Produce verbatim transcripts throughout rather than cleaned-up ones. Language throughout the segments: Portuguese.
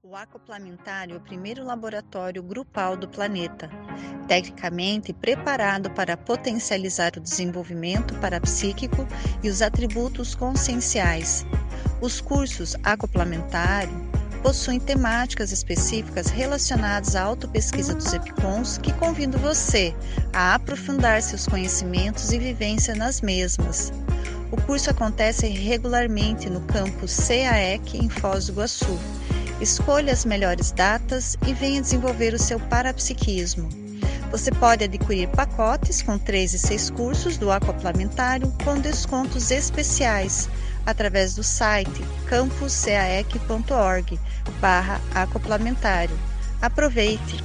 O acoplamentário é o primeiro laboratório grupal do planeta, tecnicamente preparado para potencializar o desenvolvimento parapsíquico e os atributos conscienciais. Os cursos acoplamentário possuem temáticas específicas relacionadas à autopesquisa dos EPICONs que convidam você a aprofundar seus conhecimentos e vivência nas mesmas. O curso acontece regularmente no campus C A E C em Foz do Iguaçu. Escolha as melhores datas e venha desenvolver o seu parapsiquismo. Você pode adquirir pacotes com três e seis cursos do acoplamentário com descontos especiais através do site campus caec ponto org barra acoplamentário. Aproveite!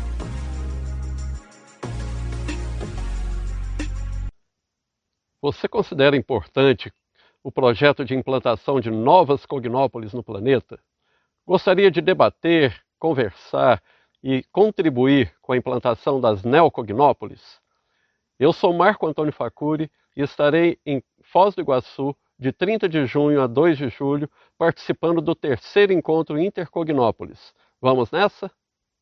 Você considera importante o projeto de implantação de novas cognópolis no planeta? Gostaria de debater, conversar e contribuir com a implantação das neocognópolis? Eu sou Marco Antônio Facuri e estarei em Foz do Iguaçu de trinta de junho a dois de julho participando do terceiro encontro Intercognópolis. Vamos nessa?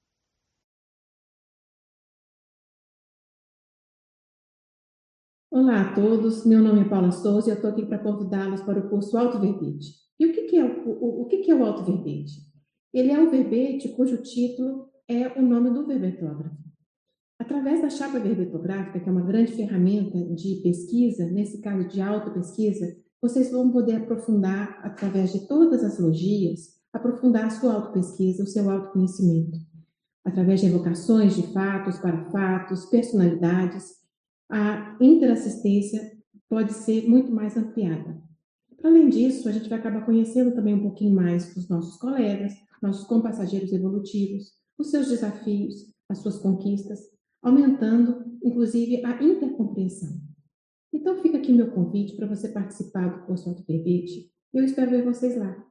Olá a todos, meu nome é Paula Souza e eu estou aqui para convidá-los para o curso Alto Verbete. E o que, que é o, o, o que, que é o Alto Verbete? Ele é um verbete cujo título é o nome do verbetógrafo. Através da chapa verbetográfica, que é uma grande ferramenta de pesquisa, nesse caso de autopesquisa, vocês vão poder aprofundar, através de todas as logias, aprofundar a sua autopesquisa, o seu autoconhecimento. Através de evocações de fatos, para fatos, personalidades, a interassistência pode ser muito mais ampliada. Além disso, a gente vai acabar conhecendo também um pouquinho mais dos nossos colegas, nossos compassageiros evolutivos, os seus desafios, as suas conquistas, aumentando, inclusive, a intercompreensão. Então, fica aqui meu convite para você participar do curso Alto Verbete. Eu espero ver vocês lá.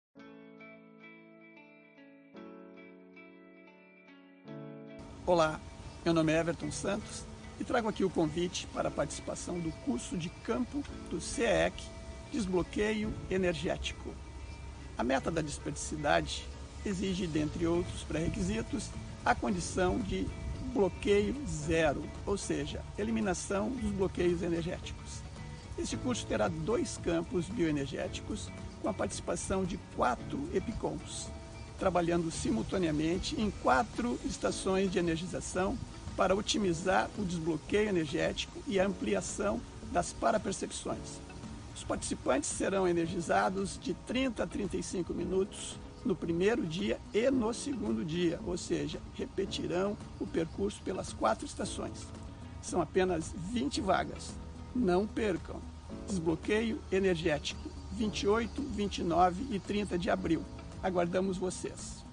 Olá, meu nome é Everton Santos e trago aqui o convite para a participação do curso de campo do C E C, Desbloqueio Energético. A meta da desperdicidade exige, dentre outros pré-requisitos, a condição de bloqueio zero, ou seja, eliminação dos bloqueios energéticos. Este curso terá dois campos bioenergéticos com a participação de quatro EPICONs, trabalhando simultaneamente em quatro estações de energização para otimizar o desbloqueio energético e a ampliação das parapercepções. Os participantes serão energizados de trinta a trinta e cinco minutos no primeiro dia e no segundo dia, ou seja, repetirão o percurso pelas quatro estações. São apenas vinte vagas. Não percam! Desbloqueio energético, vinte e oito, vinte e nove e trinta de abril. Aguardamos vocês.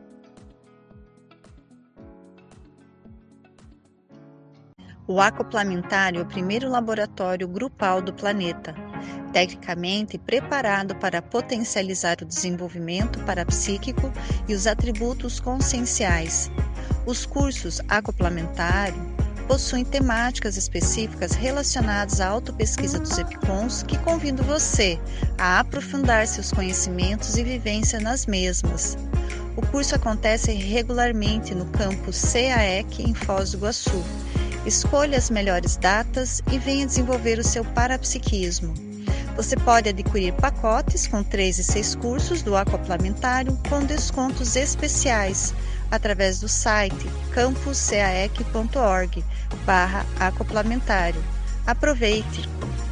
O acoplamentário é o primeiro laboratório grupal do planeta, tecnicamente preparado para potencializar o desenvolvimento parapsíquico e os atributos conscienciais. Os cursos acoplamentário possuem temáticas específicas relacionadas à autopesquisa dos EPICONs que convidam você a aprofundar seus conhecimentos e vivência nas mesmas. O curso acontece regularmente no campus C A E C em Foz do Iguaçu. Escolha as melhores datas e venha desenvolver o seu parapsiquismo. Você pode adquirir pacotes com três e seis cursos do acoplamentário com descontos especiais através do site campus caec ponto org barra acoplamentário. Aproveite!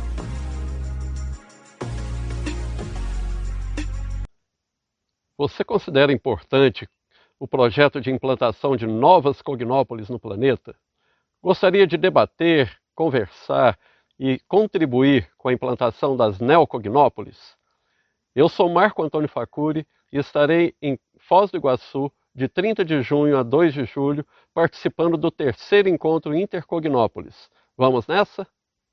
Você considera importante o projeto de implantação de novas cognópolis no planeta? Gostaria de debater, conversar e contribuir com a implantação das neocognópolis? Eu sou Marco Antônio Facuri e estarei em Foz do Iguaçu de trinta de junho a dois de julho participando do terceiro encontro Intercognópolis. Vamos nessa?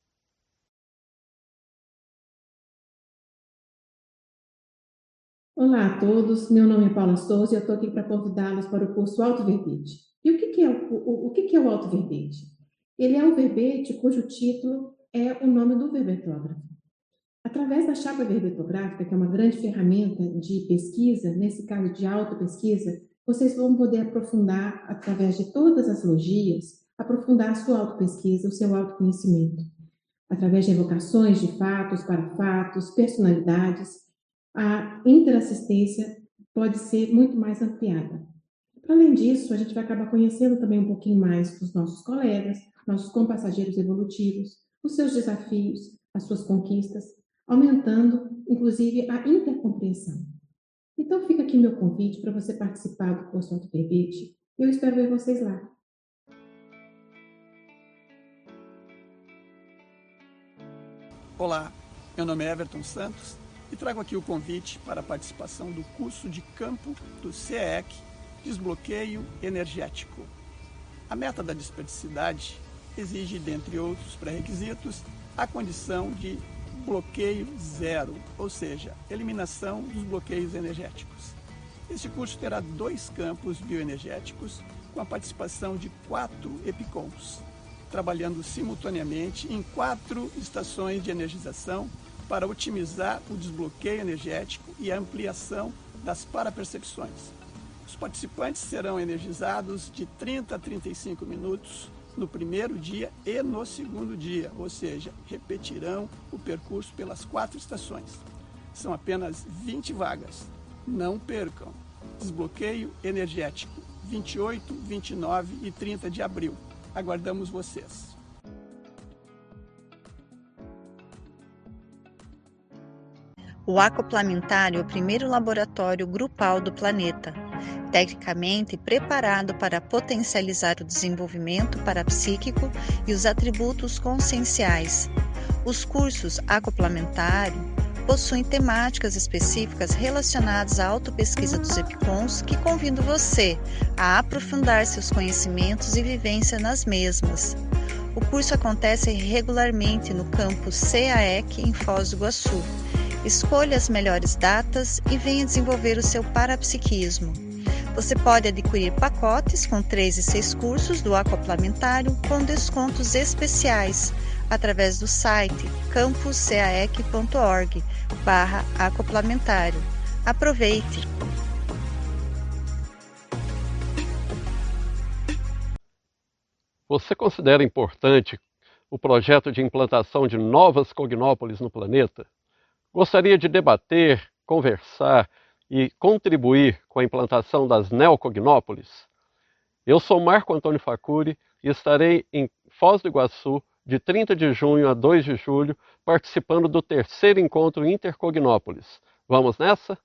Olá a todos, meu nome é Paula Souza e eu estou aqui para convidá-los para o curso Alto Verbete. E o que, que é o, o, o que, que é o Alto Verbete? Ele é um verbete cujo título é o nome do verbetógrafo. Através da chapa verbetográfica, que é uma grande ferramenta de pesquisa, nesse caso de autopesquisa, vocês vão poder aprofundar, através de todas as logias, aprofundar a sua autopesquisa, o seu autoconhecimento. Através de evocações de fatos para fatos, personalidades, a interassistência pode ser muito mais ampliada. Além disso, a gente vai acabar conhecendo também um pouquinho mais dos nossos colegas, nossos compassageiros evolutivos, os seus desafios, as suas conquistas, aumentando, inclusive, a intercompreensão. Então, fica aqui meu convite para você participar do curso Autoverbete. Eu espero ver vocês lá. Olá, meu nome é Everton Santos e trago aqui o convite para a participação do curso de campo do C E C, Desbloqueio Energético. A meta da desperdicidade exige, dentre outros pré-requisitos, a condição de bloqueio zero, ou seja, eliminação dos bloqueios energéticos. Este curso terá dois campos bioenergéticos com a participação de quatro EPICONs, trabalhando simultaneamente em quatro estações de energização para otimizar o desbloqueio energético e a ampliação das parapercepções. Os participantes serão energizados de trinta a trinta e cinco minutos no primeiro dia e no segundo dia, ou seja, repetirão o percurso pelas quatro estações. São apenas vinte vagas. Não percam! Desbloqueio energético, vinte e oito, vinte e nove e trinta de abril. Aguardamos vocês. O acoplamentário é o primeiro laboratório grupal do planeta, tecnicamente preparado para potencializar o desenvolvimento parapsíquico e os atributos conscienciais. Os cursos acoplamentário possuem temáticas específicas relacionadas à autopesquisa dos EPICONs que convido você a aprofundar seus conhecimentos e vivência nas mesmas. O curso acontece regularmente no campus C A E C em Foz do Iguaçu. Escolha as melhores datas e venha desenvolver o seu parapsiquismo. Você pode adquirir pacotes com três e seis cursos do acoplamentário com descontos especiais através do site campuscaec ponto org barra acoplamentário. Aproveite! Você considera importante o projeto de implantação de novas cognópolis no planeta? Gostaria de debater, conversar e contribuir com a implantação das neocognópolis? Eu sou Marco Antônio Facuri e estarei em Foz do Iguaçu de trinta de junho a dois de julho participando do terceiro encontro Intercognópolis. Vamos nessa?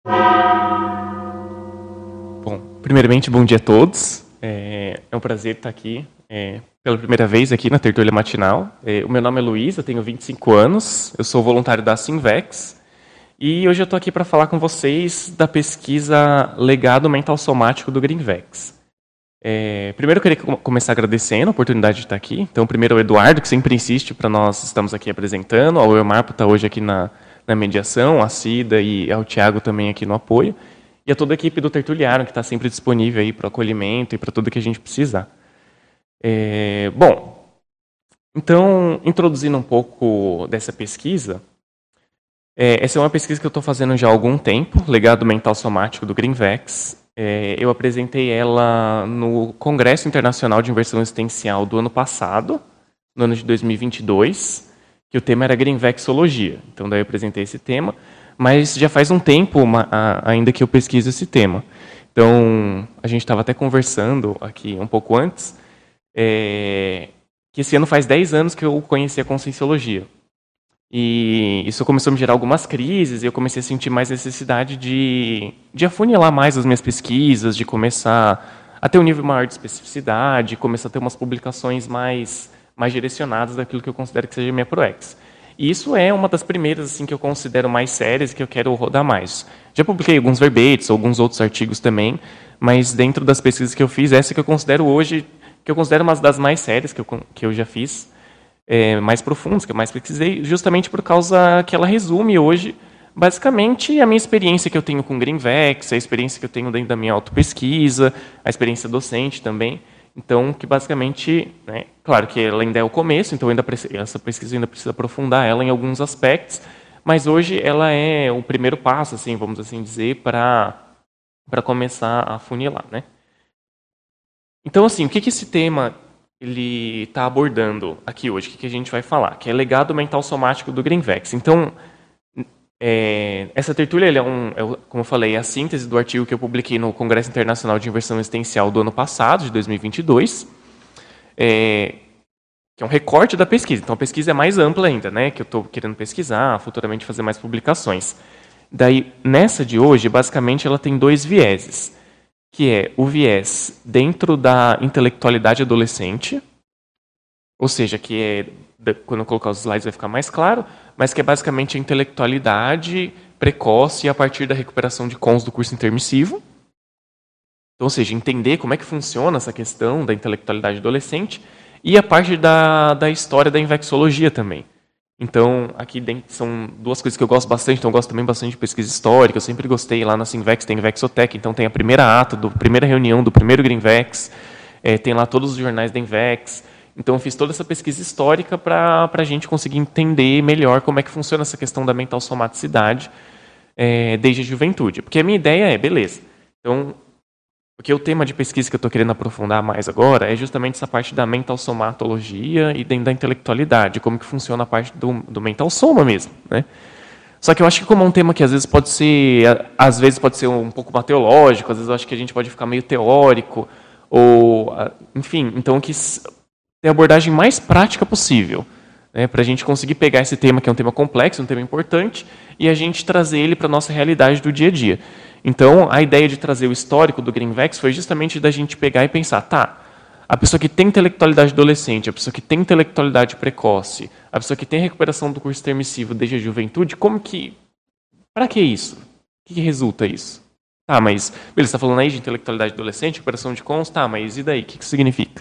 Bom, primeiramente, bom dia a todos. É, é um prazer estar aqui é, pela primeira vez aqui na Tertúlia Matinal. É, o meu nome é Luiz, eu tenho vinte e cinco anos, eu sou voluntário da Sinvex e hoje eu estou aqui para falar com vocês da pesquisa Legado Mental Somático do GreenVex. É, primeiro eu queria começar agradecendo a oportunidade de estar aqui. Então, primeiro o Eduardo, que sempre insiste para nós estamos aqui apresentando, ao Elmar por estar hoje aqui na, na mediação, a Cida e ao Tiago também aqui no apoio, e a toda a equipe do Tertuliano, que está sempre disponível aí para o acolhimento e para tudo que a gente precisar. É, bom, então, introduzindo um pouco dessa pesquisa, é, essa é uma pesquisa que eu estou fazendo já há algum tempo, Legado Mental Somático do GreenVex. É, eu apresentei ela no Congresso Internacional de Inversão Existencial do ano passado, no ano de dois mil e vinte e dois, que o tema era GreenVexologia. Então, daí eu apresentei esse tema, mas já faz um tempo uma, a, ainda que eu pesquiso esse tema. Então, a gente estava até conversando aqui um pouco antes, é, que esse ano faz dez anos que eu conheci a Conscienciologia. E isso começou a me gerar algumas crises, e eu comecei a sentir mais necessidade de, de afunilar mais as minhas pesquisas, de começar a ter um nível maior de especificidade, começar a ter umas publicações mais, mais direcionadas daquilo que eu considero que seja minha ProEx. E isso é uma das primeiras assim, que eu considero mais sérias e que eu quero rodar mais. Já publiquei alguns verbetes, alguns outros artigos também, mas dentro das pesquisas que eu fiz, essa que eu considero hoje, que eu considero uma das mais sérias que eu, que eu já fiz, É, mais profundos, que eu mais pesquisei, justamente por causa que ela resume hoje, basicamente, a minha experiência que eu tenho com GreenVex, a experiência que eu tenho dentro da minha autopesquisa, a experiência docente também. Então, que basicamente, né, claro que ela ainda é o começo, então ainda essa pesquisa ainda precisa aprofundar ela em alguns aspectos, mas hoje ela é o primeiro passo, assim, vamos assim dizer, para para começar a funilar, né? Então, assim, o que que esse tema ele está abordando aqui hoje, o que, que a gente vai falar, que é legado mental somático do GreenVex. Então, é, essa tertúlia, ele é, um, é, como eu falei, é a síntese do artigo que eu publiquei no Congresso Internacional de Inversão Existencial do ano passado, de dois mil e vinte e dois, é, que é um recorte da pesquisa. Então, a pesquisa é mais ampla ainda, né, que eu estou querendo pesquisar, futuramente fazer mais publicações. Daí, nessa de hoje, basicamente, ela tem dois vieses, que é o viés dentro da intelectualidade adolescente, ou seja, que é, quando eu colocar os slides vai ficar mais claro, mas que é basicamente a intelectualidade precoce a partir da recuperação de cons do curso intermissivo. Então, ou seja, entender como é que funciona essa questão da intelectualidade adolescente e a parte da, da história da invexologia também. Então, aqui dentro são duas coisas que eu gosto bastante. Então, eu gosto também bastante de pesquisa histórica. Eu sempre gostei lá na Sinvex, tem Invexotec. Então, tem a primeira ata, a primeira reunião do primeiro GreenVex. É, tem lá todos os jornais da Invex. Então, eu fiz toda essa pesquisa histórica para a gente conseguir entender melhor como é que funciona essa questão da mental somaticidade é, desde a juventude. Porque a minha ideia é, beleza, então, porque o tema de pesquisa que eu estou querendo aprofundar mais agora é justamente essa parte da mental somatologia e da intelectualidade, como que funciona a parte do, do mental soma mesmo, né? Só que eu acho que como é um tema que às vezes pode ser, às vezes pode ser um pouco mateológico, às vezes eu acho que a gente pode ficar meio teórico, ou, enfim, então que ter a abordagem mais prática possível, né, para a gente conseguir pegar esse tema, que é um tema complexo, um tema importante, e a gente trazer ele para a nossa realidade do dia a dia. Então, a ideia de trazer o histórico do GreenVex foi justamente da gente pegar e pensar, tá, a pessoa que tem intelectualidade adolescente, a pessoa que tem intelectualidade precoce, a pessoa que tem recuperação do curso intermissivo desde a juventude, como que... Para que isso? O que, que resulta isso? Tá, mas... Beleza, você está falando aí de intelectualidade adolescente, recuperação de cons, tá, mas e daí? O que, que isso significa?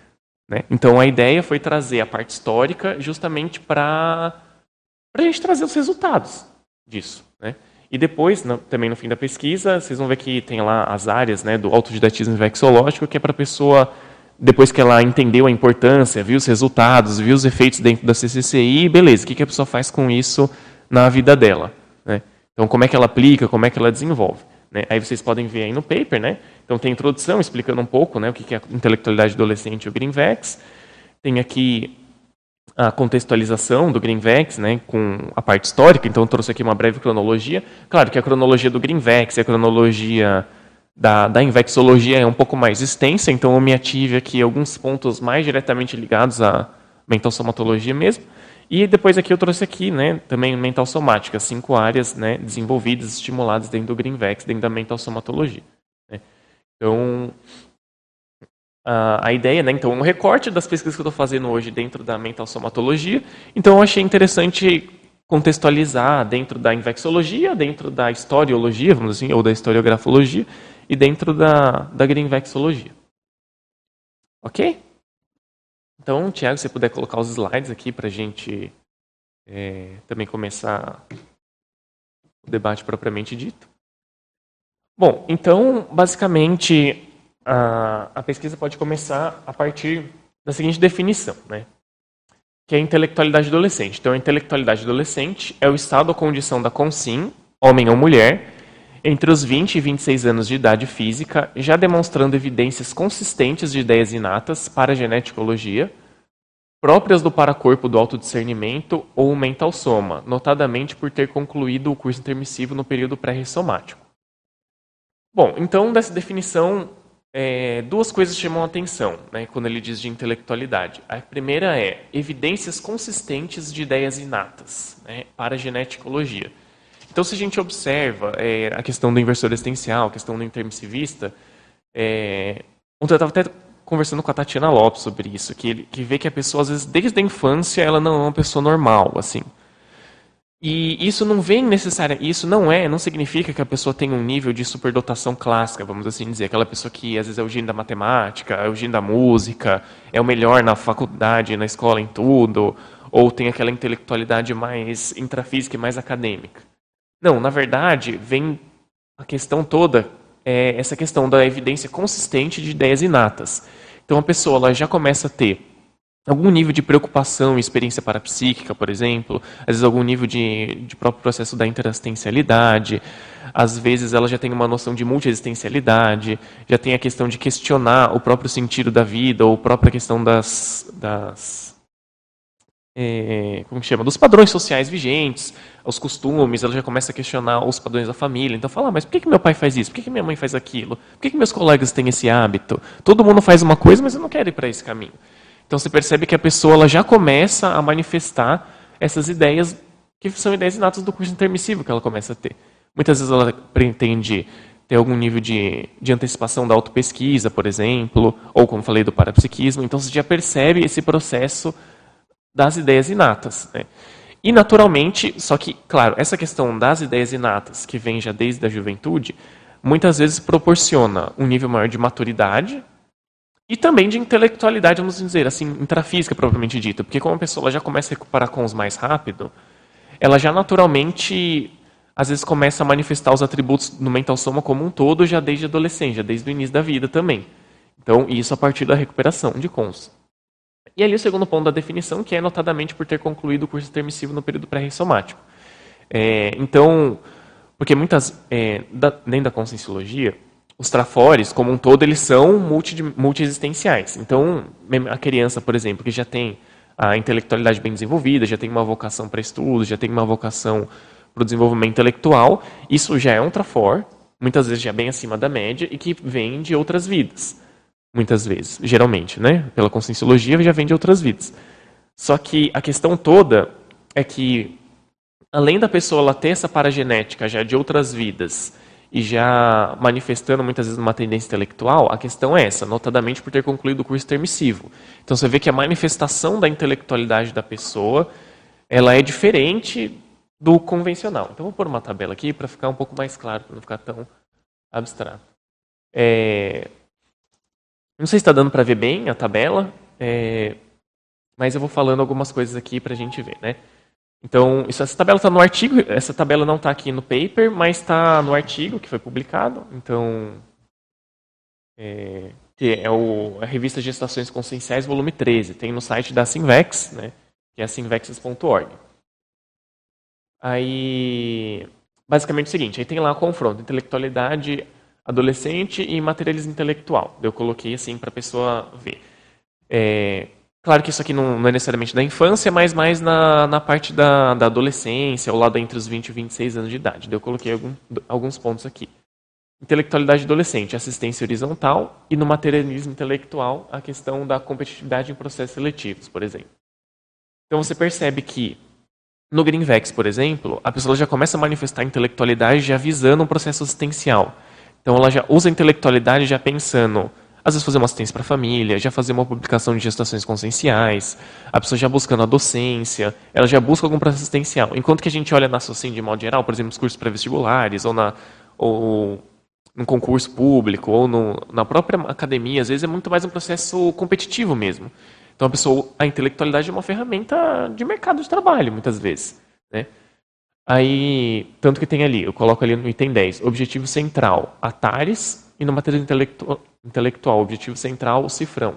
Né? Então, a ideia foi trazer a parte histórica justamente para a gente trazer os resultados disso, né? E depois, no, também no fim da pesquisa, vocês vão ver que tem lá as áreas, né, do autodidatismo vexológico, que é para a pessoa, depois que ela entendeu a importância, viu os resultados, viu os efeitos dentro da C C C I, beleza, o que, que a pessoa faz com isso na vida dela, né? Então, como é que ela aplica, como é que ela desenvolve, né? Aí vocês podem ver aí no paper, né? Então, tem a introdução explicando um pouco, né, o que, que é a intelectualidade adolescente e o GreenVex. Tem aqui a contextualização do GreenVex, né, com a parte histórica, então eu trouxe aqui uma breve cronologia. Claro que a cronologia do GreenVex e a cronologia da, da invexologia é um pouco mais extensa, então eu me ative aqui alguns pontos mais diretamente ligados à mental somatologia mesmo. E depois aqui eu trouxe aqui, né, também mental somática, cinco áreas, né, desenvolvidas, estimuladas dentro do GreenVex, dentro da mental somatologia. Né. Então, a, a ideia, né, então, um recorte das pesquisas que eu estou fazendo hoje dentro da mental somatologia. Então, eu achei interessante contextualizar dentro da infecciologia, dentro da historiologia, vamos dizer assim, ou da historiografologia, e dentro da, da greenvexologia. Ok? Então, Tiago, se você puder colocar os slides aqui para a gente é, também começar o debate propriamente dito. Bom, então, basicamente, a, a pesquisa pode começar a partir da seguinte definição, né? Que é a intelectualidade adolescente. Então, a intelectualidade adolescente é o estado ou condição da consim, homem ou mulher, entre os vinte e vinte e seis anos de idade física, já demonstrando evidências consistentes de ideias inatas para a geneticologia, próprias do paracorpo do autodiscernimento ou mental soma, notadamente por ter concluído o curso intermissivo no período pré-ressomático. Bom, então, dessa definição, é, duas coisas chamam a atenção, né, quando ele diz de intelectualidade. A primeira é evidências consistentes de ideias inatas, né, para a geneticologia. Então, se a gente observa é, a questão do inversor existencial, a questão do intermissivista, é, ontem eu estava até conversando com a Tatiana Lopes sobre isso, que, ele, que vê que a pessoa, às vezes, desde a infância, ela não é uma pessoa normal, assim. E isso não vem necessário, isso não é, não significa que a pessoa tenha um nível de superdotação clássica, vamos assim dizer, aquela pessoa que às vezes é o gênio da matemática, é o gênio da música, é o melhor na faculdade, na escola, em tudo, ou tem aquela intelectualidade mais intrafísica e mais acadêmica. Não, na verdade, vem a questão toda, é essa questão da evidência consistente de ideias inatas. Então a pessoa ela já começa a ter algum nível de preocupação e experiência parapsíquica, por exemplo, às vezes algum nível de, de próprio processo da interassistencialidade, às vezes ela já tem uma noção de multiexistencialidade, já tem a questão de questionar o próprio sentido da vida, ou a própria questão das, das é, como que chama? Dos padrões sociais vigentes, os costumes, ela já começa a questionar os padrões da família. Então fala, ah, mas por que, que meu pai faz isso? Por que, que minha mãe faz aquilo? Por que, que meus colegas têm esse hábito? Todo mundo faz uma coisa, mas eu não quero ir para esse caminho. Então você percebe que a pessoa ela já começa a manifestar essas ideias que são ideias inatas do curso intermissivo que ela começa a ter. Muitas vezes ela pretende ter algum nível de, de antecipação da autopesquisa, por exemplo, ou como falei, do parapsiquismo. Então você já percebe esse processo das ideias inatas. Né? E naturalmente, só que, claro, essa questão das ideias inatas, que vem já desde a juventude, muitas vezes proporciona um nível maior de maturidade, e também de intelectualidade, vamos dizer, assim, intrafísica propriamente dita. Porque como a pessoa já começa a recuperar com os mais rápido, ela já naturalmente, às vezes, começa a manifestar os atributos no mental soma como um todo, já desde a adolescência, já desde o início da vida também. Então, isso a partir da recuperação de cons. E ali o segundo ponto da definição, que é notadamente por ter concluído o curso intermissivo no período pré-ressomático. É, então, porque muitas, é, da, dentro da conscienciologia, os trafores, como um todo, eles são multi, multi-existenciais. Então, a criança, por exemplo, que já tem a intelectualidade bem desenvolvida, já tem uma vocação para estudos, já tem uma vocação para o desenvolvimento intelectual, isso já é um trafor, muitas vezes já bem acima da média, e que vem de outras vidas. Muitas vezes, geralmente, né? Pela conscienciologia, já vem de outras vidas. Só que a questão toda é que, além da pessoa ela ter essa paragenética já de outras vidas, e já manifestando muitas vezes uma tendência intelectual, a questão é essa, notadamente por ter concluído o curso intermissivo. Então você vê que a manifestação da intelectualidade da pessoa, ela é diferente do convencional. Então vou pôr uma tabela aqui para ficar um pouco mais claro, para não ficar tão abstrato. É... Não sei se está dando para ver bem a tabela, é... mas eu vou falando algumas coisas aqui para a gente ver, né? Então, isso, essa tabela está no artigo, essa tabela não está aqui no paper, mas está no artigo que foi publicado. Então, é, que é o, a revista Gestações Conscienciais, volume treze. Tem no site da Sinvex, né, que é sinvexes ponto org. Aí, basicamente é o seguinte, aí tem lá o confronto, intelectualidade adolescente e materialismo intelectual. Eu coloquei assim para a pessoa ver. É, Claro que isso aqui não, não é necessariamente da infância, mas mais na, na parte da, da adolescência, ou lá entre os vinte e vinte e seis anos de idade. Eu coloquei algum, alguns pontos aqui. Intelectualidade adolescente, assistência horizontal, e no materialismo intelectual, a questão da competitividade em processos seletivos, por exemplo. Então você percebe que no Greenvex, por exemplo, a pessoa já começa a manifestar a intelectualidade já visando um processo assistencial. Então ela já usa a intelectualidade já pensando, às vezes fazer uma assistência para a família, já fazer uma publicação de gestações conscienciais, a pessoa já buscando a docência, ela já busca algum processo assistencial. Enquanto que a gente olha na SOCIM de modo geral, por exemplo, nos cursos pré-vestibulares, ou, na, ou num concurso público, ou no, na própria academia, às vezes é muito mais um processo competitivo mesmo. Então a pessoa, a intelectualidade é uma ferramenta de mercado de trabalho, muitas vezes, né? Aí, tanto que tem ali, eu coloco ali no item dez, objetivo central, Atares, e no matéria intelectual, intelectual, objetivo central, o cifrão.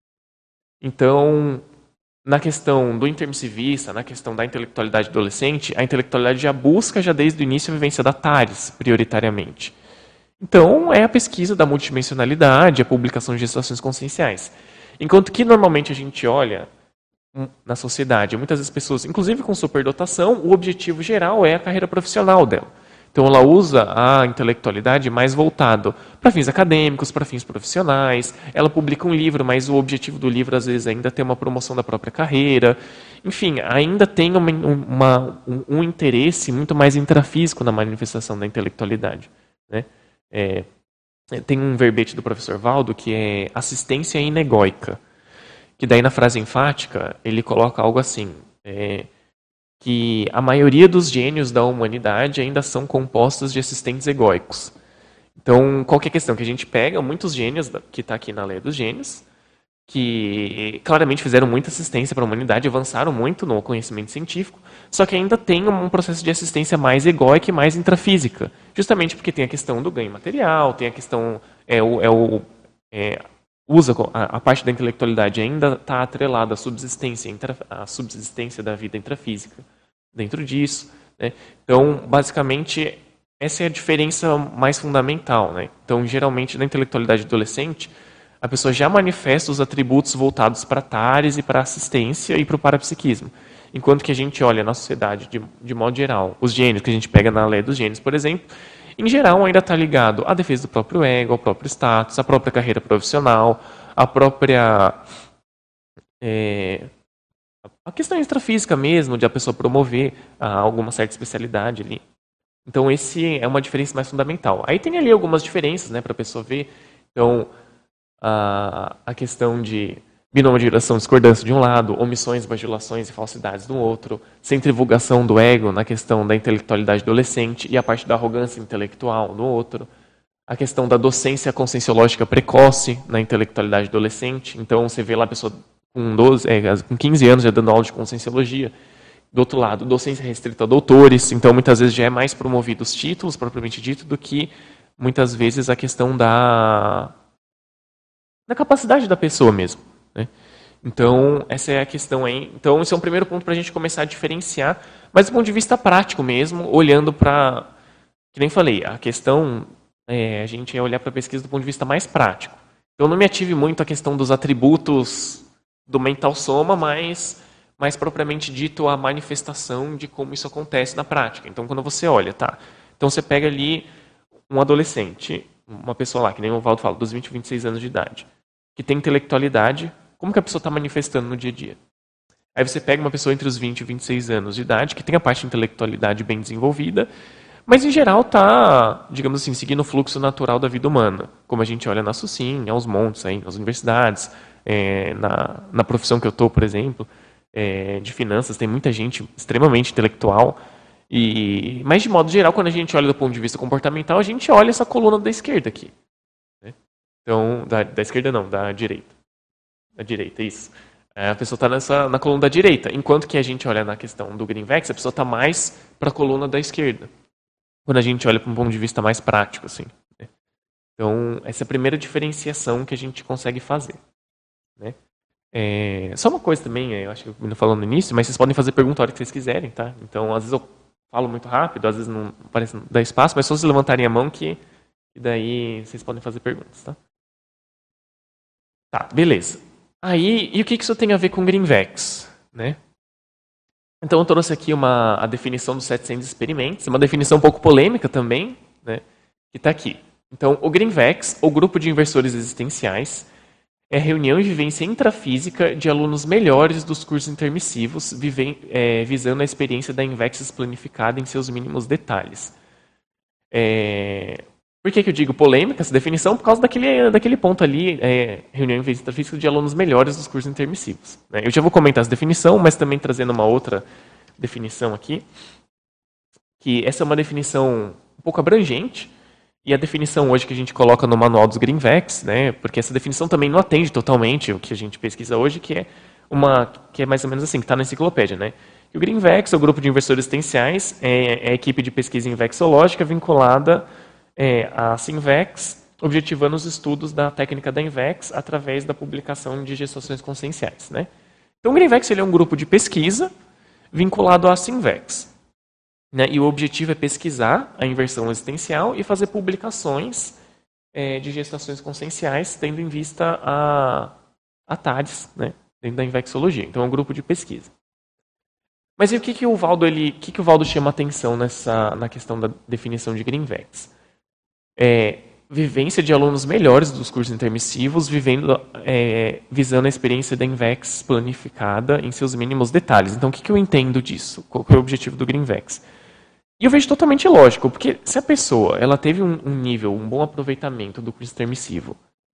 Então, na questão do intermissivista, na questão da intelectualidade adolescente, a intelectualidade já busca, já desde o início, a vivência da Atares, prioritariamente. Então, é a pesquisa da multidimensionalidade, a publicação de gestações conscienciais. Enquanto que, normalmente, a gente olha na sociedade, muitas das pessoas, inclusive com superdotação, o objetivo geral é a carreira profissional dela. Então ela usa a intelectualidade mais voltado para fins acadêmicos, para fins profissionais. Ela publica um livro, mas o objetivo do livro às vezes ainda tem uma promoção da própria carreira. Enfim, ainda tem uma, uma, um, um interesse muito mais intrafísico na manifestação da intelectualidade, né? É, tem um verbete do professor Valdo que é assistência inegóica. Que daí na frase enfática ele coloca algo assim, é, que a maioria dos gênios da humanidade ainda são compostos de assistentes egóicos. Então, qual que é a questão? Que a gente pega muitos gênios, que está aqui na lei dos gênios, que claramente fizeram muita assistência para a humanidade, avançaram muito no conhecimento científico, só que ainda tem um processo de assistência mais egóica e mais intrafísica, justamente porque tem a questão do ganho material, tem a questão... É o, é o, é, usa a, a parte da intelectualidade ainda está atrelada à subsistência, intra, à subsistência da vida intrafísica dentro disso, né? Então, basicamente, essa é a diferença mais fundamental, né? Então, geralmente, na intelectualidade adolescente, a pessoa já manifesta os atributos voltados para Atares e para a assistência e para o parapsiquismo. Enquanto que a gente olha na sociedade, de, de modo geral, os gênios que a gente pega na lei dos gênios, por exemplo, em geral, ainda está ligado à defesa do próprio ego, ao próprio status, à própria carreira profissional, à própria... É, a questão extrafísica mesmo, de a pessoa promover ah, alguma certa especialidade ali. Então, esse é uma diferença mais fundamental. Aí tem ali algumas diferenças, né, para a pessoa ver. Então, a, a questão de binômio de geração discordância de um lado, omissões, bajulações e falsidades do outro, centrifugação do ego na questão da intelectualidade adolescente e a parte da arrogância intelectual no outro, a questão da docência conscienciológica precoce na intelectualidade adolescente. Então você vê lá a pessoa com, doze, é, com quinze anos já dando aula de conscienciologia. Do outro lado, docência restrita a doutores, então muitas vezes já é mais promovido os títulos propriamente dito do que muitas vezes a questão da, da capacidade da pessoa mesmo, né? Então, essa é a questão aí. Então, esse é um primeiro ponto para a gente começar a diferenciar, mas do ponto de vista prático mesmo, olhando para, que nem falei, a questão, é, a gente é olhar para a pesquisa do ponto de vista mais prático. Então, não me ative muito a questão dos atributos do mental soma, mas, mais propriamente dito, a manifestação de como isso acontece na prática. Então, quando você olha, tá? Então, você pega ali um adolescente, uma pessoa lá, que nem o Valdo fala, dos vinte a vinte e seis anos de idade, que tem intelectualidade. Como que a pessoa está manifestando no dia a dia? Aí você pega uma pessoa entre os vinte e vinte e seis anos de idade, que tem a parte de intelectualidade bem desenvolvida, mas em geral está, digamos assim, seguindo o fluxo natural da vida humana, como a gente olha na SOCIM, aos montes, aí, nas universidades, é, na, na profissão que eu estou, por exemplo, é, de finanças, tem muita gente extremamente intelectual, e, mas de modo geral, quando a gente olha do ponto de vista comportamental, a gente olha essa coluna da esquerda aqui. Né? Então, da, da esquerda não, da direita. Da direita, isso. A pessoa está nessa na coluna da direita, enquanto que a gente olha na questão do Greenvex, a pessoa está mais para a coluna da esquerda. Quando a gente olha para um ponto de vista mais prático, assim. Né? Então, essa é a primeira diferenciação que a gente consegue fazer. Né? É, só uma coisa também, eu acho que eu não falando no início, mas vocês podem fazer pergunta a hora que vocês quiserem, tá? Então, às vezes eu falo muito rápido, às vezes não parece dar espaço, mas só vocês levantarem a mão que, que daí vocês podem fazer perguntas, tá? Tá, beleza. Aí, e o que isso tem a ver com Greenvex? Né? Então, eu trouxe aqui uma, a definição dos setecentos experimentos, uma definição um pouco polêmica também, né, que está aqui. Então, o Greenvex, o grupo de inversores existenciais, é a reunião e vivência intrafísica de alunos melhores dos cursos intermissivos, vivem, é, visando a experiência da Invex planificada em seus mínimos detalhes. É, por que, que eu digo polêmica essa definição? Por causa daquele, daquele ponto ali, é, reunião e vivência intrafísica de alunos melhores dos cursos intermissivos. Né? Eu já vou comentar essa definição, mas também trazendo uma outra definição aqui, que essa é uma definição um pouco abrangente, e a definição hoje que a gente coloca no manual dos Greenvex, né, porque essa definição também não atende totalmente o que a gente pesquisa hoje, que é uma que é mais ou menos assim, que está na enciclopédia, né? E o Greenvex, o grupo de investidores existenciais, é, é a equipe de pesquisa invexológica vinculada é, à Sinvex, objetivando os estudos da técnica da Invex através da publicação de gestações conscienciais, né? Então o Greenvex ele é um grupo de pesquisa vinculado à Sinvex. Né, e o objetivo é pesquisar a inversão existencial e fazer publicações é, de gestações conscienciais, tendo em vista a, a T A D S, né, dentro da Invexologia. Então é um grupo de pesquisa. Mas e o que, que o Valdo ele, que, que o Valdo chama atenção nessa, na questão da definição de Greenvex? É, vivência de alunos melhores dos cursos intermissivos, vivendo, é, visando a experiência da Invex planificada em seus mínimos detalhes. Então o que, que eu entendo disso? Qual que é o objetivo do Greenvex? E eu vejo totalmente lógico, porque se a pessoa ela teve um, um nível, um bom aproveitamento do curso intermissivo,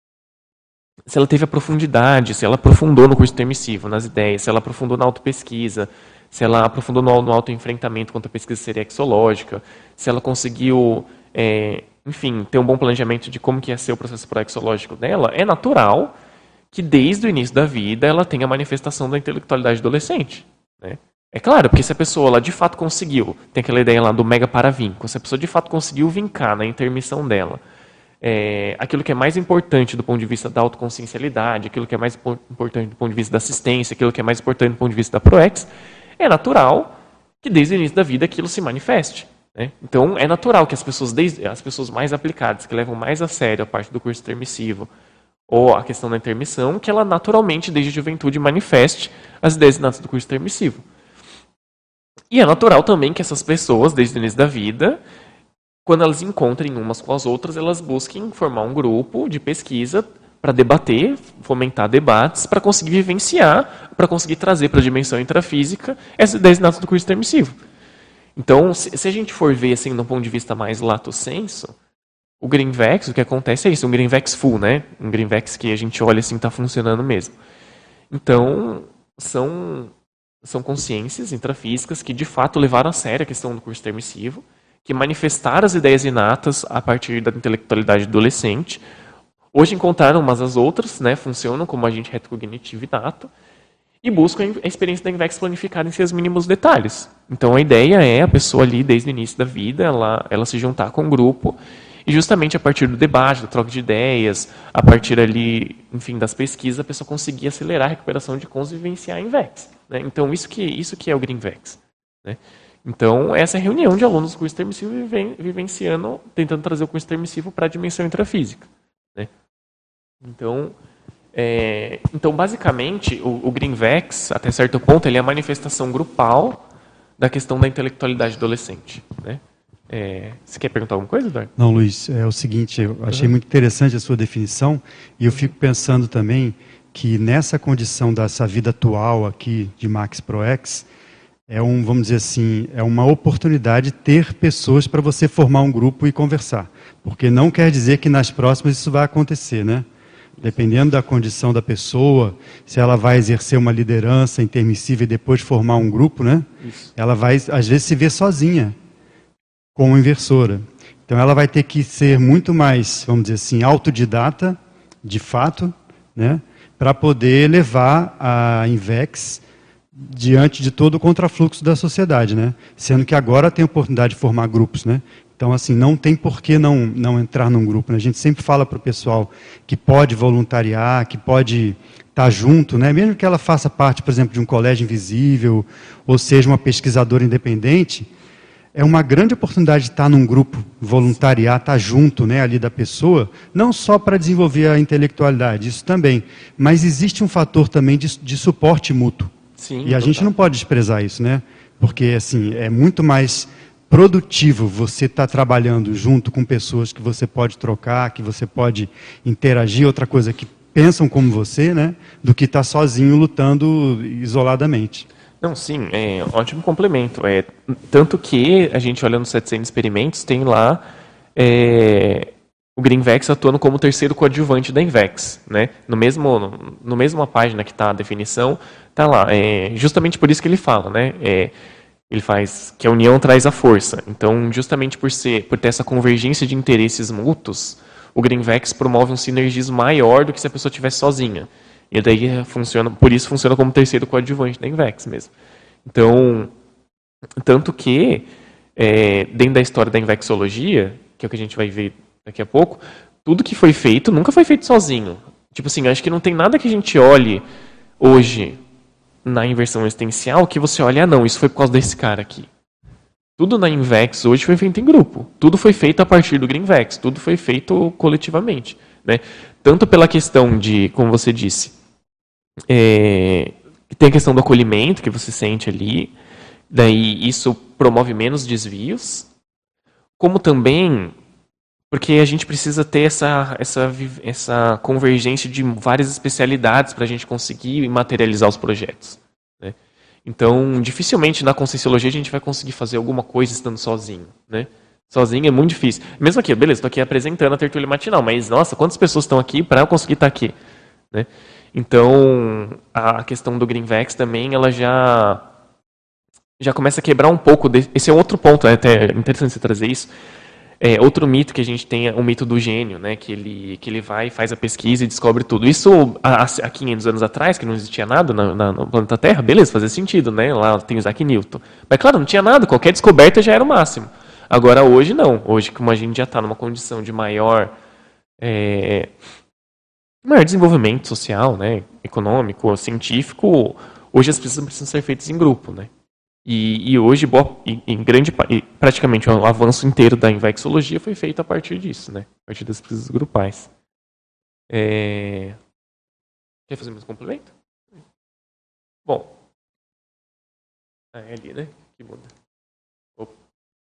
se ela teve a profundidade, se ela aprofundou no curso intermissivo, nas ideias, se ela aprofundou na autopesquisa, se ela aprofundou no, no autoenfrentamento contra a pesquisa seriexológica, se ela conseguiu, é, enfim, ter um bom planejamento de como que ia ser o processo proexológico dela, é natural que desde o início da vida ela tenha a manifestação da intelectualidade adolescente, né? É claro, porque se a pessoa ela de fato conseguiu, tem aquela ideia lá do mega paravinco, se a pessoa de fato conseguiu vincar na intermissão dela é, aquilo que é mais importante do ponto de vista da autoconsciencialidade, aquilo que é mais importante do ponto de vista da assistência, aquilo que é mais importante do ponto de vista da ProEx, é natural que desde o início da vida aquilo se manifeste. Né? Então é natural que as pessoas, desde, as pessoas mais aplicadas, que levam mais a sério a parte do curso intermissivo, ou a questão da intermissão, que ela naturalmente desde a juventude manifeste as ideias inatas do curso intermissivo. E é natural também que essas pessoas, desde o início da vida, quando elas encontrem umas com as outras, elas busquem formar um grupo de pesquisa para debater, fomentar debates, para conseguir vivenciar, para conseguir trazer para a dimensão intrafísica essas ideias inatas do curso intermissivo. Então, se, se a gente for ver assim, do ponto de vista mais lato sensu, o Greenvex, o que acontece é isso, um Greenvex full, né? Um Greenvex que a gente olha assim, está funcionando mesmo. Então, são... São consciências intrafísicas que, de fato, levaram a sério a questão do curso intermissivo, que manifestaram as ideias inatas a partir da intelectualidade adolescente. Hoje encontraram umas às outras, né, funcionam como agente retrocognitivo inato, e buscam a experiência da Invex planificada em seus mínimos detalhes. Então, a ideia é a pessoa ali, desde o início da vida, ela, ela se juntar com um grupo, e justamente a partir do debate, da troca de ideias, a partir ali, enfim, das pesquisas, a pessoa conseguir acelerar a recuperação de cons e vivenciar a Invex. Né? Então, isso que, isso que é o Greenvex. Né? Então, essa é a reunião de alunos do curso intermissivo viven, vivenciando, tentando trazer o curso intermissivo para a dimensão intrafísica. Né? Então, é, então, basicamente, o, o Greenvex, até certo ponto, ele é a manifestação grupal da questão da intelectualidade adolescente. Né? É, você quer perguntar alguma coisa, Eduardo? Não, Luiz, é o seguinte, eu achei muito interessante a sua definição e eu fico pensando também que nessa condição dessa vida atual aqui de Max ProEx, é um, vamos dizer assim, é uma oportunidade de ter pessoas para você formar um grupo e conversar. Porque não quer dizer que nas próximas isso vai acontecer, né? Dependendo da condição da pessoa, se ela vai exercer uma liderança intermissiva e depois formar um grupo, né? Isso. Ela vai, às vezes, se ver sozinha como inversora. Então ela vai ter que ser muito mais, vamos dizer assim, autodidata, de fato, né, para poder levar a Invex diante de todo o contrafluxo da sociedade, né? Sendo que agora tem a oportunidade de formar grupos, né? Então, assim, não tem por que não, não entrar num grupo, né? A gente sempre fala para o pessoal que pode voluntariar, que pode estar junto, né? Mesmo que ela faça parte, por exemplo, de um colégio invisível, ou seja, uma pesquisadora independente, é uma grande oportunidade de estar num grupo, voluntariar, estar junto, né, ali da pessoa, não só para desenvolver a intelectualidade, isso também, mas existe um fator também de, de suporte mútuo. Sim, e a total. Gente não pode desprezar isso, né? Porque assim, é muito mais produtivo você estar trabalhando junto com pessoas que você pode trocar, que você pode interagir. Outra coisa que pensam como você, né, do que estar sozinho lutando isoladamente. Não, sim, é ótimo complemento. É, tanto que a gente olha nos setecentos experimentos, tem lá é, o GreenVex atuando como terceiro coadjuvante da Invex, né? No mesmo, no, no mesma página que está a definição, está lá. É, justamente por isso que ele fala, né? É, ele faz que a união traz a força. Então, justamente por ser, por ter essa convergência de interesses mútuos, o GreenVex promove um sinergismo maior do que se a pessoa estivesse sozinha. E daí funciona, por isso funciona como terceiro coadjuvante da Invex mesmo. Então, tanto que, é, dentro da história da Invexologia, que é o que a gente vai ver daqui a pouco, tudo que foi feito nunca foi feito sozinho. Tipo assim, acho que não tem nada que a gente olhe hoje na inversão existencial que você olha, ah não, isso foi por causa desse cara aqui. Tudo na Invex hoje foi feito em grupo. Tudo foi feito a partir do GreenVex. Tudo foi feito coletivamente, né? Tanto pela questão de, como você disse, É, tem a questão do acolhimento que você sente ali, daí isso promove menos desvios, como também porque a gente precisa ter essa, essa, essa convergência de várias especialidades para a gente conseguir materializar os projetos, né? Então, dificilmente na Conscienciologia a gente vai conseguir fazer alguma coisa estando sozinho, né? Sozinho é muito difícil. Mesmo aqui, beleza, estou aqui apresentando a tertúlia matinal, mas nossa, quantas pessoas estão aqui para eu conseguir estar aqui, né? Então, a questão do GreenVex também, ela já, já começa a quebrar um pouco. De, esse é outro ponto, é até interessante você trazer isso. É, outro mito que a gente tem é o mito do gênio, né? Que ele, que ele vai, faz a pesquisa e descobre tudo. Isso, há, há quinhentos anos atrás, que não existia nada na, na, no planeta Terra, beleza, fazia sentido, né? Lá tem o Isaac Newton. Mas, claro, não tinha nada, qualquer descoberta já era o máximo. Agora, hoje, não. Hoje, como a gente já está numa condição de maior... É, maior desenvolvimento social, né, econômico, científico, hoje as pesquisas precisam ser feitas em grupo, né? E, e hoje, boa, em grande praticamente o avanço inteiro da Invexologia foi feito a partir disso, né? A partir das pesquisas grupais. É... Quer fazer mais um complemento? Bom, é ali, né? Que muda. Opa.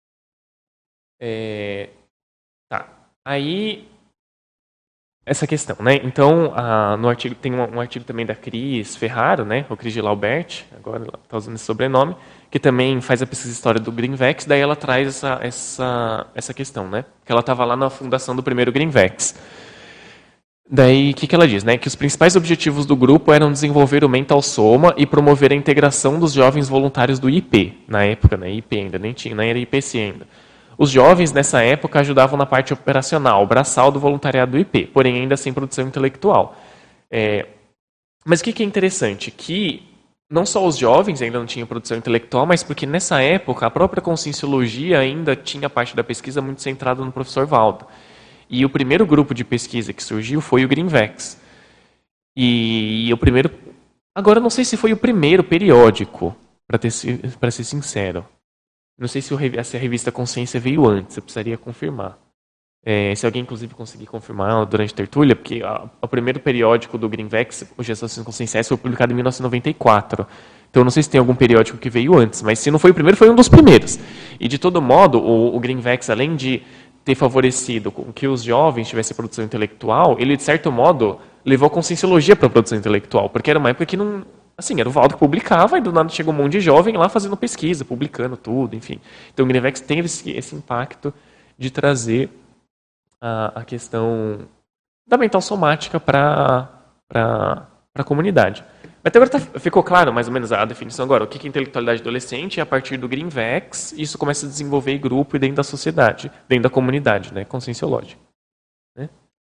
É... Tá. Aí essa questão, né? Então, ah, no artigo tem um, um artigo também da Cris Ferraro, né? O Cris de Laubert, agora ela está usando esse sobrenome, que também faz a pesquisa história do GreenVex, daí ela traz essa essa essa questão, né? Que ela estava lá na fundação do primeiro GreenVex. Daí, o que, que ela diz, né? Que os principais objetivos do grupo eram desenvolver o Mental Soma e promover a integração dos jovens voluntários do I P, na época, né? I P ainda nem tinha, não era I P C ainda. Os jovens, nessa época, ajudavam na parte operacional, braçal do voluntariado do I P, porém ainda sem produção intelectual. É, mas o que é interessante? Que não só os jovens ainda não tinham produção intelectual, mas porque nessa época a própria Conscienciologia ainda tinha parte da pesquisa muito centrada no professor Valdo. E o primeiro grupo de pesquisa que surgiu foi o GreenVex. E, e o primeiro... Agora, não sei se foi o primeiro periódico, para ser sincero. Não sei se, o, se a revista Consciência veio antes, eu precisaria confirmar. É, se alguém, inclusive, conseguir confirmar durante a tertúlia, porque a, o primeiro periódico do GreenVex, o Gestações Conscienciais, foi publicado em mil novecentos e noventa e quatro. Então, não sei se tem algum periódico que veio antes, mas se não foi o primeiro, foi um dos primeiros. E, de todo modo, o, o GreenVex, além de ter favorecido com que os jovens tivessem produção intelectual, ele, de certo modo, levou a Conscienciologia para a produção intelectual, porque era uma época que não... Assim, era o Valdo que publicava e do nada chegou um monte de jovem lá fazendo pesquisa, publicando tudo, enfim. Então o GreenVex tem esse, esse impacto de trazer a, a questão da mental somática para a comunidade. Mas até agora tá, ficou claro, mais ou menos, a definição agora. O que é intelectualidade adolescente? E a partir do GreenVex, isso começa a desenvolver em grupo e dentro da sociedade, dentro da comunidade, né, conscienciológica. Né?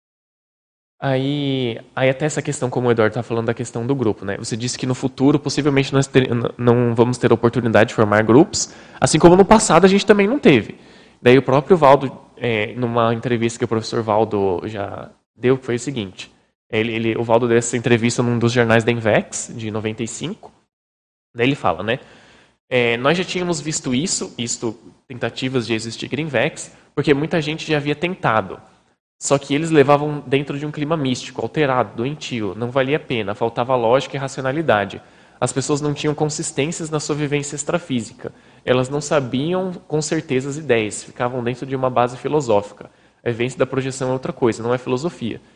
Aí, aí até essa questão, como o Eduardo está falando, da questão do grupo, né? Você disse que no futuro, possivelmente, nós ter, não vamos ter a oportunidade de formar grupos, assim como no passado a gente também não teve. Daí o próprio Valdo, é, numa entrevista que o professor Valdo já deu, foi o seguinte, ele, ele, o Valdo deu essa entrevista num dos jornais da Invex, de noventa e cinco, daí ele fala, né? É, nós já tínhamos visto isso, isto, tentativas de existir GreenVex, porque muita gente já havia tentado. Só que eles levavam dentro de um clima místico, alterado, doentio, não valia a pena, faltava lógica e racionalidade. As pessoas não tinham consistências na sua vivência extrafísica. Elas não sabiam com certeza as ideias, ficavam dentro de uma base filosófica. A vivência da projeção é outra coisa, não é filosofia.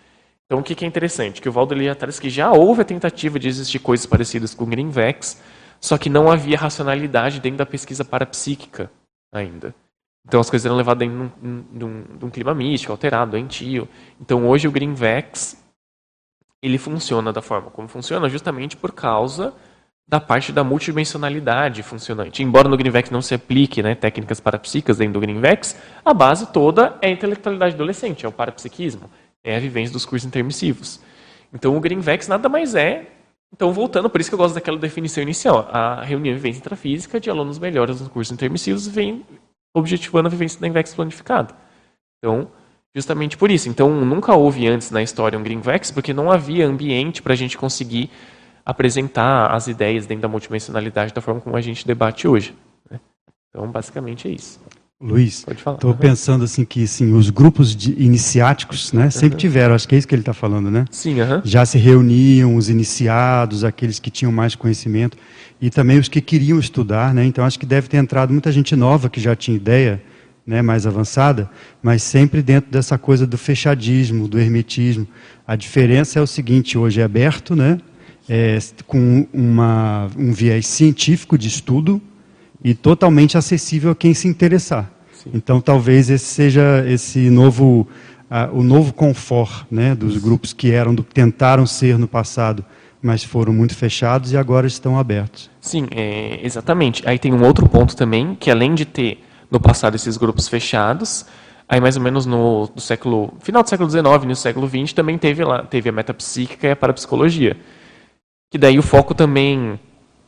Então, o que, que é interessante? Que o Valdo ali atrás que já houve a tentativa de existir coisas parecidas com o GreenVex, só que não havia racionalidade dentro da pesquisa parapsíquica ainda. Então, as coisas eram levadas dentro de um, de um, de um clima místico, alterado, doentio. Então, hoje o GreenVex, ele funciona da forma como funciona justamente por causa da parte da multidimensionalidade funcionante. Embora no GreenVex não se aplique, né, técnicas parapsíquicas dentro do GreenVex, a base toda é a intelectualidade adolescente, é o parapsiquismo, é a vivência dos cursos intermissivos. Então o GreenVex nada mais é, então voltando, por isso que eu gosto daquela definição inicial, a reunião de vivência intrafísica de alunos melhores nos cursos intermissivos vem objetivando a vivência da INVEX planificada. Então, justamente por isso. Então, nunca houve antes na história um GreenVex, porque não havia ambiente para a gente conseguir apresentar as ideias dentro da multidimensionalidade da forma como a gente debate hoje. Né? Então, basicamente é isso. Luiz, estou pensando assim que sim, os grupos de iniciáticos, né, sempre uhum. tiveram, acho que é isso que ele está falando, né? Sim, uhum. Já se reuniam os iniciados, aqueles que tinham mais conhecimento, e também os que queriam estudar, né? Então acho que deve ter entrado muita gente nova que já tinha ideia, né, mais avançada, mas sempre dentro dessa coisa do fechadismo, do hermetismo. A diferença é o seguinte, hoje é aberto, né? É, com uma, um viés científico de estudo e totalmente acessível a quem se interessar. Sim. Então, talvez esse seja esse novo, uh, o novo confort, né, dos Isso. grupos que eram do, tentaram ser no passado, mas foram muito fechados e agora estão abertos. Sim, é, exatamente. Aí tem um outro ponto também, que além de ter no passado esses grupos fechados, aí mais ou menos no, no século, final do século dezenove, no século vinte, também teve, lá, teve a metapsíquica e a parapsicologia. Que daí o foco também...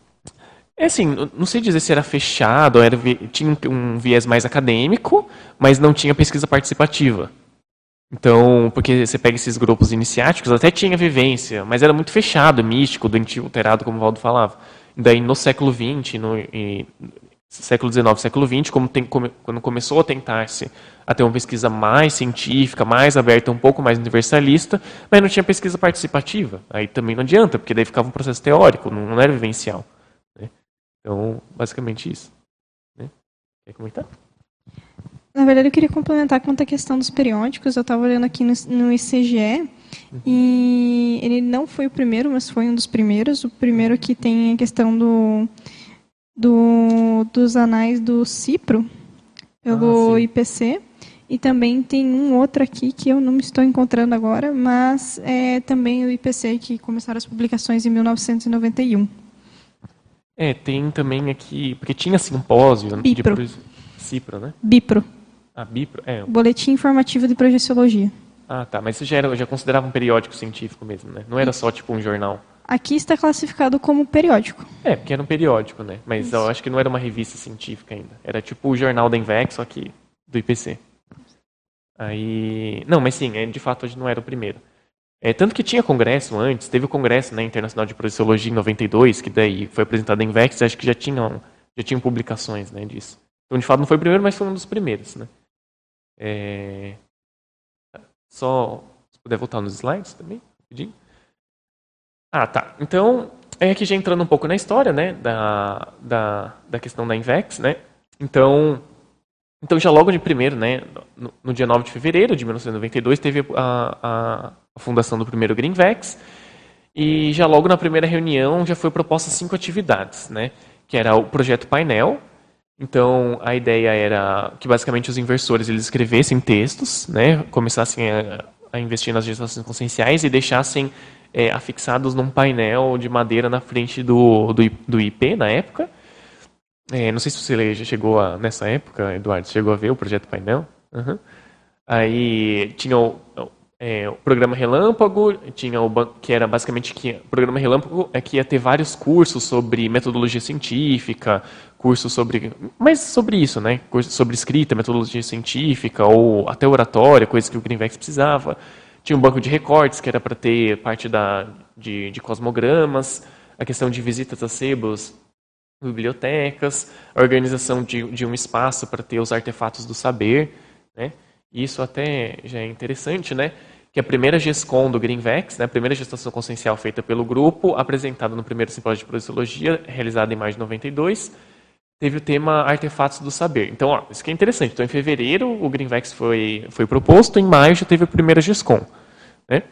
É assim, não sei dizer se era fechado, era, tinha um viés mais acadêmico, mas não tinha pesquisa participativa. Então, porque você pega esses grupos iniciáticos, até tinha vivência, mas era muito fechado, místico, doentio, alterado, como o Valdo falava. Daí no século vinte, no e, século dezenove, século vinte, como tem, come, quando começou a tentar-se a ter uma pesquisa mais científica, mais aberta, um pouco mais universalista, mas não tinha pesquisa participativa. Aí também não adianta, porque daí ficava um processo teórico, não, não era vivencial. Né? Então, basicamente isso. Né? Quer comentar? Na verdade, eu queria complementar quanto à questão dos periódicos. Eu estava olhando aqui no, no I C G E, uhum. e ele não foi o primeiro, mas foi um dos primeiros. O primeiro que tem a questão do, do, dos anais do Cipro, pelo ah, I P C. E também tem um outro aqui que eu não me estou encontrando agora, mas é também o I P C, que começaram as publicações em mil novecentos e noventa e um. É, tem também aqui, porque tinha simpósio... Bipro. De Cipro, né? Bipro. Ah, Bipro, é. Boletim Informativo de Projeciologia. Ah, tá, mas isso já, era, já considerava um periódico científico mesmo, né? Não era só tipo um jornal. Aqui está classificado como periódico. É, porque era um periódico, né? Mas isso. Eu acho que não era uma revista científica ainda. Era tipo o jornal da INVEX, só que do I P C. Aí... Não, mas sim, de fato hoje não era o primeiro. É, tanto que tinha congresso antes, teve o congresso, né, Internacional de Projeciologia em noventa e dois, que daí foi apresentado em INVEX, acho que já tinham, já tinham publicações, né, disso. Então, de fato, não foi o primeiro, mas foi um dos primeiros, né. É... Só, se puder voltar nos slides também, rapidinho. Ah, tá. Então, é aqui já entrando um pouco na história, né, da, da, da questão da INVEX, né. Então... Então, já logo de primeiro, né, no, no dia nove de fevereiro de mil novecentos e noventa e dois, teve a, a, a fundação do primeiro GreenVex, e já logo na primeira reunião já foi proposta cinco atividades, né, que era o projeto painel. Então, a ideia era que basicamente os inversores eles escrevessem textos, né, começassem a, a investir nas gestações conscienciais e deixassem é, afixados num painel de madeira na frente do, do, do I P, na época. É, não sei se você já chegou a, nessa época, Eduardo, você chegou a ver o projeto painel? Uhum. Aí tinha o, é, o programa Relâmpago, tinha o que era basicamente que o programa Relâmpago é que ia ter vários cursos sobre metodologia científica, cursos sobre, mas sobre isso, né? Cursos sobre escrita, metodologia científica ou até oratória, coisas que o GreenVex precisava. Tinha um banco de recortes que era para ter parte da de, de cosmogramas, a questão de visitas a sebos, bibliotecas, a organização de, de um espaço para ter os artefatos do saber, né? Isso até já é interessante, né? Que a primeira GESCOM do GreenVex, né, a primeira gestação consciencial feita pelo grupo, apresentada no primeiro simpósio de Projeciologia, realizado em maio de noventa e dois, teve o tema Artefatos do Saber. Então, ó, isso que é interessante. Então, em fevereiro, o GreenVex foi, foi proposto, em maio já teve a primeira GESCOM, né?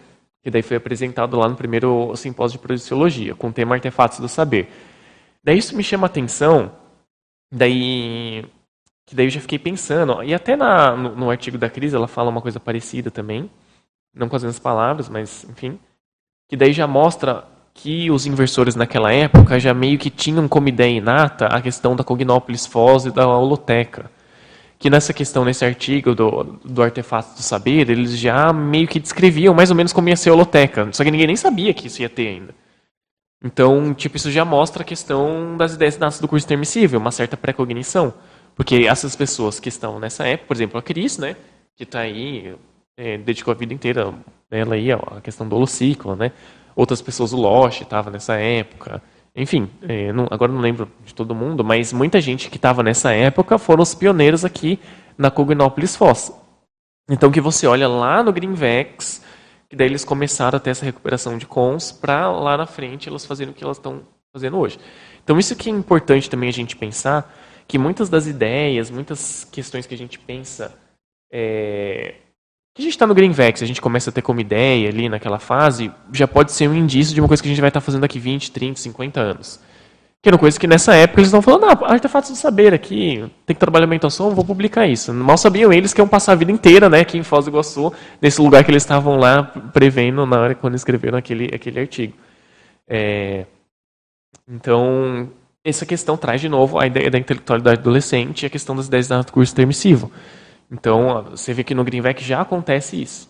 que daí foi apresentado lá no primeiro simpósio de projeciologia, com o tema Artefatos do Saber. Daí isso me chama a atenção, daí, que daí eu já fiquei pensando, e até na, no, no artigo da Cris ela fala uma coisa parecida também, não com as mesmas palavras, mas enfim, que daí já mostra que os inversores naquela época já meio que tinham como ideia inata a questão da Cognópolis Foz e da holoteca. Que nessa questão, nesse artigo do, do Artefato do Saber, eles já meio que descreviam mais ou menos como ia ser a holoteca, só que ninguém nem sabia que isso ia ter ainda. Então, tipo, isso já mostra a questão das ideias inatas do curso intermissível, uma certa pré-cognição. Porque essas pessoas que estão nessa época, por exemplo, a Cris, né, que está aí, é, dedicou a vida inteira ela aí, ó, a questão do holociclo, né? Outras pessoas, o Loche estava nessa época. Enfim, é, não, agora não lembro de todo mundo, mas muita gente que estava nessa época foram os pioneiros aqui na Cognópolis Foz. Então, que você olha lá no Greenvex, que daí eles começaram a ter essa recuperação de cons para lá na frente elas fazerem o que elas estão fazendo hoje. Então, isso que é importante também a gente pensar, que muitas das ideias, muitas questões que a gente pensa, é, que a gente está no Greenvex, a gente começa a ter como ideia ali naquela fase, já pode ser um indício de uma coisa que a gente vai estar fazendo daqui vinte, trinta, cinquenta anos. Que era coisa que nessa época eles estão falando, ah, Artefatos do Saber aqui, tem que trabalhar aumentação, vou publicar isso. Mal sabiam eles que iam passar a vida inteira, né, aqui em Foz do Iguaçu, nesse lugar que eles estavam lá prevendo na hora quando escreveram aquele, aquele artigo. É, então, essa questão traz de novo a ideia da intelectualidade adolescente e a questão das ideias do curso intermissivo. Então, você vê que no Greenvex já acontece isso.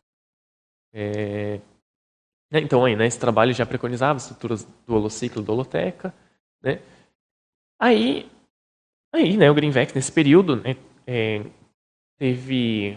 É, então, aí, né, esse trabalho já preconizava estruturas do holociclo, da holoteca. Né? Aí, aí né, o Greenvex, nesse período, né, é, teve,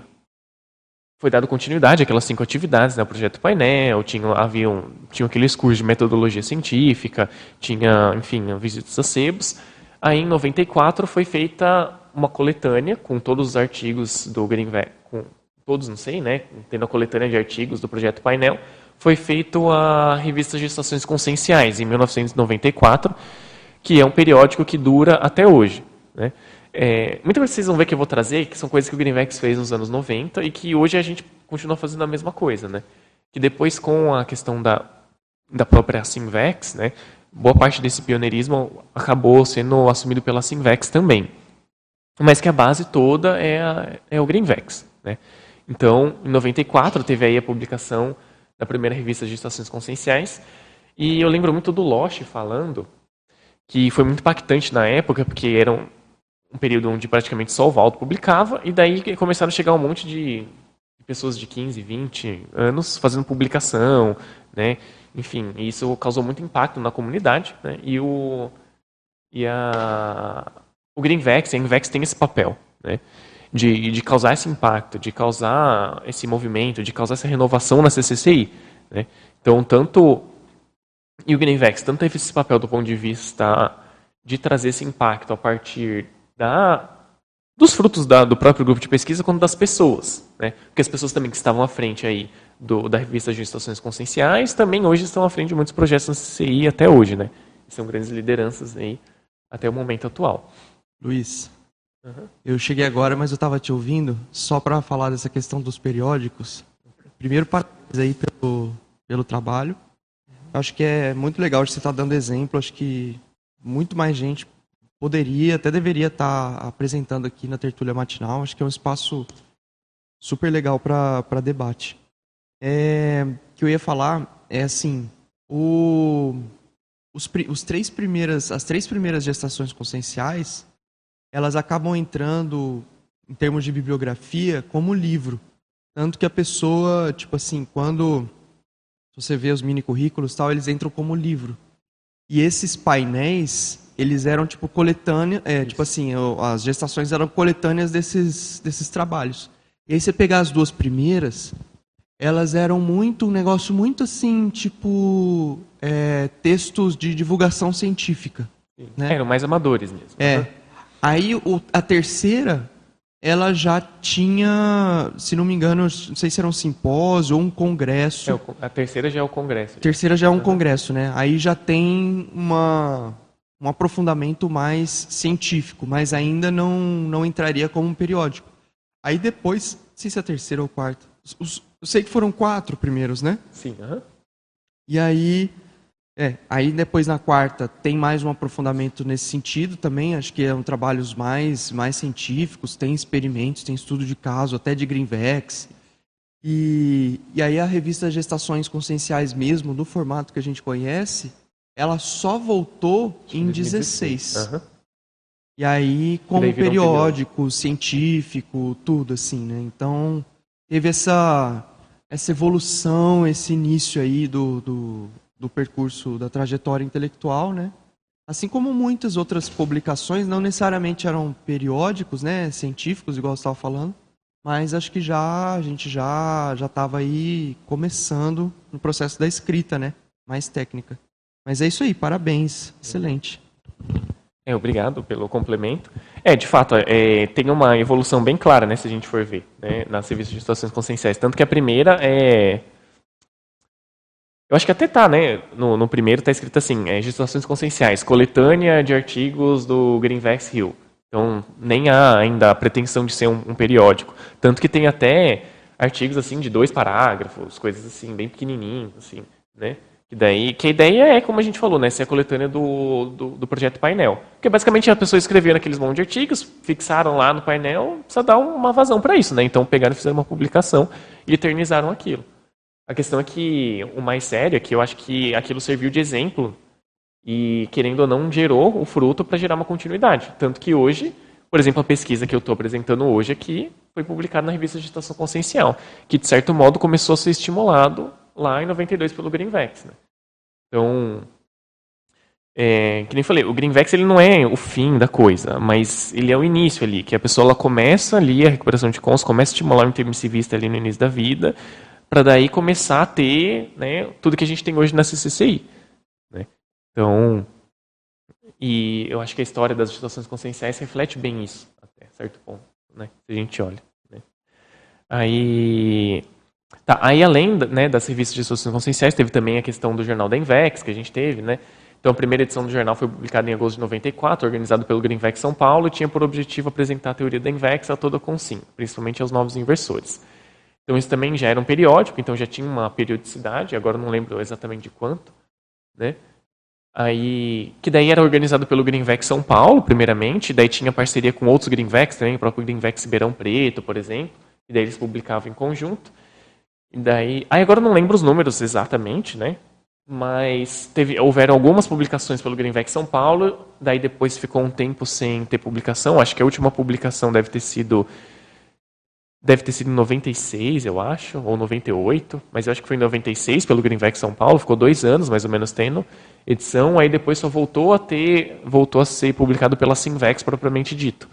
foi dado continuidade àquelas cinco atividades, né, o projeto painel, tinha, haviam, tinha aqueles cursos de metodologia científica, tinha, enfim, visitas a sebos. Aí, em noventa e quatro, foi feita uma coletânea com todos os artigos do Greenvex, com todos, não sei, né, tendo a coletânea de artigos do projeto painel, foi feito a revista Gestações Conscienciais, em mil novecentos e noventa e quatro, que é um periódico que dura até hoje. Né? É, muitas vezes vocês vão ver que eu vou trazer, que são coisas que o Greenvex fez nos anos noventa e que hoje a gente continua fazendo a mesma coisa. Né? Que depois, com a questão da, da própria Simvex, né, boa parte desse pioneirismo acabou sendo assumido pela Simvex também. Mas que a base toda é, a, é o Greenvex. Né? Então, em noventa e quatro, teve aí a publicação da primeira revista de Gestações Conscienciais, e eu lembro muito do Loche falando, que foi muito impactante na época, porque era um, um período onde praticamente só o Valdo publicava, e daí começaram a chegar um monte de pessoas de quinze, vinte anos fazendo publicação, né? Enfim, isso causou muito impacto na comunidade, né? E o, e a, o Greenvex, a Invex tem esse papel, né? De, de causar esse impacto, de causar esse movimento, de causar essa renovação na C C C I. Né? Então, tanto... E o Greenvex tanto teve esse papel do ponto de vista de trazer esse impacto a partir da, dos frutos da, do próprio grupo de pesquisa, quanto das pessoas. Né? Porque as pessoas também que estavam à frente aí do, da revista Gestações Conscienciais também hoje estão à frente de muitos projetos na C C C I até hoje. Né? São grandes lideranças aí até o momento atual. Luiz... Uhum. Eu cheguei agora, mas eu estava te ouvindo só para falar dessa questão dos periódicos. Primeiro, parabéns aí pelo, pelo trabalho. Acho que é muito legal de você estar dando exemplo. Acho que muito mais gente poderia, até deveria estar apresentando aqui na tertúlia matinal. Acho que é um espaço super legal para debate. É, o que eu ia falar é assim, o, os, os três primeiras, as três primeiras gestações conscienciais, elas acabam entrando, em termos de bibliografia, como livro. Tanto que a pessoa, tipo assim, quando você vê os mini-currículos, tal, eles entram como livro. E esses painéis, eles eram tipo coletâneas, é, tipo assim, as gestações eram coletâneas desses, desses trabalhos. E aí você pegar as duas primeiras, elas eram muito, um negócio muito assim, tipo, é, textos de divulgação científica. Né? Eram mais amadores mesmo. É. Uhum. Aí o, a terceira, ela já tinha, se não me engano, não sei se era um simpósio ou um congresso. É, a terceira já é o congresso. A terceira já é um congresso, né? Aí já tem uma, um aprofundamento mais científico, mas ainda não, não entraria como um periódico. Aí depois, não sei se é a terceira ou a quarta, os, eu sei que foram quatro primeiros, né? Sim, aham. Uhum. E aí, é, aí depois na quarta tem mais um aprofundamento nesse sentido também, acho que é um trabalhos mais, mais científicos, tem experimentos, tem estudo de caso, até de Greenvex. E, e aí a revista Gestações Conscienciais mesmo, no formato que a gente conhece, ela só voltou em dezesseis. Uhum. E aí, como e periódico, periódico, científico, tudo assim, né? Então, teve essa, essa evolução, esse início aí do, do, do percurso, da trajetória intelectual, né? Assim como muitas outras publicações, não necessariamente eram periódicos, né? Científicos, igual você estava falando, mas acho que já a gente já já estava aí começando no processo da escrita, né? Mais técnica. Mas é isso aí, parabéns, excelente. É, obrigado pelo complemento. É, de fato, é, tem uma evolução bem clara, né, se a gente for ver, né, nas revistas de situações conscienciais. Tanto que a primeira é... Eu acho que até tá, né, no, no primeiro está escrito assim, é, Gestações Conscienciais, coletânea de artigos do Greenvex Hill. Então, nem há ainda a pretensão de ser um, um periódico. Tanto que tem até artigos, assim, de dois parágrafos, coisas assim, bem pequenininhos, assim, né. E daí, que a ideia é, como a gente falou, né, ser a coletânea do, do, do projeto painel. Porque basicamente a pessoa escreveu aqueles monte de artigos, fixaram lá no painel, precisa dar uma vazão para isso, né? Então pegaram e fizeram uma publicação e eternizaram aquilo. A questão é que o mais sério é que eu acho que aquilo serviu de exemplo e, querendo ou não, gerou o fruto para gerar uma continuidade. Tanto que hoje, por exemplo, a pesquisa que eu estou apresentando hoje aqui foi publicada na revista de Gestação Consciencial, que de certo modo começou a ser estimulado lá em noventa e dois pelo Greenvex, né? Então, é, que nem falei, o Greenvex ele não é o fim da coisa, mas ele é o início ali, que a pessoa ela começa ali a recuperação de cons, começa a estimular o intermissivista ali no início da vida, para daí começar a ter, né, tudo que a gente tem hoje na C C C I, né? Então, e eu acho que a história das gestações conscienciais reflete bem isso, até certo ponto, né, se a gente olha, né? Aí... Tá, aí além, né, das revistas de gestações conscienciais, teve também a questão do jornal da Invex, que a gente teve, né? Então a primeira edição do jornal foi publicada em agosto de noventa e quatro, organizado pelo Greenvex São Paulo, e tinha por objetivo apresentar a teoria da Invex a toda a consim, principalmente aos novos inversores. Então isso também já era um periódico, então já tinha uma periodicidade, agora não lembro exatamente de quanto, né? Aí, que daí era organizado pelo Greenvex São Paulo, primeiramente, daí tinha parceria com outros Greenvex também, o próprio Greenvex Ribeirão Preto, por exemplo, e daí eles publicavam em conjunto. E daí, aí agora eu não lembro os números exatamente, né? Mas teve, houveram algumas publicações pelo Greenvex São Paulo, daí depois ficou um tempo sem ter publicação. Acho que a última publicação deve ter sido deve ter sido em noventa e seis, eu acho, ou noventa e oito, mas eu acho que foi em noventa e seis pelo Greenvex São Paulo, ficou dois anos mais ou menos tendo edição, aí depois só voltou a ter, voltou a ser publicado pela Sinvex propriamente dito.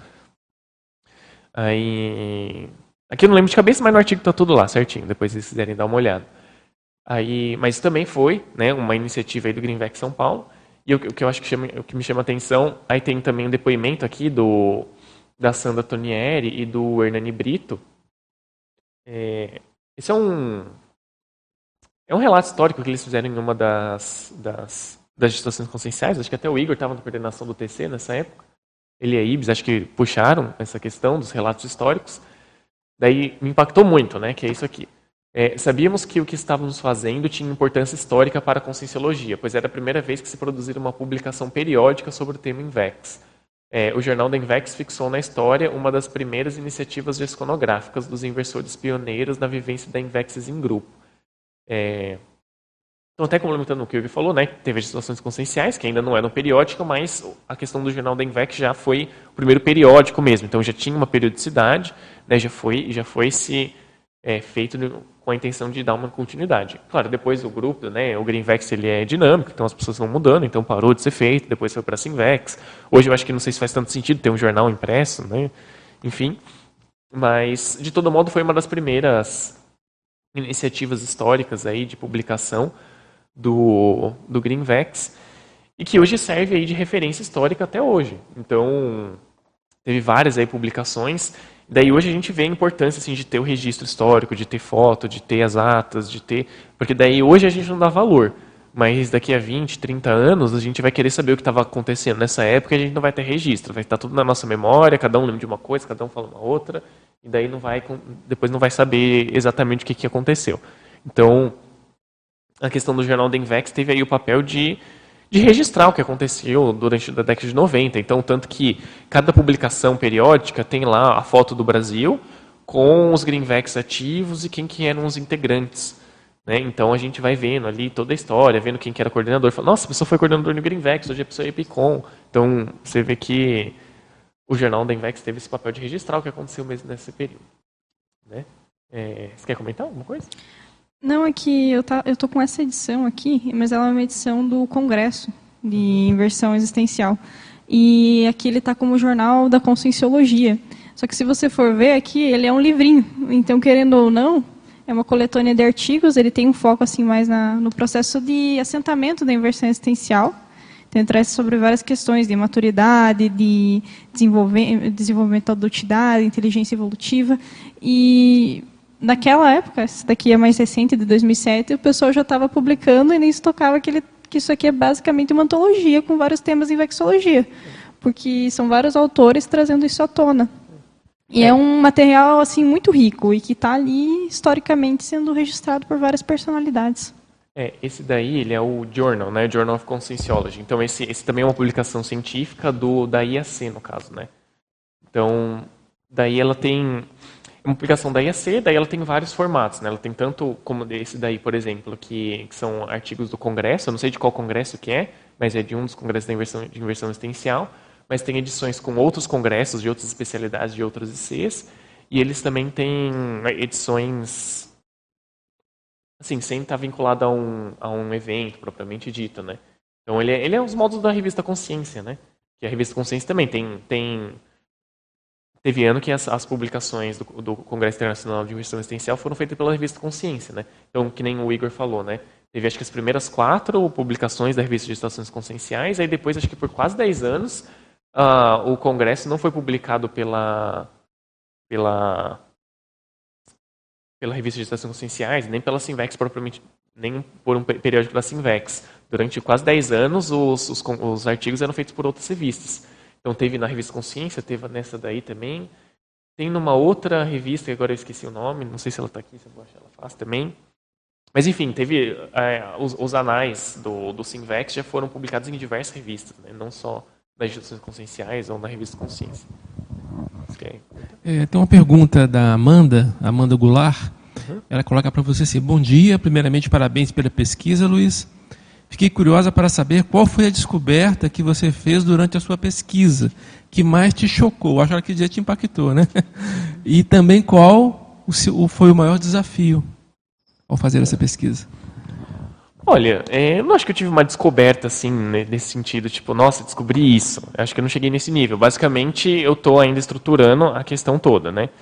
Aí aqui eu não lembro de cabeça, mas no artigo está tudo lá, certinho, depois vocês quiserem dar uma olhada. Aí, mas também foi, né, uma iniciativa aí do Greenvex São Paulo, e o que eu acho que, chama, o que me chama a atenção, aí tem também um depoimento aqui do, da Sandra Tonieri e do Hernani Brito. É, esse é um, é um relato histórico que eles fizeram em uma das, das, das gestações conscienciais, acho que até o Igor estava na coordenação do T C nessa época, ele e a Ibs, acho que puxaram essa questão dos relatos históricos. Daí me impactou muito, né, que é isso aqui. É, sabíamos que o que estávamos fazendo tinha importância histórica para a conscienciologia, pois era a primeira vez que se produzira uma publicação periódica sobre o tema Invex. É, o jornal da Invex fixou na história uma das primeiras iniciativas gesconográficas dos inversores pioneiros na vivência da Invexes em grupo. É, então, até complementando o que o Igor falou, né, teve as situações conscienciais, que ainda não eram periódicas, mas a questão do jornal da Invex já foi o primeiro periódico mesmo, então já tinha uma periodicidade, né, já foi, já foi se, é, feito com a intenção de dar uma continuidade. Claro, depois o grupo, né, o Greenvex ele é dinâmico, então as pessoas vão mudando, então parou de ser feito, depois foi para a Sinvex. Hoje eu acho que não sei se faz tanto sentido ter um jornal impresso, né, enfim, mas de todo modo foi uma das primeiras iniciativas históricas aí de publicação do, do Greenvex, e que hoje serve aí de referência histórica até hoje. Então, teve várias aí publicações, daí hoje a gente vê a importância assim, de ter o registro histórico, de ter foto, de ter as atas, de ter... Porque daí hoje a gente não dá valor, mas daqui a vinte, trinta anos a gente vai querer saber o que estava acontecendo nessa época e a gente não vai ter registro, vai estar tudo na nossa memória, cada um lembra de uma coisa, cada um fala uma outra, e daí não vai, depois não vai saber exatamente o que, que aconteceu. Então, a questão do jornal da Invex teve aí o papel de, de registrar o que aconteceu durante a década de noventa. Então, tanto que cada publicação periódica tem lá a foto do Brasil com os Greenvex ativos e quem que eram os integrantes. Né? Então, a gente vai vendo ali toda a história, vendo quem que era coordenador. Fala, nossa, a pessoa foi coordenador no Greenvex, hoje a pessoa é Epicom. Então, você vê que o jornal da Invex teve esse papel de registrar o que aconteceu mesmo nesse período. Né? É, você quer comentar alguma coisa? Não, é que eu, tá, eu tô com essa edição aqui, mas ela é uma edição do Congresso de Inversão Existencial. E aqui ele está como jornal da Conscienciologia. Só que se você for ver aqui, ele é um livrinho. Então, querendo ou não, é uma coletânea de artigos, ele tem um foco assim mais na, no processo de assentamento da inversão existencial. Então, ele traz sobre várias questões de maturidade, de desenvolver, desenvolvimento da adultidade, inteligência evolutiva. E naquela época, esse daqui é mais recente, de dois mil e sete, o pessoal já estava publicando e nem se tocava que, ele, que isso aqui é basicamente uma antologia com vários temas em vexologia, porque são vários autores trazendo isso à tona. E é, é um material assim muito rico e que está ali historicamente sendo registrado por várias personalidades. É, esse daí ele é o Journal, né? Journal of Conscienciology. Então esse, esse também é uma publicação científica do da I A C, no caso, né? Então daí ela tem uma publicação da I A C, daí ela tem vários formatos, né? Ela tem tanto como esse daí, por exemplo, que, que são artigos do Congresso, eu não sei de qual congresso que é, mas é de um dos congressos da inversão, de inversão existencial, mas tem edições com outros congressos de outras especialidades de outras I Cs, e eles também têm edições, assim, sem estar vinculado a um, a um evento propriamente dito, né? Então ele é, ele é os modos da revista Consciência, né? Que a revista Consciência também tem... tem Teve ano que as, as publicações do, do Congresso Internacional de Inversão Existencial foram feitas pela revista Consciência, né? Então, que nem o Igor falou, né? Teve, acho que as primeiras quatro publicações da revista de Estações Conscienciais, aí depois, acho que por quase dez anos, uh, o Congresso não foi publicado pela, pela, pela revista de Estações Conscienciais, nem pela Sinvex propriamente, nem por um periódico da Sinvex. Durante quase dez anos, os, os, os artigos eram feitos por outras revistas. Então teve na revista Consciência, teve nessa daí também. Tem numa outra revista, que agora eu esqueci o nome, não sei se ela está aqui, se eu vou achar ela fácil também. Mas enfim, teve é, os, os anais do, do Sinvex já foram publicados em diversas revistas, né? Não só nas instituições conscienciais ou na revista Consciência. É, tem uma pergunta da Amanda, Amanda Goulart. Uhum. Ela coloca para você assim: bom dia, primeiramente parabéns pela pesquisa, Luiz. Fiquei curiosa para saber qual foi a descoberta que você fez durante a sua pesquisa, que mais te chocou, acho que já te impactou, né? E também qual o seu, foi o maior desafio ao fazer essa pesquisa? Olha, é, eu não acho que eu tive uma descoberta assim, nesse sentido, tipo, nossa, descobri isso. Eu acho que eu não cheguei nesse nível. Basicamente, eu estou ainda estruturando a questão toda, né?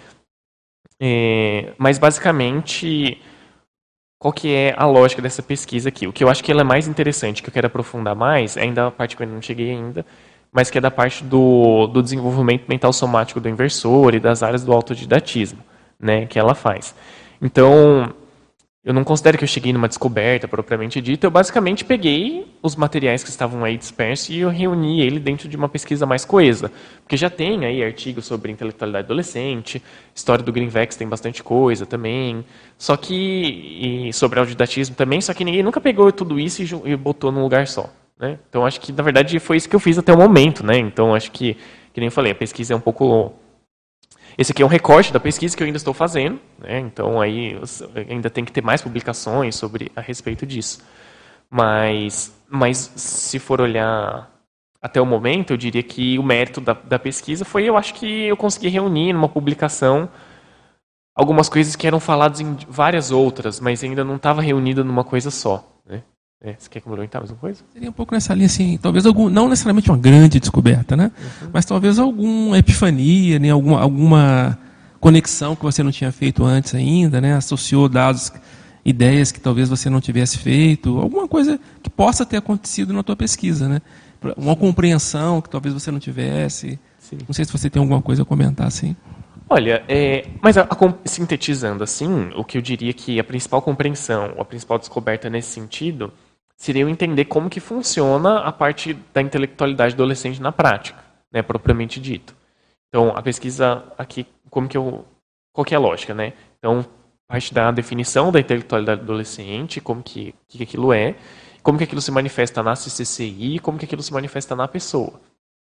É, mas, basicamente... Qual que é a lógica dessa pesquisa aqui? O que eu acho que ela é mais interessante, que eu quero aprofundar mais, ainda a parte que eu não cheguei ainda, mas que é da parte do, do desenvolvimento mental somático do inversor e das áreas do autodidatismo, né, que ela faz. Então, eu não considero que eu cheguei numa descoberta propriamente dita, eu basicamente peguei os materiais que estavam aí dispersos e eu reuni ele dentro de uma pesquisa mais coesa. Porque já tem aí artigos sobre intelectualidade adolescente, história do Greenvex tem bastante coisa também, só que, e sobre autodidatismo também, só que ninguém nunca pegou tudo isso e, e botou num lugar só. Né? Então, acho que, na verdade, foi isso que eu fiz até o momento. Né? Então, acho que, que nem eu falei, a pesquisa é um pouco... Esse aqui é um recorte da pesquisa que eu ainda estou fazendo, né? Então aí ainda tem que ter mais publicações sobre a respeito disso. Mas, mas se for olhar até o momento, eu diria que o mérito da, da pesquisa foi, eu acho que eu consegui reunir numa publicação algumas coisas que eram faladas em várias outras, mas ainda não estava reunido numa coisa só. Né? É, você quer complementar mais uma coisa? Seria um pouco nessa linha, assim, talvez algum, não necessariamente uma grande descoberta, né? Uhum. Mas talvez alguma epifania, né? alguma, alguma conexão que você não tinha feito antes ainda, né? Associou dados, ideias que talvez você não tivesse feito, alguma coisa que possa ter acontecido na tua pesquisa, né? Uma compreensão que talvez você não tivesse. Sim. Não sei se você tem alguma coisa a comentar, assim. Olha, é, mas a, a, sintetizando assim, o que eu diria que a principal compreensão, a principal descoberta nesse sentido, seria eu entender como que funciona a parte da intelectualidade adolescente na prática, né, propriamente dito. Então, a pesquisa aqui, como que eu qual que é a lógica, né? Então, parte da definição da intelectualidade adolescente, como que, que aquilo é, como que aquilo se manifesta na C C C I e como que aquilo se manifesta na pessoa.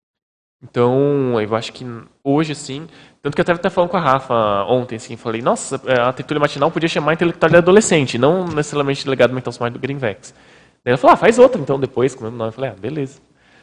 Então, eu acho que hoje, assim, tanto que eu até estava falando com a Rafa ontem, assim, falei, nossa, a tertúlia matinal podia chamar intelectualidade adolescente, não necessariamente legado mental somático do Greenvex. Daí ela falou, ah, faz outra então depois, com o mesmo nome. Eu falei, ah, beleza.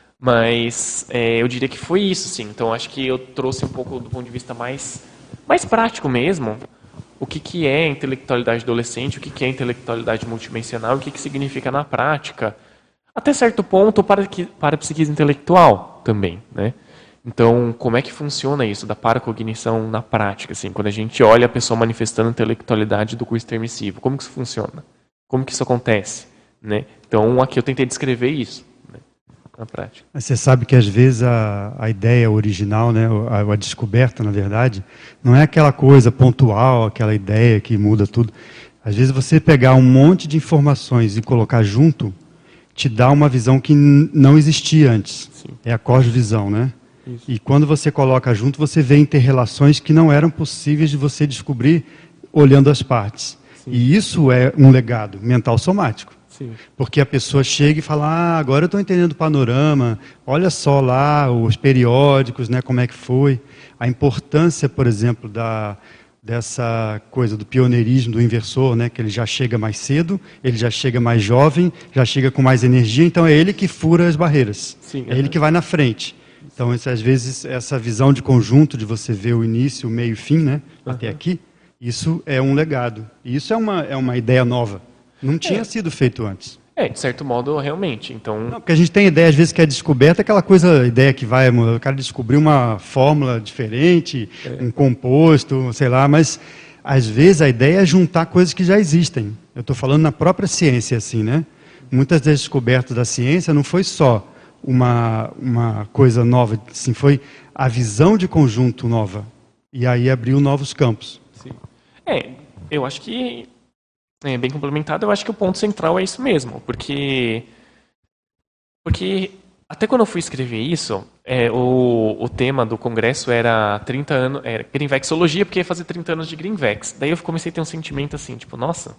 Mas é, eu diria que foi isso, sim. Então, acho que eu trouxe um pouco do ponto de vista mais, mais prático mesmo, o que, que é intelectualidade adolescente, o que, que é intelectualidade multidimensional, o que, que significa na prática, até certo ponto para, para a psiquise intelectual também, né? Então, como é que funciona isso da paracognição na prática, assim, quando a gente olha a pessoa manifestando intelectualidade do curso intermissivo, como que isso funciona? Como que isso acontece? Né? Então, aqui eu tentei descrever isso, né, na prática. Mas você sabe que às vezes a, a ideia original, né, a, a descoberta, na verdade, não é aquela coisa pontual, aquela ideia que muda tudo. Às vezes você pegar um monte de informações e colocar junto, te dá uma visão que não existia antes. Sim. É a cosvisão, né? Isso. E quando você coloca junto, você vê interrelações que não eram possíveis de você descobrir olhando as partes. Sim. E isso é um legado mental somático. Sim. Porque a pessoa chega e fala, ah, agora eu estou entendendo o panorama, olha só lá os periódicos, né, como é que foi. A importância, por exemplo, da, dessa coisa do pioneirismo, do inversor, né, que ele já chega mais cedo, ele já chega mais jovem, já chega com mais energia, então é ele que fura as barreiras. Sim, é, é ele que vai na frente. Então, isso, às vezes, essa visão de conjunto, de você ver o início, o meio e o fim, né, uhum. até aqui, isso é um legado. E isso é uma, é uma ideia nova. Não tinha é. sido feito antes. É, de certo modo, realmente. Então... Não, porque a gente tem ideia, às vezes, que é descoberta, aquela coisa, ideia que vai, o cara descobriu uma fórmula diferente, é. um composto, sei lá, mas, às vezes, a ideia é juntar coisas que já existem. Eu estou falando na própria ciência, assim, né? Muitas das descobertas da ciência não foi só uma, uma coisa nova, assim, foi a visão de conjunto nova. E aí abriu novos campos. Sim. É, eu acho que, é, bem complementado, eu acho que o ponto central é isso mesmo, porque, porque até quando eu fui escrever isso, é, o, o tema do congresso era trinta anos, era Greenvexologia, porque ia fazer trinta anos de Greenvex. Daí eu comecei a ter um sentimento assim, tipo, nossa,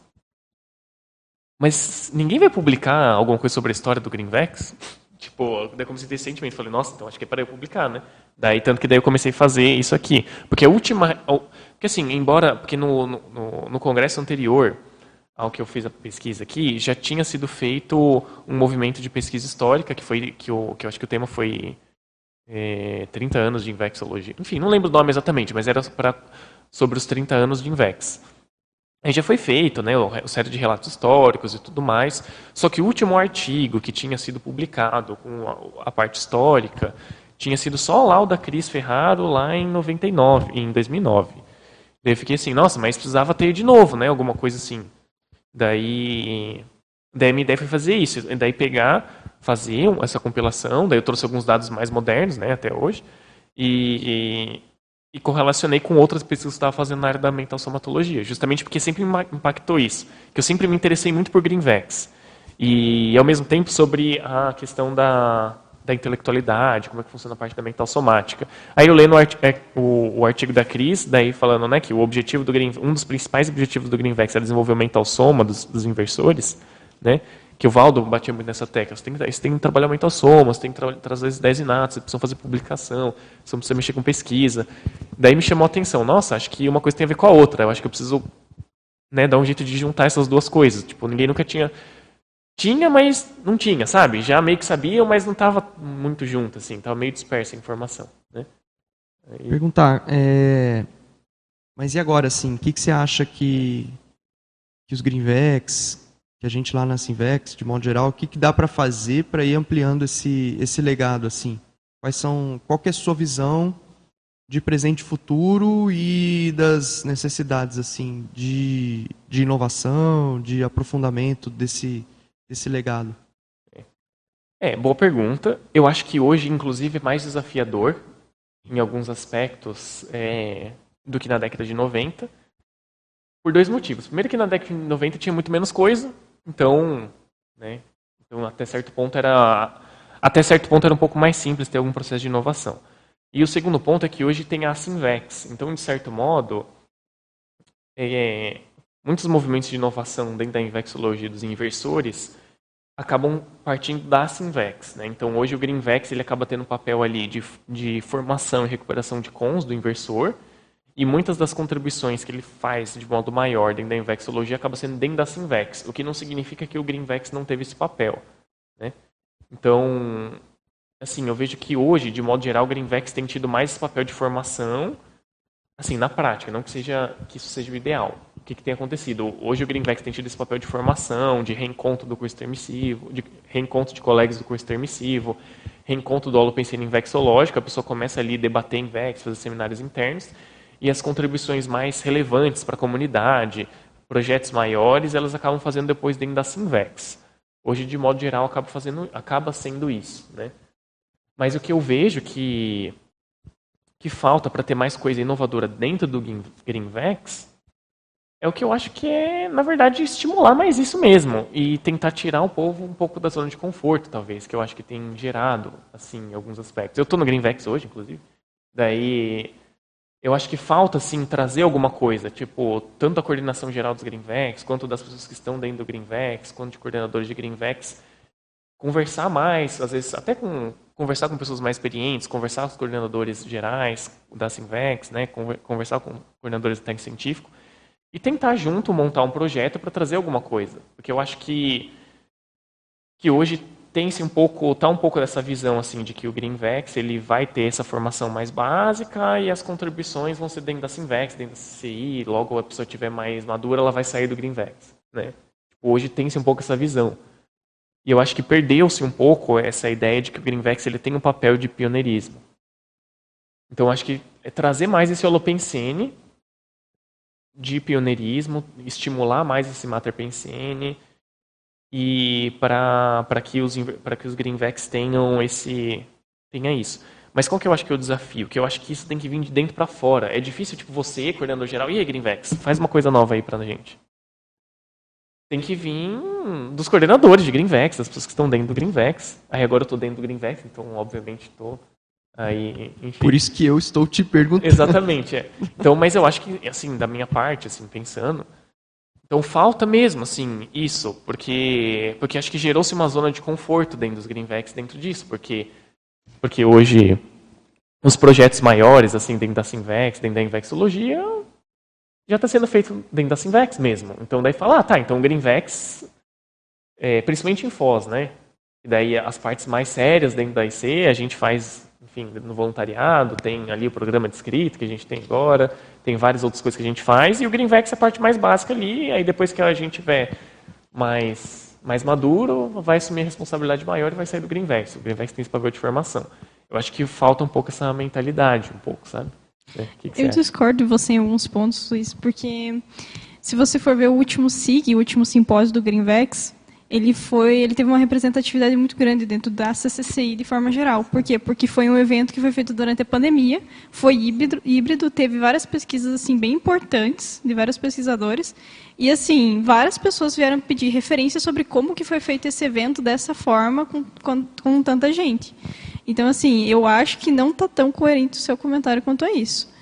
mas ninguém vai publicar alguma coisa sobre a história do Greenvex? Tipo, daí eu comecei a ter esse sentimento, falei, nossa, então acho que é para eu publicar, né? Daí, tanto que daí eu comecei a fazer isso aqui. Porque a última... Porque assim, embora... Porque no, no, no congresso anterior ao que eu fiz a pesquisa aqui, já tinha sido feito um movimento de pesquisa histórica, que foi que eu, que eu acho que o tema foi é, trinta anos de Invexologia. Enfim, não lembro o nome exatamente, mas era pra, sobre os trinta anos de Invex. Aí já foi feito, né, o série de relatos históricos e tudo mais, só que o último artigo que tinha sido publicado com a, a parte histórica tinha sido só lá o da Cris Ferraro lá em noventa e nove, em dois mil e nove. Daí eu fiquei assim, nossa, mas precisava ter de novo, né, alguma coisa assim. Daí, daí a minha ideia foi fazer isso, daí pegar, fazer essa compilação, daí eu trouxe alguns dados mais modernos, né, até hoje, e... e E correlacionei com outras pesquisas que eu estava fazendo na área da mental somatologia, justamente porque sempre me impactou isso. Que eu sempre me interessei muito por Greenvex. E, ao mesmo tempo, sobre a questão da, da intelectualidade, como é que funciona a parte da mental somática. Aí eu lendo o, art, o, o artigo da Cris, daí falando, né, que o objetivo do Green, um dos principais objetivos do Greenvex era desenvolver o mental soma dos, dos inversores, né? Que o Valdo batia muito nessa tecla, você tem que, você tem que trabalhar o mental soma, você tem que tra trazer as ideias inatas, você precisa fazer publicação, você precisa mexer com pesquisa. Daí me chamou a atenção, nossa, acho que uma coisa tem a ver com a outra, eu acho que eu preciso, né, dar um jeito de juntar essas duas coisas. Tipo, ninguém nunca tinha... Tinha, mas não tinha, sabe? Já meio que sabiam, mas não estava muito junto, assim, estava meio dispersa a informação. Né? Aí... Perguntar, é... mas e agora, assim, o que, que você acha que, que os Greenvex... que a gente lá na Sinvex, de modo geral, o que, que dá para fazer para ir ampliando esse, esse legado, assim? Quais são, qual que é a sua visão de presente e futuro e das necessidades, assim, de, de inovação, de aprofundamento desse, desse legado? É, boa pergunta. Eu acho que hoje, inclusive, é mais desafiador, em alguns aspectos, é, do que na década de noventa, por dois motivos. Primeiro que na década de noventa tinha muito menos coisa, então, né, então até certo ponto era até certo ponto era um pouco mais simples ter algum processo de inovação. E o segundo ponto é que hoje tem a Sinvex. Então, de certo modo, é, muitos movimentos de inovação dentro da Invexologia dos inversores acabam partindo da Sinvex, né? Então, hoje o Greenvex ele acaba tendo um papel ali de, de formação e recuperação de cons do inversor, e muitas das contribuições que ele faz de modo maior dentro da Invexologia acaba sendo dentro da Sinvex, o que não significa que o Greenvex não teve esse papel, né? Então, assim, eu vejo que hoje, de modo geral, o Greenvex tem tido mais esse papel de formação, assim, na prática, não que, seja, que isso seja o ideal. O que, que tem acontecido? Hoje o Greenvex tem tido esse papel de formação, de reencontro do curso intermissivo, de reencontro de colegas do curso intermissivo, reencontro do holopensene invexológico, a pessoa começa ali a debater Invex, fazer seminários internos, e as contribuições mais relevantes para a comunidade, projetos maiores, elas acabam fazendo depois dentro da Sinvex. Hoje, de modo geral, acaba, fazendo, acaba sendo isso, né? Mas o que eu vejo que, que falta para ter mais coisa inovadora dentro do Greenvex é o que eu acho que é, na verdade, estimular mais isso mesmo e tentar tirar o povo um pouco da zona de conforto, talvez, que eu acho que tem gerado, assim, alguns aspectos. Eu estou no Greenvex hoje, inclusive, daí eu acho que falta, assim, trazer alguma coisa, tipo, tanto a coordenação geral dos Greenvex, quanto das pessoas que estão dentro do Greenvex, quanto de coordenadores de Greenvex, conversar mais, às vezes, até com, conversar com pessoas mais experientes, conversar com os coordenadores gerais da Sinvex, né, conversar com coordenadores do técnico científico, e tentar junto montar um projeto para trazer alguma coisa. Porque eu acho que, que hoje tem-se um pouco, tá um pouco dessa visão assim, de que o Greenvex ele vai ter essa formação mais básica e as contribuições vão ser dentro da Sinvex, dentro da C C I, logo a pessoa estiver mais madura, ela vai sair do Greenvex, né? Hoje tem-se um pouco essa visão. E eu acho que perdeu-se um pouco essa ideia de que o Greenvex ele tem um papel de pioneirismo. Então, eu acho que é trazer mais esse holopensene de pioneirismo, estimular mais esse Mater Pensene e para para que os para que os Greenvex tenham esse tenha isso. Mas qual que eu acho que é o desafio? Que eu acho que isso tem que vir de dentro para fora. É difícil, tipo, você, coordenador geral, e aí, Greenvex, faz uma coisa nova aí pra gente. Tem que vir dos coordenadores de Greenvex, das pessoas que estão dentro do Greenvex. Aí agora eu estou dentro do Greenvex, então obviamente estou aí, enfim. Por isso que eu estou te perguntando. Exatamente, é. Então, mas eu acho que, assim, da minha parte, assim, pensando, então falta mesmo, assim, isso, porque, porque acho que gerou-se uma zona de conforto dentro dos Greenvex, dentro disso, porque, porque hoje os projetos maiores, assim, dentro da Sinvex, dentro da Invexologia, já está sendo feito dentro da Sinvex mesmo. Então, daí fala, ah, tá, então o Greenvex, é, principalmente em Foz, né? E daí as partes mais sérias dentro da I C, a gente faz, enfim, no voluntariado, tem ali o programa de escrita que a gente tem agora, tem várias outras coisas que a gente faz, e o Greenvex é a parte mais básica ali, aí depois que a gente tiver mais, mais maduro, vai assumir a responsabilidade maior e vai sair do Greenvex. O Greenvex tem esse papel de formação. Eu acho que falta um pouco essa mentalidade, um pouco, sabe? É, que que eu você discordo de você em alguns pontos, Luiz, porque se você for ver o último S I G, o último simpósio do Greenvex, ele foi, ele teve uma representatividade muito grande dentro da C C C I de forma geral. Por quê? Porque foi um evento que foi feito durante a pandemia, foi híbrido, híbrido teve várias pesquisas assim bem importantes de vários pesquisadores e assim várias pessoas vieram pedir referências sobre como que foi feito esse evento dessa forma com, com, com tanta gente. Então, assim, eu acho que não está tão coerente o seu comentário quanto a isso.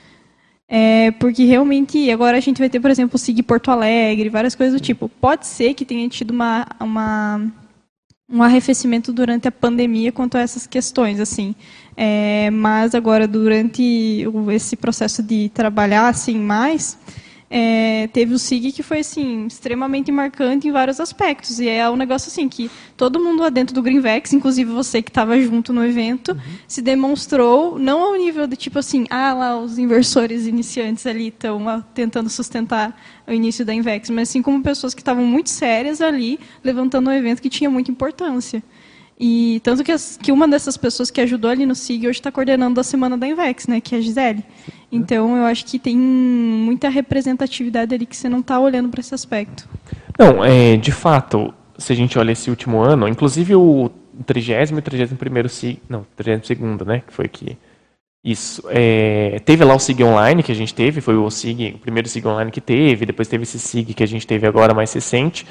É, porque realmente, agora a gente vai ter, por exemplo, o S I G Porto Alegre, várias coisas do tipo. Pode ser que tenha tido uma, uma, um arrefecimento durante a pandemia quanto a essas questões, assim. É, mas agora, durante o, esse processo de trabalhar assim mais... É, teve o S I G que foi assim, extremamente marcante em vários aspectos. E é um negócio assim que todo mundo lá dentro do Greenvex, inclusive você que estava junto no evento, uhum. se demonstrou, não ao nível de tipo assim, ah, lá os inversores iniciantes ali estão tentando sustentar o início da Invex, mas assim como pessoas que estavam muito sérias ali, levantando um evento que tinha muita importância. E tanto que, as, que uma dessas pessoas que ajudou ali no S I G hoje está coordenando a semana da Invex, né, que é a Gisele. Então, eu acho que tem muita representatividade ali que você não está olhando para esse aspecto. Não, é, de fato, se a gente olha esse último ano, inclusive o trigésimo e trigésimo primeiro S I G, não, trigésimo segundo, né, que foi que isso, é, teve lá o S I G online que a gente teve, foi o S I G, o primeiro S I G online que teve, depois teve esse S I G que a gente teve agora mais recente,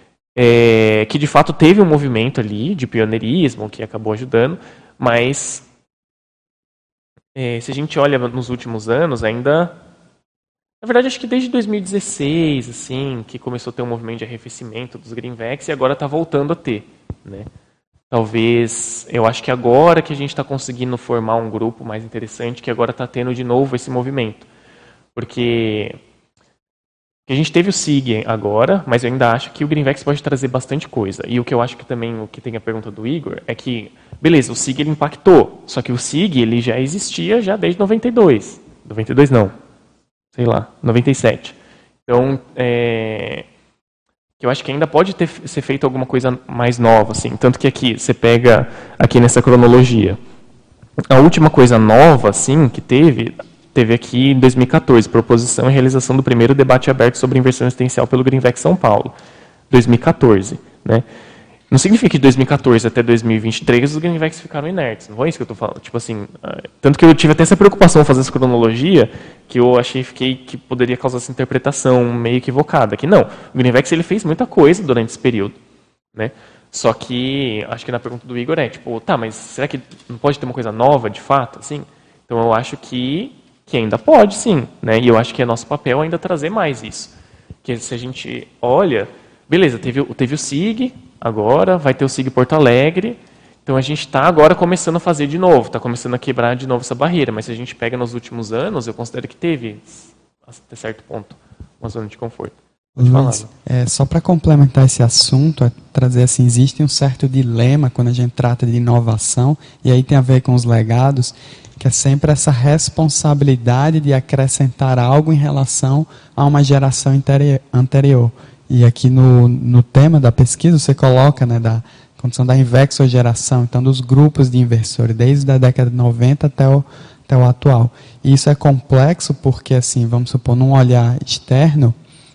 é, que de fato teve um movimento ali de pioneirismo que acabou ajudando, mas é, se a gente olha nos últimos anos, ainda Na verdade, acho que desde dois mil e dezesseis, assim, que começou a ter um movimento de arrefecimento dos greenbacks e agora está voltando a ter, né? Talvez, eu acho que agora que a gente está conseguindo formar um grupo mais interessante, que agora está tendo de novo esse movimento. Porque a gente teve o S I G agora, mas eu ainda acho que o Greenvex pode trazer bastante coisa. E o que eu acho que também, o que tem a pergunta do Igor, é que, beleza, o S I G ele impactou, só que o S I G ele já existia já desde noventa e dois. noventa e dois não, sei lá, noventa e sete. Então, é, que eu acho que ainda pode ter, ser feito alguma coisa mais nova, assim. Tanto que aqui, você pega aqui nessa cronologia, a última coisa nova, assim, que teve, teve aqui em dois mil e quatorze, proposição e realização do primeiro debate aberto sobre inversão existencial pelo Greenvex São Paulo, dois mil e quatorze, né? Não significa que de dois mil e quatorze até dois mil e vinte e três os Greenvex ficaram inertes, não foi isso que eu estou falando. Tipo assim, tanto que eu tive até essa preocupação fazendo essa cronologia, que eu achei fiquei, que poderia causar essa interpretação meio equivocada. Que não, o Greenvex ele fez muita coisa durante esse período, né? Só que, acho que na pergunta do Igor é, tipo, tá, mas será que não pode ter uma coisa nova de fato, assim? Então eu acho que, que ainda pode, sim, né? E eu acho que é nosso papel ainda trazer mais isso. Que se a gente olha, beleza, teve, teve o S I G, agora vai ter o S I G Porto Alegre, então a gente está agora começando a fazer de novo, está começando a quebrar de novo essa barreira, mas se a gente pega nos últimos anos, eu considero que teve, até certo ponto, uma zona de conforto. Luiz, é, só para complementar esse assunto, é trazer assim, existe um certo dilema quando a gente trata de inovação, e aí tem a ver com os legados, que é sempre essa responsabilidade de acrescentar algo em relação a uma geração anterior. E aqui no, no tema da pesquisa você coloca, né, da condição da inverso-geração, então dos grupos de inversores, desde a década de noventa até o, até o atual. E isso é complexo porque, assim, vamos supor, num olhar externo,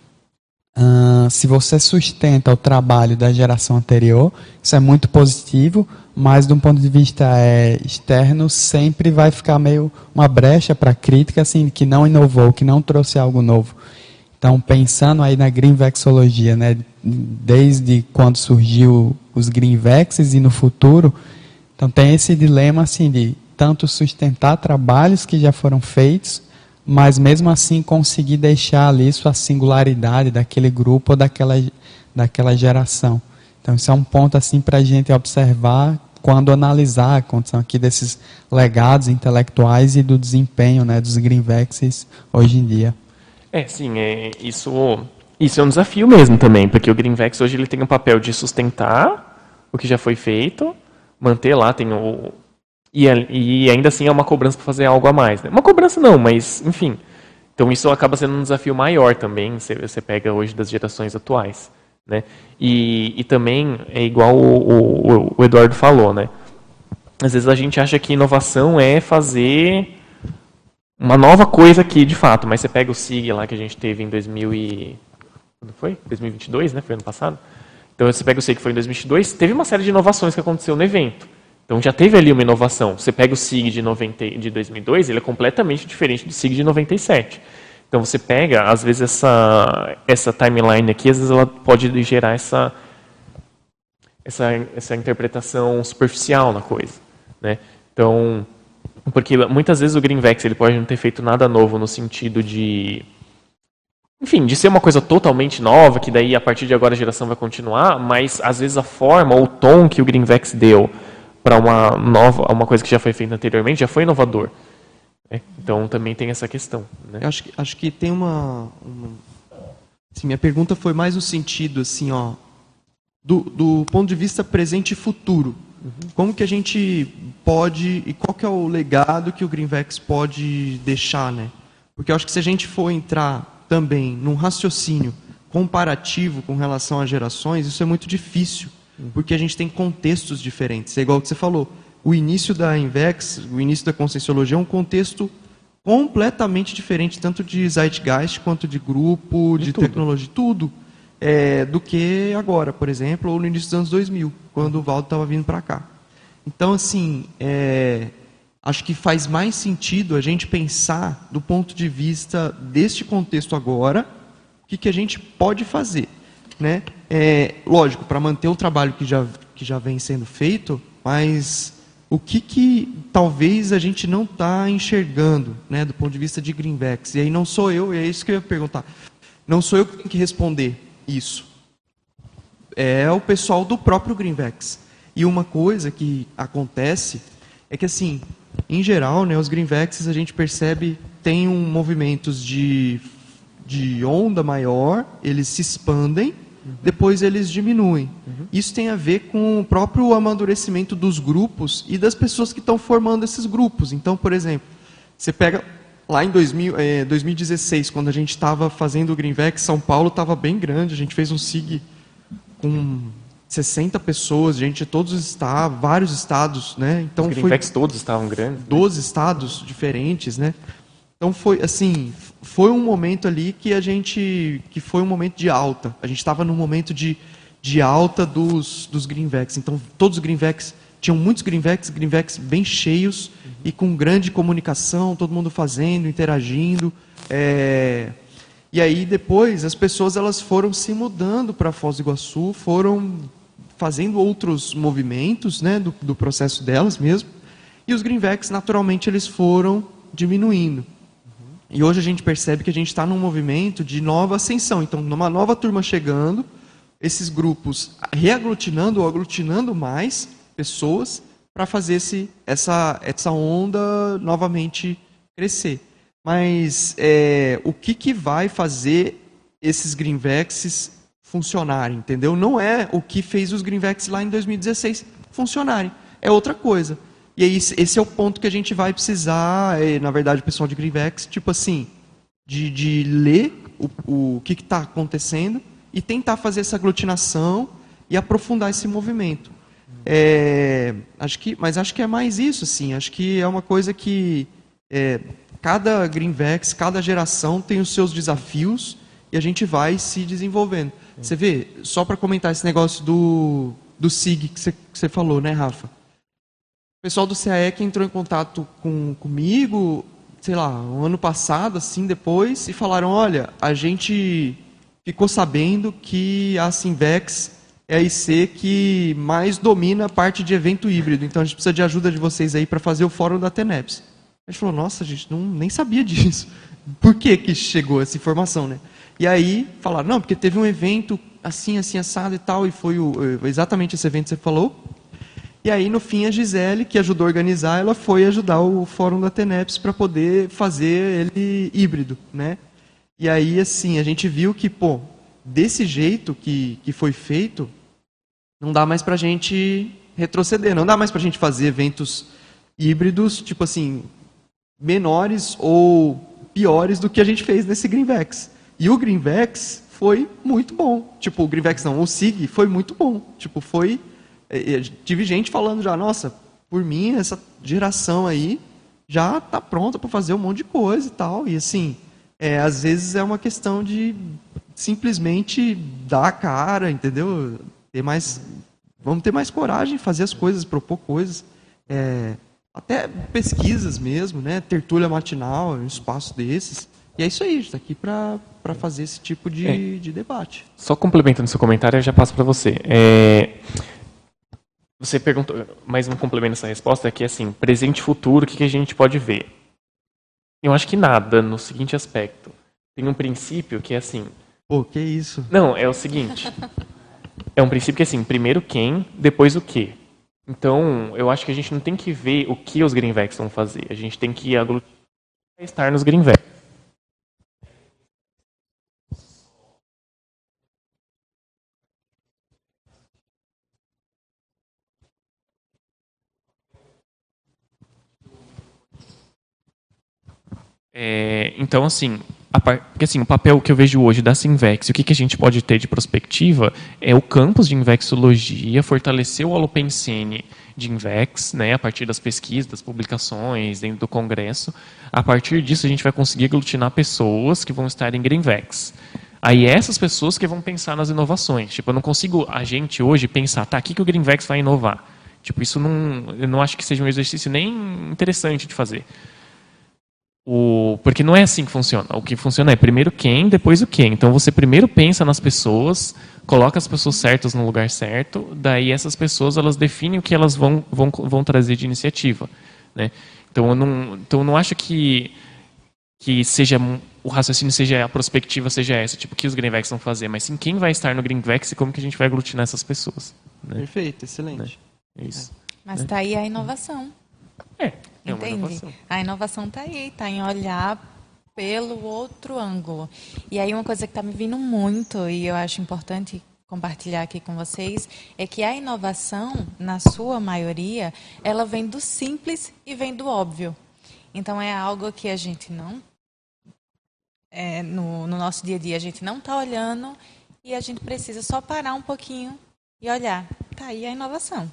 Uh, se você sustenta o trabalho da geração anterior, isso é muito positivo, mas de um ponto de vista é, externo, sempre vai ficar meio uma brecha para crítica, assim, que não inovou, que não trouxe algo novo. Então, pensando aí na greenvexologia, né, desde quando surgiu os greenvexes e no futuro, então tem esse dilema assim, de tanto sustentar trabalhos que já foram feitos, mas mesmo assim conseguir deixar ali sua singularidade daquele grupo ou daquela, daquela geração. Então isso é um ponto assim para a gente observar quando analisar a condição aqui desses legados intelectuais e do desempenho, né, dos greenvexes hoje em dia. É, sim, é, isso, isso é um desafio mesmo também, porque o Greenvex hoje ele tem o papel de sustentar o que já foi feito, manter lá, tem o... E, e ainda assim é uma cobrança para fazer algo a mais, né? Uma cobrança não, mas enfim. Então isso acaba sendo um desafio maior também, você, você pega hoje das gerações atuais, né? E, e também é igual o, o, o Eduardo falou, né? Às vezes a gente acha que inovação é fazer uma nova coisa aqui, de fato, mas você pega o S I G lá que a gente teve em dois mil e... Quando foi? dois mil e vinte e dois, né? Foi ano passado. Então você pega o S I G que foi em dois mil e vinte e dois, teve uma série de inovações que aconteceu no evento. Então já teve ali uma inovação. Você pega o S I G de, noventa, de dois mil e dois, ele é completamente diferente do S I G de noventa e sete. Então você pega, às vezes essa, essa timeline aqui, às vezes ela pode gerar essa, essa, essa interpretação superficial na coisa, né? Então, porque muitas vezes o Greenvex ele pode não ter feito nada novo no sentido de, enfim, de ser uma coisa totalmente nova, que daí a partir de agora a geração vai continuar, mas às vezes a forma ou o tom que o Greenvex deu para uma nova, uma coisa que já foi feita anteriormente, já foi inovador. Né? Então também tem essa questão. Né? Eu acho que, acho que tem uma... uma assim, minha pergunta foi mais no sentido assim, ó, do, do ponto de vista presente e futuro. Uhum. Como que a gente pode, e qual que é o legado que o Greenvex pode deixar, né? Porque eu acho que se a gente for entrar também num raciocínio comparativo com relação às gerações, isso é muito difícil. Porque a gente tem contextos diferentes. É igual que você falou. O início da Invex, o início da Conscienciologia é um contexto completamente diferente, tanto de Zeitgeist, quanto de grupo, de, de tudo. Tecnologia, tudo, é, do que agora, por exemplo, ou no início dos anos dois mil, quando o Valdo estava vindo para cá. Então, assim, é, acho que faz mais sentido a gente pensar do ponto de vista deste contexto agora, o que, que a gente pode fazer. Né? É, lógico, para manter o trabalho que já, que já vem sendo feito, mas o o que, que talvez a gente não está enxergando, né, do ponto de vista de Greenvex. E aí não sou eu, e é isso que eu ia perguntar. Não sou eu que tenho que responder isso. É o pessoal do próprio Greenvex. E uma coisa que acontece é que, assim, em geral, né, os Greenvexes a gente percebe tem um movimentos de, de onda maior, eles se expandem, uhum. depois eles diminuem. Uhum. Isso tem a ver com o próprio amadurecimento dos grupos e das pessoas que estão formando esses grupos. Então, por exemplo, você pega lá em dois mil, é, dois mil e dezesseis, quando a gente estava fazendo o Greenvex, São Paulo estava bem grande, a gente fez um S I G com sessenta pessoas, gente de todos os estados, vários estados, né? Então, os Greenvex todos estavam grandes. doze estados diferentes, né? Então foi assim, foi um momento ali que a gente, que foi um momento de alta. A gente estava num momento de, de alta dos, dos Greenvex. Então todos os Greenvex, tinham muitos Greenvex, Greenvex bem cheios uhum. e com grande comunicação, todo mundo fazendo, interagindo. É... E aí depois as pessoas elas foram se mudando para Foz do Iguaçu, foram fazendo outros movimentos, né, do, do processo delas mesmo. E os Greenvex naturalmente eles foram diminuindo. E hoje a gente percebe que a gente está num movimento de nova ascensão. Então, numa nova turma chegando, esses grupos reaglutinando ou aglutinando mais pessoas para fazer esse, essa, essa onda novamente crescer. Mas é, o que, que vai fazer esses Greenvexes funcionarem, entendeu? Não é o que fez os Greenvex lá em dois mil e dezesseis funcionarem. É outra coisa. E aí, esse é o ponto que a gente vai precisar, é, na verdade, o pessoal de Greenvex, tipo assim, de, de ler o, o que está acontecendo e tentar fazer essa aglutinação e aprofundar esse movimento. É, acho que, mas acho que é mais isso, assim, acho que é uma coisa que é, cada Greenvex, cada geração tem os seus desafios e a gente vai se desenvolvendo. Você vê, só para comentar esse negócio do, do S I G que você, que você falou, né, Rafa? O pessoal do C A E C entrou em contato com, comigo, sei lá, um ano passado, assim, depois, e falaram, olha, a gente ficou sabendo que a Sinvex é a I C que mais domina a parte de evento híbrido, então a gente precisa de ajuda de vocês aí para fazer o fórum da Teneps. A gente falou, nossa, a gente não, nem sabia disso. Por que que chegou essa informação, né? E aí falaram, não, porque teve um evento assim, assim, assado e tal, e foi o, exatamente esse evento que você falou. E aí, no fim, a Gisele, que ajudou a organizar, ela foi ajudar o Fórum da Teneps para poder fazer ele híbrido, né? E aí, assim, a gente viu que, pô, desse jeito que, que foi feito, não dá mais para a gente retroceder, não dá mais para a gente fazer eventos híbridos, tipo assim, menores ou piores do que a gente fez nesse Greenvex. E o Greenvex foi muito bom. Tipo, o Greenvex não, o S I G foi muito bom. Tipo, foi... Tive gente falando já, nossa, por mim, essa geração aí já está pronta para fazer um monte de coisa e tal. E assim, é, às vezes é uma questão de simplesmente dar a cara, entendeu? Ter mais, vamos ter mais coragem, fazer as coisas, propor coisas. É, até pesquisas mesmo, né? Tertúlia matinal, um espaço desses. E é isso aí, a gente está aqui para para fazer esse tipo de, é. de debate. Só complementando seu comentário, eu já passo para você. É... Você perguntou, mais um complemento nessa resposta, é que, assim, presente e futuro, o que, que a gente pode ver? Eu acho que nada, no seguinte aspecto. Tem um princípio que é assim... Pô, que isso? Não, é o seguinte. É um princípio que é assim, primeiro quem, depois o quê. Então, eu acho que a gente não tem que ver o que os Greenvex vão fazer. A gente tem que aglutinar e estar nos Greenvex. É, então, assim, a par... porque, assim, o papel que eu vejo hoje da Sinvex, o que, que a gente pode ter de perspectiva é o campus de Invexologia, fortalecer o Holopensene de Invex, né, a partir das pesquisas, das publicações, dentro do congresso. A partir disso, a gente vai conseguir aglutinar pessoas que vão estar em Greenvex. Aí essas pessoas que vão pensar nas inovações. Tipo, eu não consigo, a gente hoje, pensar, tá, o que, que o Greenvex vai inovar? Tipo, isso não, eu não acho que seja um exercício nem interessante de fazer. o, porque não é assim que funciona. O que funciona é primeiro quem, depois o quê. Então você primeiro pensa nas pessoas, coloca as pessoas certas no lugar certo, daí essas pessoas elas definem o que elas vão, vão, vão trazer de iniciativa, né? Então eu não, então eu não acho que, que seja, o raciocínio seja, a prospectiva seja essa, tipo, o que os Greenvex vão fazer, mas sim quem vai estar no Greenvex e como que a gente vai aglutinar essas pessoas. Né? Perfeito, excelente. Né? É isso. Mas está aí a inovação. É, é Entende? uma inovação. A inovação está aí, está em olhar pelo outro ângulo. E aí uma coisa que está me vindo muito, e eu acho importante compartilhar aqui com vocês, é que a inovação, na sua maioria, ela vem do simples e vem do óbvio. Então é algo que a gente não, é, no, no nosso dia a dia, a gente não está olhando e a gente precisa só parar um pouquinho e olhar. Está aí a inovação.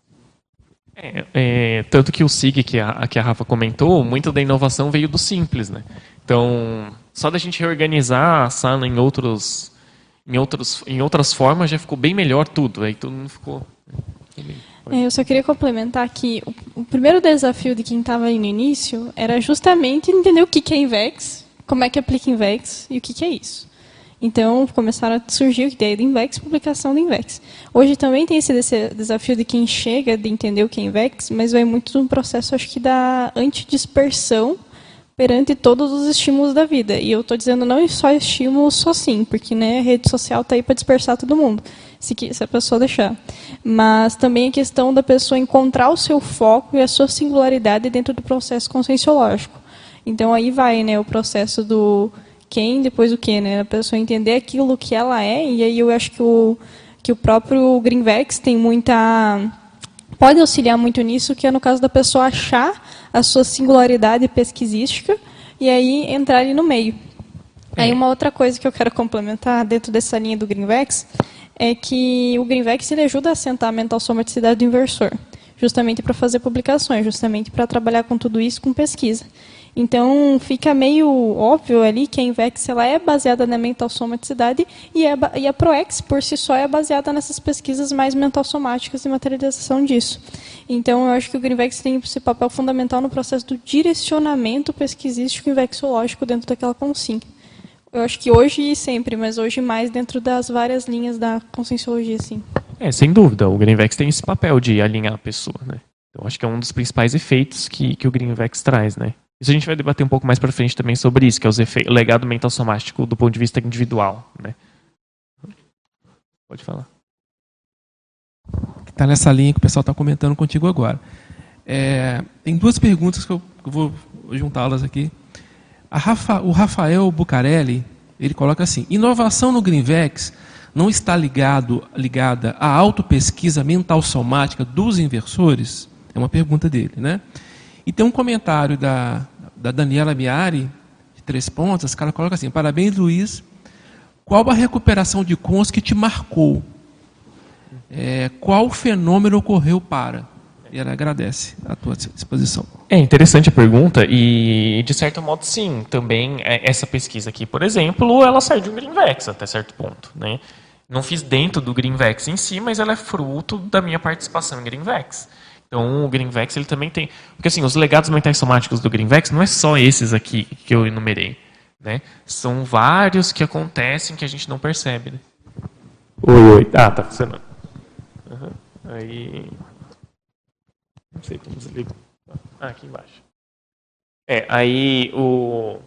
É, é, tanto que o S I G, que a, que a Rafa comentou, muito da inovação veio do simples, né? Então, só da gente reorganizar a sala em, outros, em, outros, em outras formas já ficou bem melhor tudo. Aí todo mundo ficou... É, eu só queria complementar que o, o primeiro desafio de quem estava aí no início era justamente entender o que, que é Invex, como é que aplica Invex e o que, que é isso. Então, começaram a surgir a ideia do Invex, publicação do Invex. Hoje também tem esse desafio de quem chega de entender o que é Invex, mas vai muito no processo, acho que, da antidispersão perante todos os estímulos da vida. E eu estou dizendo não só estímulos, só sim, porque, né, a rede social está aí para dispersar todo mundo, se, se a pessoa deixar. Mas também a questão da pessoa encontrar o seu foco e a sua singularidade dentro do processo conscienciológico. Então, aí vai, né, o processo do... quem, depois o que, né? A pessoa entender aquilo que ela é, e aí eu acho que o, que o próprio Greenvex tem muita... pode auxiliar muito nisso, que é no caso da pessoa achar a sua singularidade pesquisística e aí entrar ali no meio. É. Aí uma outra coisa que eu quero complementar dentro dessa linha do Greenvex é que o Greenvex ele ajuda a assentar a mental somaticidade do inversor, justamente para fazer publicações, justamente para trabalhar com tudo isso com pesquisa. Então, fica meio óbvio ali que a Invex ela é baseada na mental somaticidade e, é, e a ProEx, por si só, é baseada nessas pesquisas mais mental somáticas e materialização disso. Então, eu acho que o Greenvex tem esse papel fundamental no processo do direcionamento pesquisístico e invexológico dentro daquela consim. Eu acho que hoje e sempre, mas hoje mais dentro das várias linhas da conscienciologia, sim. É, sem dúvida. O Greenvex tem esse papel de alinhar a pessoa, né? Então, acho que é um dos principais efeitos que, que o Greenvex traz, né? Isso a gente vai debater um pouco mais para frente também sobre isso, que é os efeitos, o legado mental somático do ponto de vista individual, né? Pode falar. Está nessa linha que o pessoal está comentando contigo agora. É, tem duas perguntas que eu, eu vou juntá-las aqui. A Rafa, o Rafael Bucarelli, ele coloca assim: inovação no Greenvex não está ligado, ligada à autopesquisa mental somática dos inversores? É uma pergunta dele, né? E tem um comentário da, da Daniela Miari, de Três Pontas, que ela coloca assim: parabéns, Luiz. Qual a recuperação de cons que te marcou? É, qual fenômeno ocorreu para? E ela agradece a tua exposição. É interessante a pergunta e, de certo modo, sim. Também, essa pesquisa aqui, por exemplo, ela saiu de um Greenvex até certo ponto, né? Não fiz dentro do Greenvex em si, mas ela é fruto da minha participação em Greenvex. Então, o Greenvex ele também tem... Porque, assim, os legados mentais somáticos do Greenvex não é só esses aqui que eu enumerei, né? São vários que acontecem que a gente não percebe, né? Oi, oi. Ah, tá funcionando. Uhum. Aí... Não sei como desliga. Ah, aqui embaixo. É, aí o...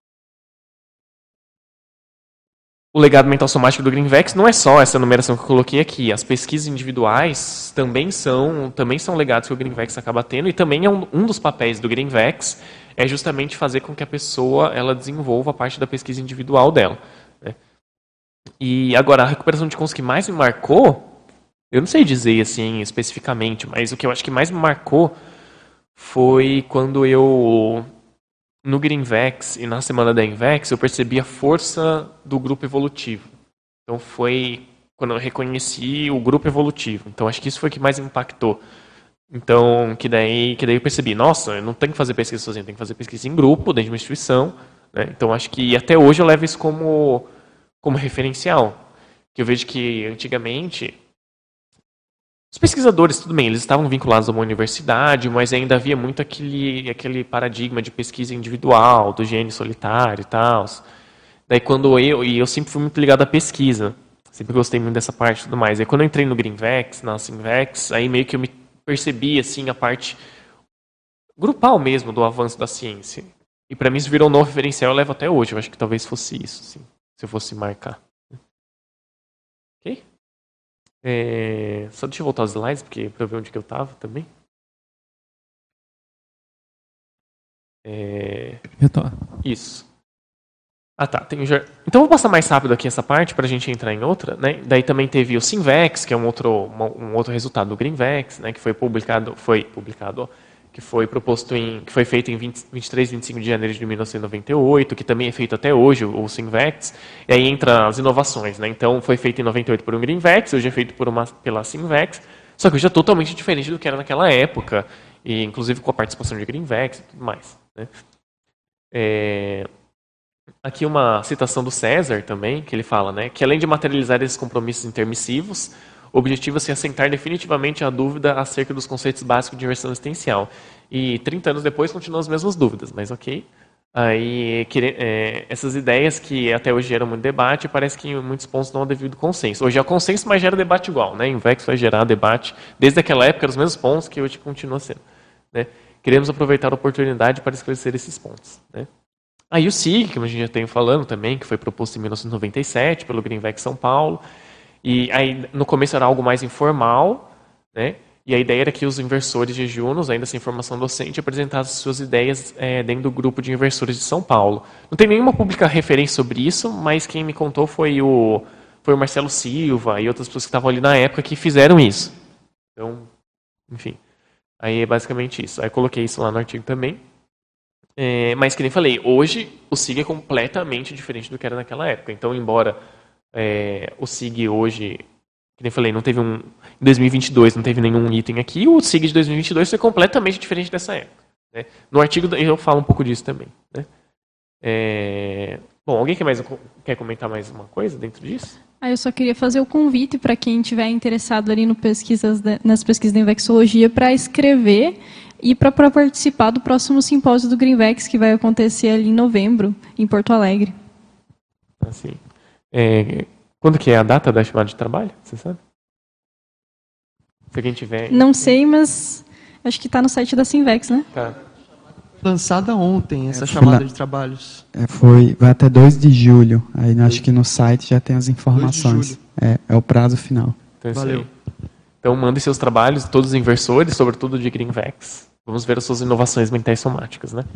O legado mental somático do Greenvex não é só essa numeração que eu coloquei aqui. As pesquisas individuais também são, também são legados que o Greenvex acaba tendo, e também é um, um dos papéis do Greenvex é justamente fazer com que a pessoa ela desenvolva a parte da pesquisa individual dela, né? E agora, a recuperação de cons que mais me marcou, eu não sei dizer assim especificamente, mas o que eu acho que mais me marcou foi quando eu... No Greenvex e na semana da Invex, eu percebi a força do grupo evolutivo. Então foi quando eu reconheci o grupo evolutivo. Então acho que isso foi o que mais me impactou. Então, que daí, que daí eu percebi, nossa, eu não tenho que fazer pesquisa sozinho, eu tenho que fazer pesquisa em grupo, dentro de uma instituição, né? Então acho que até hoje eu levo isso como, como referencial. Que eu vejo que antigamente Os pesquisadores, tudo bem, eles estavam vinculados a uma universidade, mas ainda havia muito aquele, aquele paradigma de pesquisa individual, do gênio solitário e tal. Daí quando eu, e eu sempre fui muito ligado à pesquisa, sempre gostei muito dessa parte e tudo mais. Aí quando eu entrei no GreenVex, na Sinvex, aí meio que eu me percebi assim, a parte grupal mesmo do avanço da ciência. E para mim isso virou um novo referencial, eu levo até hoje. Eu acho que talvez fosse isso, assim, se eu fosse marcar. Ok? É, só deixa eu voltar aos slides, porque para eu ver onde que eu estava também. É, isso. Ah, tá. Tem, então vou passar mais rápido aqui essa parte para a gente entrar em outra, né? Daí também teve o Sinvex, que é um outro, um outro resultado do GreenVex, né? Que foi publicado, foi publicado, que foi proposto em, que foi feito em vinte, vinte e três, vinte e cinco de janeiro de mil novecentos e noventa e oito, que também é feito até hoje, o, o Sinvex. E aí entra as inovações, né? Então foi feito em noventa e oito por um GreenVex, hoje é feito por uma, pela Sinvex, só que hoje é totalmente diferente do que era naquela época, e inclusive com a participação de GreenVex e tudo mais, né? É, aqui uma citação do César também, que ele fala, né, que além de materializar esses compromissos intermissivos, o objetivo é se assentar definitivamente a dúvida acerca dos conceitos básicos de inversão existencial. E trinta anos depois continuam as mesmas dúvidas, mas ok. Aí, que, é, essas ideias que até hoje geram muito debate, parece que em muitos pontos não há devido consenso. Hoje há consenso, mas gera debate igual, né? Invex vai gerar debate desde aquela época, os mesmos pontos que hoje continua sendo, né? Queremos aproveitar a oportunidade para esclarecer esses pontos, né? Aí o S I G, que a gente já tem falando também, que foi proposto em mil novecentos e noventa e sete pelo GreenVex São Paulo. E aí no começo era algo mais informal, né? E a ideia era que os inversores jejunos, ainda sem formação docente, apresentassem suas ideias é, dentro do grupo de inversores de São Paulo. Não tem nenhuma pública referência sobre isso, mas quem me contou foi o, foi o Marcelo Silva e outras pessoas que estavam ali na época que fizeram isso. Então, enfim, aí é basicamente isso. Aí eu coloquei isso lá no artigo também. É, mas, que nem falei, hoje o S I G é completamente diferente do que era naquela época. Então, embora é, o S I G hoje, que nem falei, não teve um, em dois mil e vinte e dois não teve nenhum item aqui, o S I G de dois mil e vinte e dois foi completamente diferente dessa época, né? No artigo eu falo um pouco disso também, né? É, bom, alguém quer, mais, quer comentar mais uma coisa dentro disso? Ah, eu só queria fazer o convite para quem estiver interessado ali no pesquisas, nas pesquisas da Invexologia para escrever e para participar do próximo simpósio do GreenVex, que vai acontecer ali em novembro, em Porto Alegre. Assim, é, quando que é a data da chamada de trabalho? Você sabe? Se alguém tiver... Não sei, mas acho que está no site da Sinvex, né? Tá. Lançada ontem, essa é, chamada na, de trabalhos. É, foi, vai até dois de julho. Aí acho que no site já tem as informações. É, é o prazo final. Então, Valeu. Aí. Então, mandem seus trabalhos, todos os inversores, sobretudo de GreenVex. Vamos ver as suas inovações mentais somáticas, né?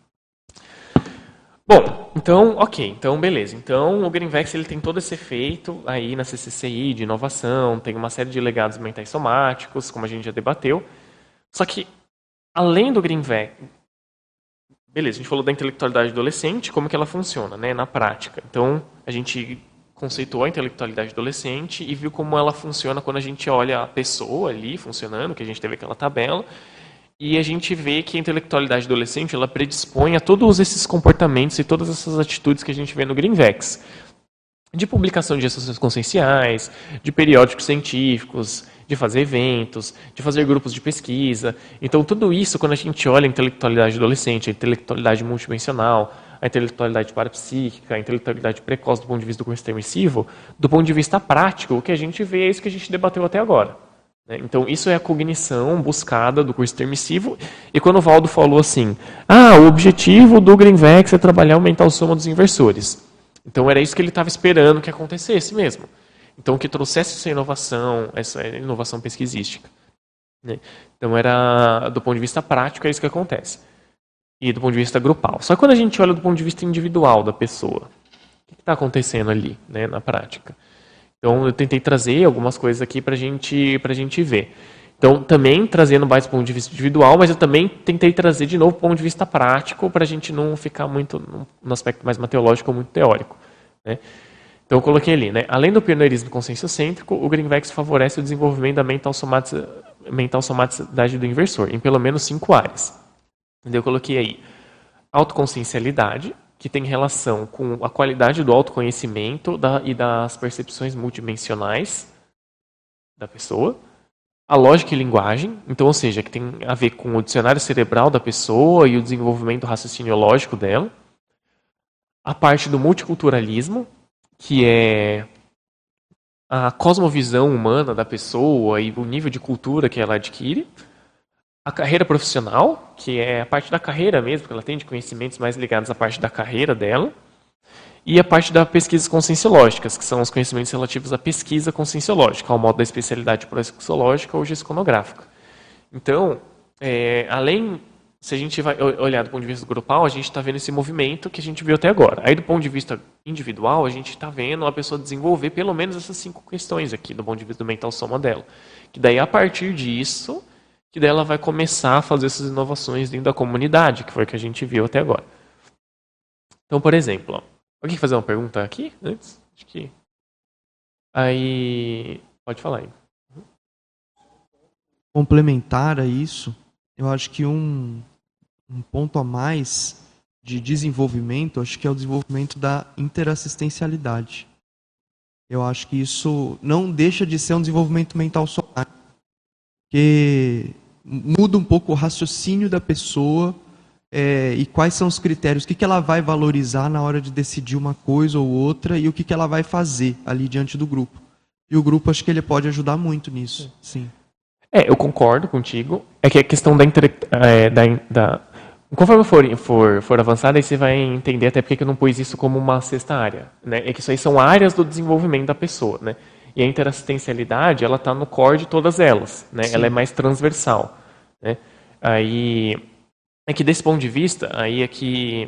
Bom, então, ok. Então, beleza. Então, o GreenVex ele tem todo esse efeito aí na C C C I de inovação, tem uma série de legados mentais somáticos, como a gente já debateu. Só que, além do GreenVex, beleza, a gente falou da intelectualidade adolescente, como que ela funciona, né, na prática. Então, a gente conceituou a intelectualidade adolescente e viu como ela funciona quando a gente olha a pessoa ali funcionando, que a gente teve aquela tabela, e a gente vê que a intelectualidade adolescente ela predispõe a todos esses comportamentos e todas essas atitudes que a gente vê no GreenVex. De publicação de associações conscienciais, de periódicos científicos, de fazer eventos, de fazer grupos de pesquisa. Então, tudo isso, quando a gente olha a intelectualidade adolescente, a intelectualidade multidimensional, a intelectualidade parapsíquica, a intelectualidade precoce do ponto de vista do curso intermissivo, do ponto de vista prático, o que a gente vê é isso que a gente debateu até agora. Então, isso é a cognição buscada do curso intermissivo. E quando o Valdo falou assim, ah, o objetivo do GreenVex é trabalhar o mental soma dos inversores. Então, era isso que ele estava esperando que acontecesse mesmo. Então, que trouxesse essa inovação, essa inovação pesquisística. Então, era, do ponto de vista prático, é isso que acontece. E do ponto de vista grupal. Só que quando a gente olha do ponto de vista individual da pessoa, o que está acontecendo ali, né, na prática? Então, eu tentei trazer algumas coisas aqui para gente, a gente ver. Então, também trazendo mais do ponto de vista individual, mas eu também tentei trazer de novo do ponto de vista prático para a gente não ficar muito no aspecto mais mateológico ou muito teórico, né? Então, eu coloquei ali, né? Além do pioneirismo conscienciocêntrico, o GreenVex favorece o desenvolvimento da mental somaticidade, mental somaticidade do inversor, em pelo menos cinco áreas. Então, eu coloquei aí autoconsciencialidade, que tem relação com a qualidade do autoconhecimento da, e das percepções multidimensionais da pessoa. a lógica e linguagem, então, ou seja, que tem a ver com o dicionário cerebral da pessoa e o desenvolvimento do raciocínio lógico dela. A parte do multiculturalismo, que é a cosmovisão humana da pessoa e o nível de cultura que ela adquire. A carreira profissional, que é a parte da carreira mesmo, porque ela tem de conhecimentos mais ligados à parte da carreira dela. E a parte das pesquisas conscienciológicas, que são os conhecimentos relativos à pesquisa conscienciológica, ao modo da especialidade prosexológica ou gesconográfica. Então, é, além, se a gente vai olhar do ponto de vista grupal, a gente está vendo esse movimento que a gente viu até agora. Aí, do ponto de vista individual, a gente está vendo a pessoa desenvolver pelo menos essas cinco questões aqui, do ponto de vista do mental soma dela. Que daí, a partir disso, que daí ela vai começar a fazer essas inovações dentro da comunidade, que foi o que a gente viu até agora. Então, por exemplo, ó, alguém quer fazer uma pergunta aqui antes? Acho que... Aí... Pode falar aí. Complementar a isso, eu acho que um, um ponto a mais de desenvolvimento, acho que é o desenvolvimento da interassistencialidade. Eu acho que isso não deixa de ser um desenvolvimento mental somático, porque muda um pouco o raciocínio da pessoa. É, e quais são os critérios, o que, que ela vai valorizar na hora de decidir uma coisa ou outra e o que, que ela vai fazer ali diante do grupo. E o grupo, acho que ele pode ajudar muito nisso, sim. É, eu concordo contigo. É que a questão da... É, da, da conforme for, for, for avançada, aí você vai entender até porque eu não pus isso como uma sexta área. Né? É que isso aí são áreas do desenvolvimento da pessoa. Né? E a interassistencialidade, ela está no core de todas elas. Né? Ela é mais transversal. Né? Aí... É que desse ponto de vista, aí é que,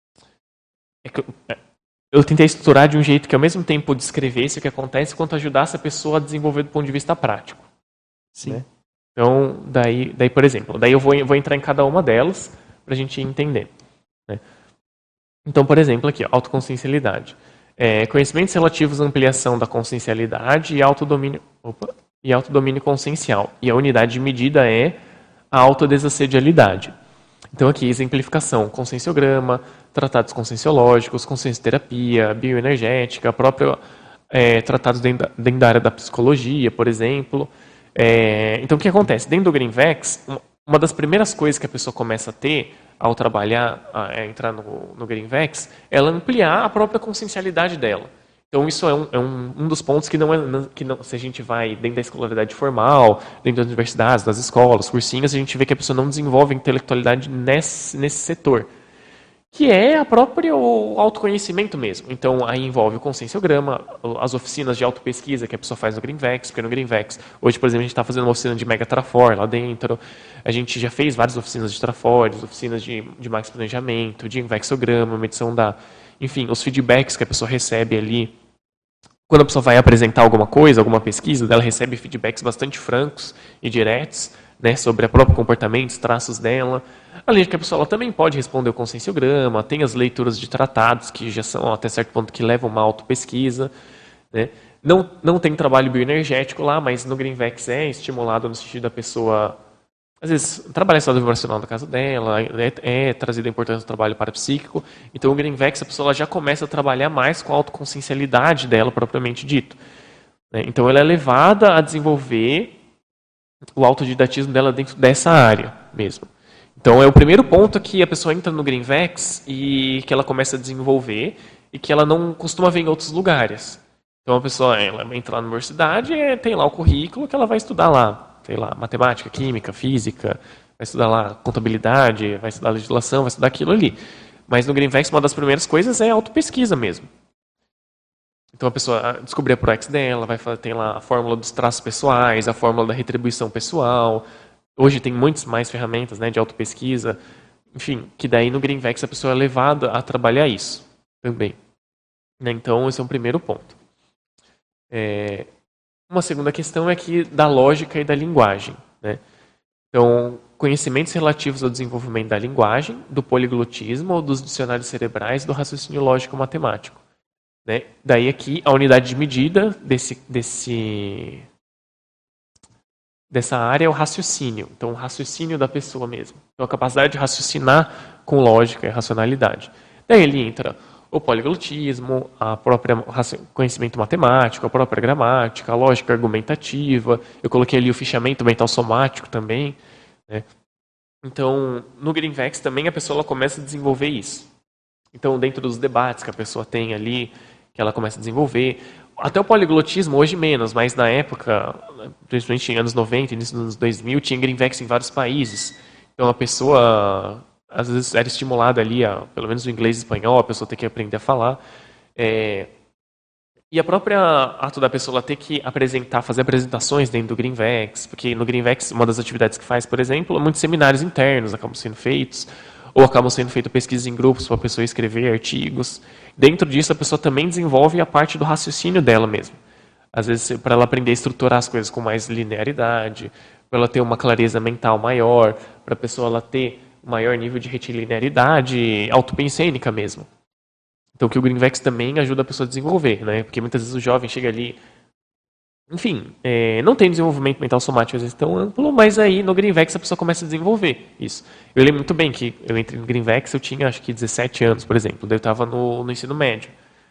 é que eu, eu tentei estruturar de um jeito que ao mesmo tempo descrevesse o que acontece, quanto ajudasse a pessoa a desenvolver do ponto de vista prático. Sim. Né? Então, daí, daí, por exemplo, daí eu vou, vou entrar em cada uma delas para a gente entender. Né? Então, por exemplo, aqui, ó, autoconsciencialidade. É, conhecimentos relativos à ampliação da consciencialidade e autodomínio, opa, e autodomínio consciencial. E a unidade de medida é a autodesassedialidade. Então aqui, exemplificação, conscienciograma, tratados conscienciológicos, consciencioterapia, bioenergética, próprio é, tratados dentro da, dentro da área da psicologia, por exemplo. É, então o que acontece? Dentro do Greenvex, uma das primeiras coisas que a pessoa começa a ter ao trabalhar, a, a entrar no, no Greenvex, é ela ampliar a própria consciencialidade dela. Então isso é um, é um, um dos pontos que, não é, que não, se a gente vai dentro da escolaridade formal, dentro das universidades, das escolas, cursinhos, a gente vê que a pessoa não desenvolve intelectualidade nesse, nesse setor, que é a própria o autoconhecimento mesmo. Então aí envolve o conscienciograma, as oficinas de autopesquisa que a pessoa faz no Greenvex, porque no Greenvex, hoje, por exemplo, a gente está fazendo uma oficina de Mega Trafor lá dentro, a gente já fez várias oficinas de Trafores, oficinas de, de Max Planejamento, de Invexograma, medição da... Enfim, os feedbacks que a pessoa recebe ali. Quando a pessoa vai apresentar alguma coisa, alguma pesquisa, ela recebe feedbacks bastante francos e diretos, né, sobre o próprio comportamento, os traços dela. Além de que a pessoa ela também pode responder o conscienciograma, tem as leituras de tratados, que já são até certo ponto que levam uma autopesquisa. Né. Não, não tem trabalho bioenergético lá, mas no Greenvex é estimulado no sentido da pessoa... Às vezes, trabalhar estado vibracional na casa dela, é, é trazido a importância do trabalho parapsíquico. Então, o Greenvex, a pessoa ela já começa a trabalhar mais com a autoconsciencialidade dela, propriamente dito. Né? Então, ela é levada a desenvolver o autodidatismo dela dentro dessa área mesmo. Então, é o primeiro ponto que a pessoa entra no Greenvex e que ela começa a desenvolver e que ela não costuma ver em outros lugares. Então, a pessoa ela entra lá na universidade e tem lá o currículo que ela vai estudar lá. Sei lá, matemática, química, física, vai estudar lá contabilidade, vai estudar legislação, vai estudar aquilo ali. Mas no Greenvex, uma das primeiras coisas é a autopesquisa mesmo. Então a pessoa descobrir a ProEx dela, vai fazer, tem lá a fórmula dos traços pessoais, a fórmula da retribuição pessoal. Hoje tem muitas mais ferramentas, né, de autopesquisa. Enfim, que daí no Greenvex a pessoa é levada a trabalhar isso também. Né, então esse é um primeiro ponto. É... Uma segunda questão é que da lógica e da linguagem. Né? Então, conhecimentos relativos ao desenvolvimento da linguagem, do poliglotismo ou dos dicionários cerebrais do raciocínio lógico-matemático. Né? Daí aqui a unidade de medida desse, desse, dessa área é o raciocínio. Então, o raciocínio da pessoa mesmo. Então, a capacidade de raciocinar com lógica e racionalidade. Daí ele entra o poliglotismo, a própria conhecimento matemático, a própria gramática, a lógica argumentativa. Eu coloquei ali o fichamento mental somático também, né? Então, no GreenVex também a pessoa ela começa a desenvolver isso. Então, dentro dos debates que a pessoa tem ali, que ela começa a desenvolver. Até o poliglotismo, hoje menos, mas na época, principalmente em anos noventa, início dos anos dois mil, tinha GreenVex em vários países. Então, a pessoa, às vezes, era estimulada ali, a, pelo menos o inglês e o espanhol, a pessoa tem que aprender a falar. É, e a própria ato da pessoa ter que apresentar, fazer apresentações dentro do GreenVex, porque no GreenVex, uma das atividades que faz, por exemplo, muitos seminários internos acabam sendo feitos, ou acabam sendo feitas pesquisas em grupos para a pessoa escrever artigos. Dentro disso, a pessoa também desenvolve a parte do raciocínio dela mesmo. Às vezes, para ela aprender a estruturar as coisas com mais linearidade, para ela ter uma clareza mental maior, para a pessoa ela ter um maior nível de retilinearidade autopensênica mesmo. Então, que o GreenVex também ajuda a pessoa a desenvolver, né? Porque muitas vezes o jovem chega ali, enfim, é, não tem desenvolvimento mental somático às vezes tão amplo, mas aí no GreenVex a pessoa começa a desenvolver isso. Eu lembro muito bem que eu entrei no GreenVex, eu tinha acho que dezessete anos, por exemplo, daí eu estava no, no ensino médio.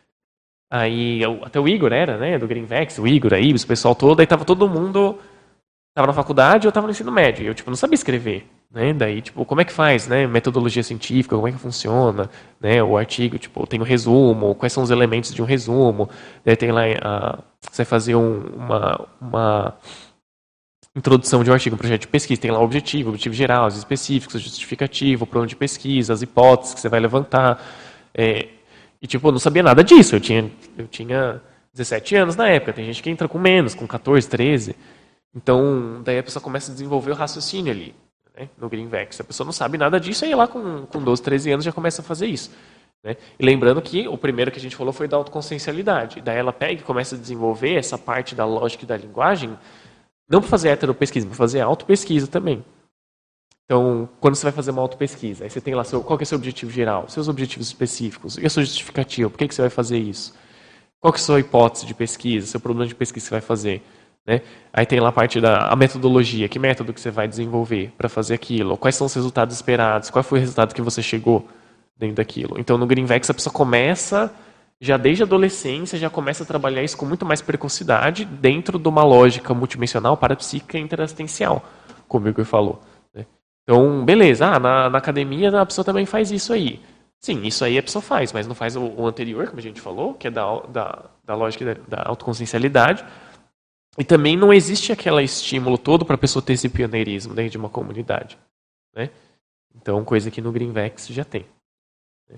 Aí, eu, até o Igor era, né, do GreenVex, o Igor, a Ibis, o pessoal todo, aí estava todo mundo, estava na faculdade, eu estava no ensino médio, e eu tipo, não sabia escrever. Né? Daí, tipo, como é que faz, né? Metodologia científica, como é que funciona, né? O artigo, tipo, tem o um resumo, quais são os elementos de um resumo, daí tem lá, a, você vai fazer um, uma, uma introdução de um artigo, um projeto de pesquisa, tem lá o objetivo, o objetivo geral, os específicos, o justificativo, o plano de pesquisa, as hipóteses que você vai levantar, é, e, tipo, eu não sabia nada disso, eu tinha, eu tinha dezessete anos na época, tem gente que entra com menos, com quatorze, treze, então, daí a pessoa começa a desenvolver o raciocínio ali. Né, no GreenVex. A pessoa não sabe nada disso, aí lá com, com doze, treze anos já começa a fazer isso. Né? E lembrando que o primeiro que a gente falou foi da autoconsciencialidade. Daí ela pega e começa a desenvolver essa parte da lógica e da linguagem, não para fazer heteropesquisa, para fazer autopesquisa também. Então, quando você vai fazer uma autopesquisa, aí você tem lá seu, qual que é o seu objetivo geral, seus objetivos específicos, e a sua justificativa, por que, que você vai fazer isso? Qual que é a sua hipótese de pesquisa, seu problema de pesquisa que você vai fazer? Né? Aí tem lá a parte da a metodologia, que método que você vai desenvolver para fazer aquilo, quais são os resultados esperados, qual foi o resultado que você chegou dentro daquilo. Então no GreenVex a pessoa começa, já desde a adolescência, já começa a trabalhar isso com muito mais precocidade dentro de uma lógica multidimensional parapsíquica e interassistencial, como o Igor falou. Né? Então, beleza, ah, na, na academia a pessoa também faz isso aí. Sim, isso aí a pessoa faz, mas não faz o, o anterior, como a gente falou, que é da, da, da lógica da, da autoconsciencialidade. E também não existe aquele estímulo todo para a pessoa ter esse pioneirismo dentro de uma comunidade. Né? Então, coisa que no GreenVex já tem. Né?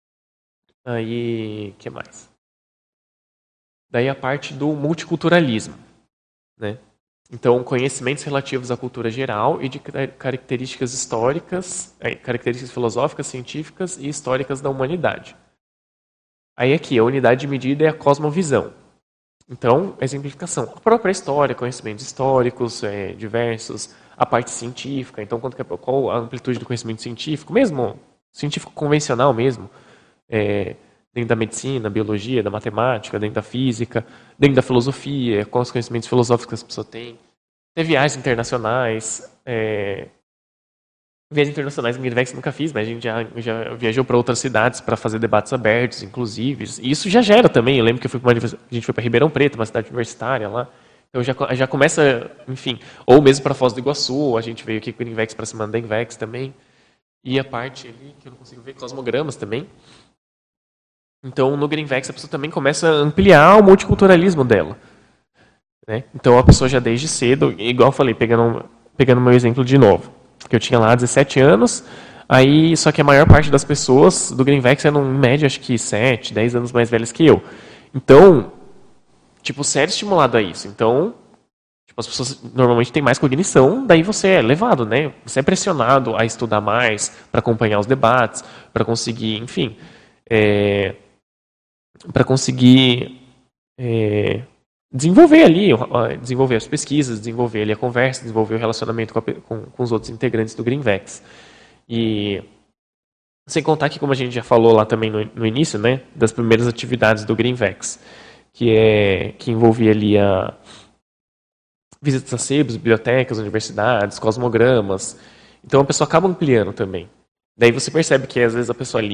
Aí, o que mais? Daí a parte do multiculturalismo. Né? Então, conhecimentos relativos à cultura geral e de características históricas, características filosóficas, científicas e históricas da humanidade. Aí aqui, a unidade de medida é a cosmovisão. Então, exemplificação. A própria história, conhecimentos históricos é, diversos, a parte científica, então quanto que é, qual a amplitude do conhecimento científico, mesmo científico convencional mesmo, é, dentro da medicina, biologia, da matemática, dentro da física, dentro da filosofia, quais os conhecimentos filosóficos que as pessoas têm. Tem viagens internacionais, é, viagens internacionais no GreenVex nunca fiz, mas a gente já, já viajou para outras cidades para fazer debates abertos, inclusive. E isso já gera também. Eu lembro que eu fui uma, a gente foi para Ribeirão Preto, uma cidade universitária lá. Então já, já começa, enfim. Ou mesmo para Foz do Iguaçu, a gente veio aqui com o GreenVex para cima da GreenVex também. E a parte ali, que eu não consigo ver, cosmogramas também. Então no GreenVex a pessoa também começa a ampliar o multiculturalismo dela. Né? Então a pessoa já desde cedo, igual eu falei, pegando, pegando o meu exemplo de novo. Que eu tinha lá dezessete anos, aí só que a maior parte das pessoas do GreenVex eram, em média, acho que sete, dez anos mais velhas que eu. Então, tipo, você era estimulado a isso. Então, tipo, as pessoas normalmente têm mais cognição, daí você é levado, né? Você é pressionado a estudar mais, para acompanhar os debates, para conseguir, enfim, é, para conseguir é, desenvolver ali, desenvolver as pesquisas, desenvolver ali a conversa, desenvolver o relacionamento com, a, com, com os outros integrantes do GreenVex. E sem contar que, como a gente já falou lá também no, no início, né, das primeiras atividades do GreenVex, que, é, que envolvia ali a visitas a sebos, bibliotecas, universidades, cosmogramas. Então a pessoa acaba ampliando também. Daí você percebe que às vezes a pessoa ali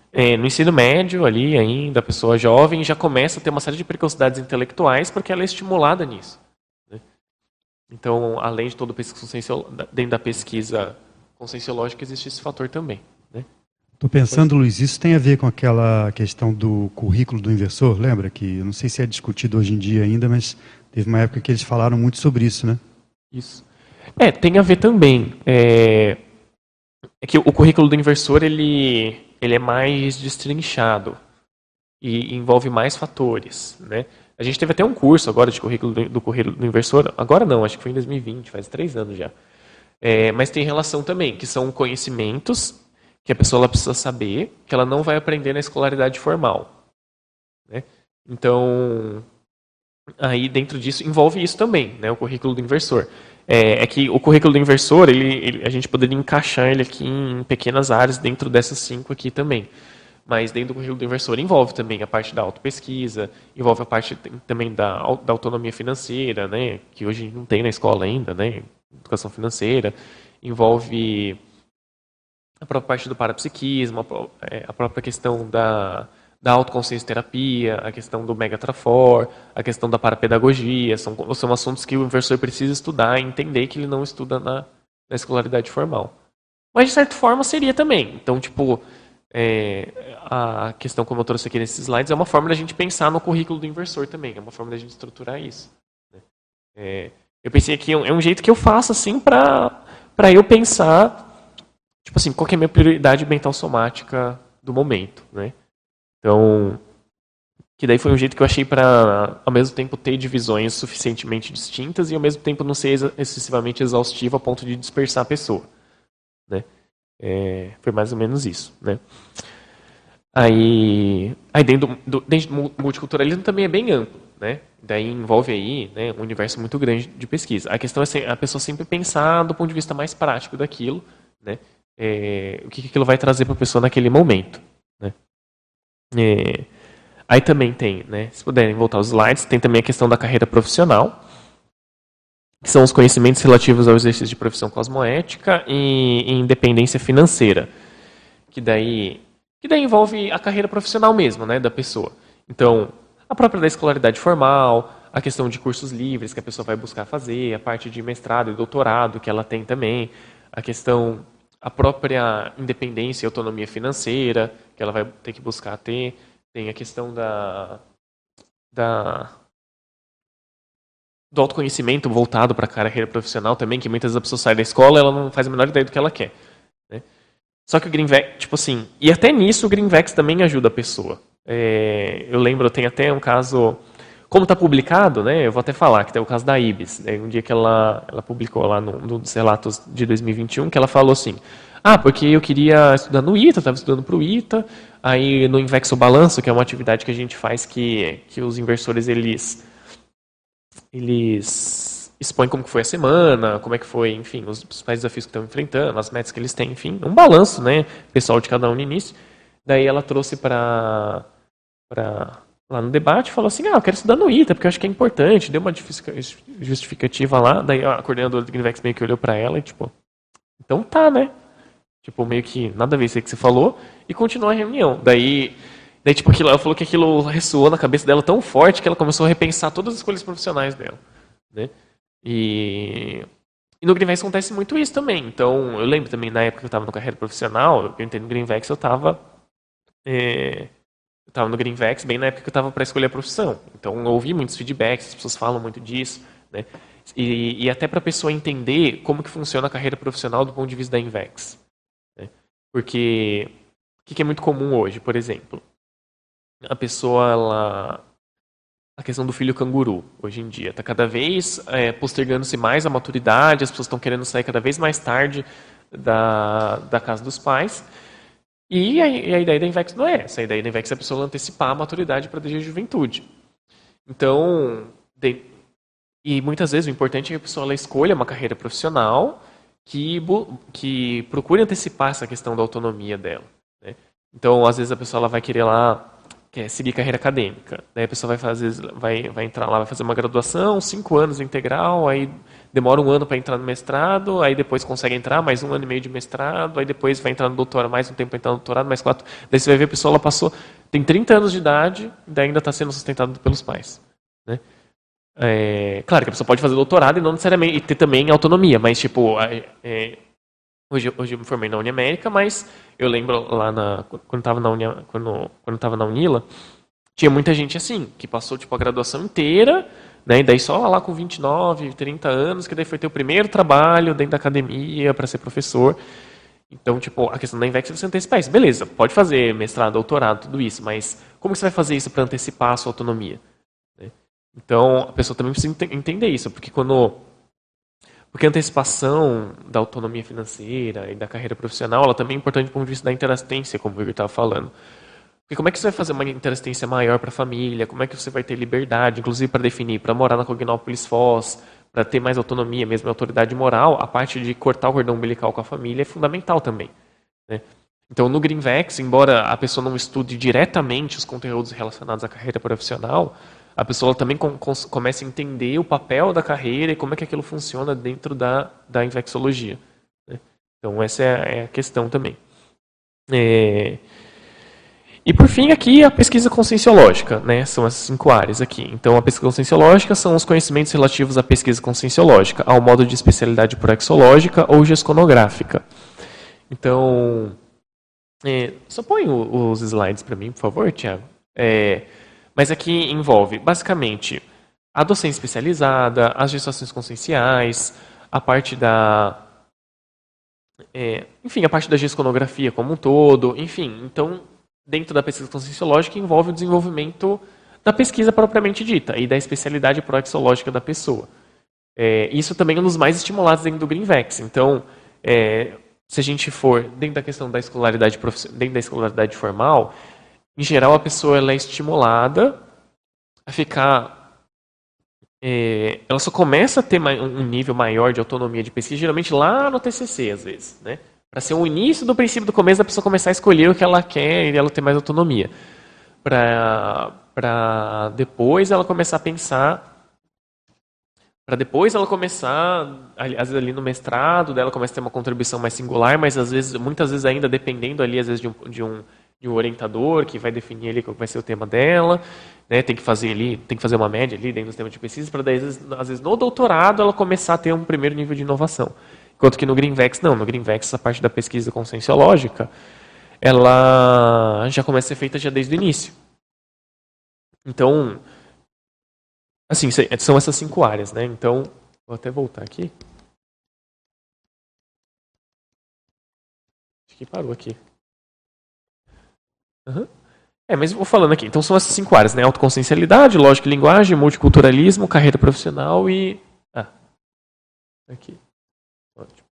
É, no ensino médio, ali ainda, a pessoa jovem já começa a ter uma série de precocidades intelectuais porque ela é estimulada nisso. Né? Então, além de todo o pesquisa, dentro da pesquisa conscienciológica, existe esse fator também. Estou pensando, Luiz, isso tem a ver com aquela questão do currículo do inversor, lembra? Que eu não sei se é discutido hoje em dia ainda, mas teve uma época que eles falaram muito sobre isso, né? Isso. É, tem a ver também. É, é que o currículo do inversor, ele, ele é mais destrinchado e envolve mais fatores, né? A gente teve até um curso agora de currículo do, do currículo do inversor, agora não, acho que foi em dois mil e vinte, faz três anos já. É, mas tem relação também, que são conhecimentos que a pessoa ela precisa saber, que ela não vai aprender na escolaridade formal. Né? Então, aí dentro disso, envolve isso também, né, o currículo do inversor. É, é que o currículo do inversor, ele, ele, a gente poderia encaixar ele aqui em pequenas áreas dentro dessas cinco aqui também. Mas dentro do currículo do inversor envolve também a parte da autopesquisa, envolve a parte também da, da autonomia financeira, né, que hoje não tem na escola ainda, né, educação financeira, envolve a própria parte do parapsiquismo, a própria questão da, da autoconsciência terapia, a questão do megatrafor, a questão da parapedagogia, são, são assuntos que o inversor precisa estudar e entender que ele não estuda na, na escolaridade formal. Mas, de certa forma, seria também. Então, tipo, é, a questão como eu trouxe aqui nesses slides é uma forma da gente pensar no currículo do inversor também, é uma forma da gente estruturar isso. Né? É, eu pensei aqui, é um jeito que eu faço, assim, para para eu pensar... Tipo assim, qual que é a minha prioridade mental somática do momento, né? Então, que daí foi um jeito que eu achei para, ao mesmo tempo, ter divisões suficientemente distintas e, ao mesmo tempo, não ser excessivamente exaustivo a ponto de dispersar a pessoa, né? É, foi mais ou menos isso, né? Aí, aí dentro, do, dentro do multiculturalismo também é bem amplo, né? Daí envolve aí, né, um universo muito grande de pesquisa. A questão é a pessoa sempre pensar do ponto de vista mais prático daquilo, né? É, o que, que aquilo vai trazer para a pessoa naquele momento. Né? É, aí também tem, né, se puderem voltar aos slides, tem também a questão da carreira profissional, que são os conhecimentos relativos ao exercício de profissão cosmoética e, e independência financeira, que daí, que daí envolve a carreira profissional mesmo, né, da pessoa. Então, a própria da escolaridade formal, a questão de cursos livres que a pessoa vai buscar fazer, a parte de mestrado e doutorado que ela tem também, a questão... a própria independência e autonomia financeira, que ela vai ter que buscar ter. Tem a questão da, da, do autoconhecimento voltado para a carreira profissional também, que muitas vezes a pessoa sai da escola e ela não faz a menor ideia do que ela quer. Né? Só que o Greenvex, tipo assim, e até nisso o Greenvex também ajuda a pessoa. É, eu lembro, tem até um caso... Como está publicado, né, eu vou até falar, que tem o caso da Ibis. Né, um dia que ela, ela publicou lá num no, dos relatos de dois mil e vinte e um, que ela falou assim, ah, porque eu queria estudar no I T A, estava estudando para o I T A, aí no Invexo Balanço, que é uma atividade que a gente faz que, que os inversores, eles, eles expõem como que foi a semana, como é que foi, enfim, os principais desafios que estão enfrentando, as metas que eles têm, enfim, um balanço, né, pessoal de cada um no início. Daí ela trouxe para... para lá no debate, falou assim, ah, eu quero estudar no I T A, porque eu acho que é importante, deu uma justificativa lá, daí a coordenadora do Greenvex meio que olhou pra ela e, tipo, então tá, né? Tipo, meio que nada a ver isso aí que você falou, e continuou a reunião. Daí, daí tipo, aquilo, ela falou que aquilo ressoou na cabeça dela tão forte que ela começou a repensar todas as escolhas profissionais dela, né? E, e no Greenvex acontece muito isso também. Então, eu lembro também, na época que eu estava na carreira profissional, eu entrei no Greenvex, eu estava... É, Eu estava no Greenvex bem na época que eu estava para escolher a profissão. Então, eu ouvi muitos feedbacks, as pessoas falam muito disso. Né? E, e até para a pessoa entender como que funciona a carreira profissional do ponto de vista da Invex. Né? Porque o que, que é muito comum hoje, por exemplo? A pessoa, ela... A questão do filho canguru, hoje em dia. Está cada vez é, postergando-se mais a maturidade, as pessoas estão querendo sair cada vez mais tarde da, da casa dos pais. E a, e a ideia da Invex não é essa. A ideia da Invex é a pessoa antecipar a maturidade para a juventude. Então, de, e muitas vezes o importante é que a pessoa ela escolha uma carreira profissional que, que procure antecipar essa questão da autonomia dela. Né? Então, às vezes a pessoa ela vai querer lá quer seguir carreira acadêmica. Daí a pessoa vai fazer, vai, vai entrar lá, vai fazer uma graduação, cinco anos integral, aí demora um ano para entrar no mestrado, aí depois consegue entrar, mais um ano e meio de mestrado, aí depois vai entrar no doutorado, mais um tempo para entrar no doutorado, mais quatro. Daí você vai ver a pessoa, ela passou, tem trinta anos de idade, e ainda está sendo sustentada pelos pais. Né? É, claro que a pessoa pode fazer doutorado e não necessariamente e ter também autonomia, mas tipo, é, hoje, hoje eu me formei na Uniamérica, mas eu lembro lá na, quando estava na, Unia, quando, quando tava na Unila, tinha muita gente assim, que passou tipo, a graduação inteira, né, e daí só lá com vinte e nove, trinta anos, que daí foi ter o primeiro trabalho dentro da academia para ser professor. Então, tipo, a questão da Invex é você antecipar isso. Beleza, pode fazer mestrado, doutorado, tudo isso, mas como você vai fazer isso para antecipar a sua autonomia? Né? Então, a pessoa também precisa ent entender isso, porque quando... Porque a antecipação da autonomia financeira e da carreira profissional, ela também é importante do ponto de vista da interassistência, como o Igor estava falando. Porque como é que você vai fazer uma interassistência maior para a família? Como é que você vai ter liberdade, inclusive para definir, para morar na Cognópolis Foz, para ter mais autonomia, mesmo autoridade moral? A parte de cortar o cordão umbilical com a família é fundamental também. Né? Então, no Greenvex, embora a pessoa não estude diretamente os conteúdos relacionados à carreira profissional, a pessoa também com, com, começa a entender o papel da carreira e como é que aquilo funciona dentro da, da infecciologia. Né? Então, essa é a, é a questão também. É... E, por fim, aqui a pesquisa conscienciológica, né? São essas cinco áreas aqui. Então, a pesquisa conscienciológica são os conhecimentos relativos à pesquisa conscienciológica, ao modo de especialidade proexológica ou gesconográfica. Então, é, só põe o, os slides para mim, por favor, Tiago. É, mas aqui envolve, basicamente, a docência especializada, as gestações conscienciais, a parte da... É, enfim, a parte da gesconografia como um todo, enfim, então... dentro da pesquisa conscienciológica, envolve o desenvolvimento da pesquisa propriamente dita e da especialidade proexológica da pessoa. É, isso também é um dos mais estimulados dentro do Greenvex. Então, é, se a gente for dentro da questão da escolaridade, dentro da escolaridade formal, em geral a pessoa ela é estimulada a ficar... É, ela só começa a ter um nível maior de autonomia de pesquisa, geralmente lá no T C C, às vezes, né? Para ser o início do princípio do começo da pessoa começar a escolher o que ela quer e ela ter mais autonomia. Para depois ela começar a pensar, para depois ela começar, às vezes ali no mestrado, dela começa a ter uma contribuição mais singular, mas às vezes, muitas vezes ainda dependendo ali, às vezes de um, de um, de um orientador que vai definir ali qual vai ser o tema dela, né? Tem que fazer ali, tem que fazer uma média ali dentro dos temas de pesquisa, para daí, às vezes, às vezes no doutorado ela começar a ter um primeiro nível de inovação. Enquanto que no Greenvex, não. No Greenvex, essa parte da pesquisa conscienciológica, ela já começa a ser feita já desde o início. Então, assim, são essas cinco áreas, né? Então, vou até voltar aqui. Acho que parou aqui. Uhum. É, mas vou falando aqui. Então, são essas cinco áreas, né? Autoconsciencialidade, lógica e linguagem, multiculturalismo, carreira profissional e... Ah, aqui. Ótimo.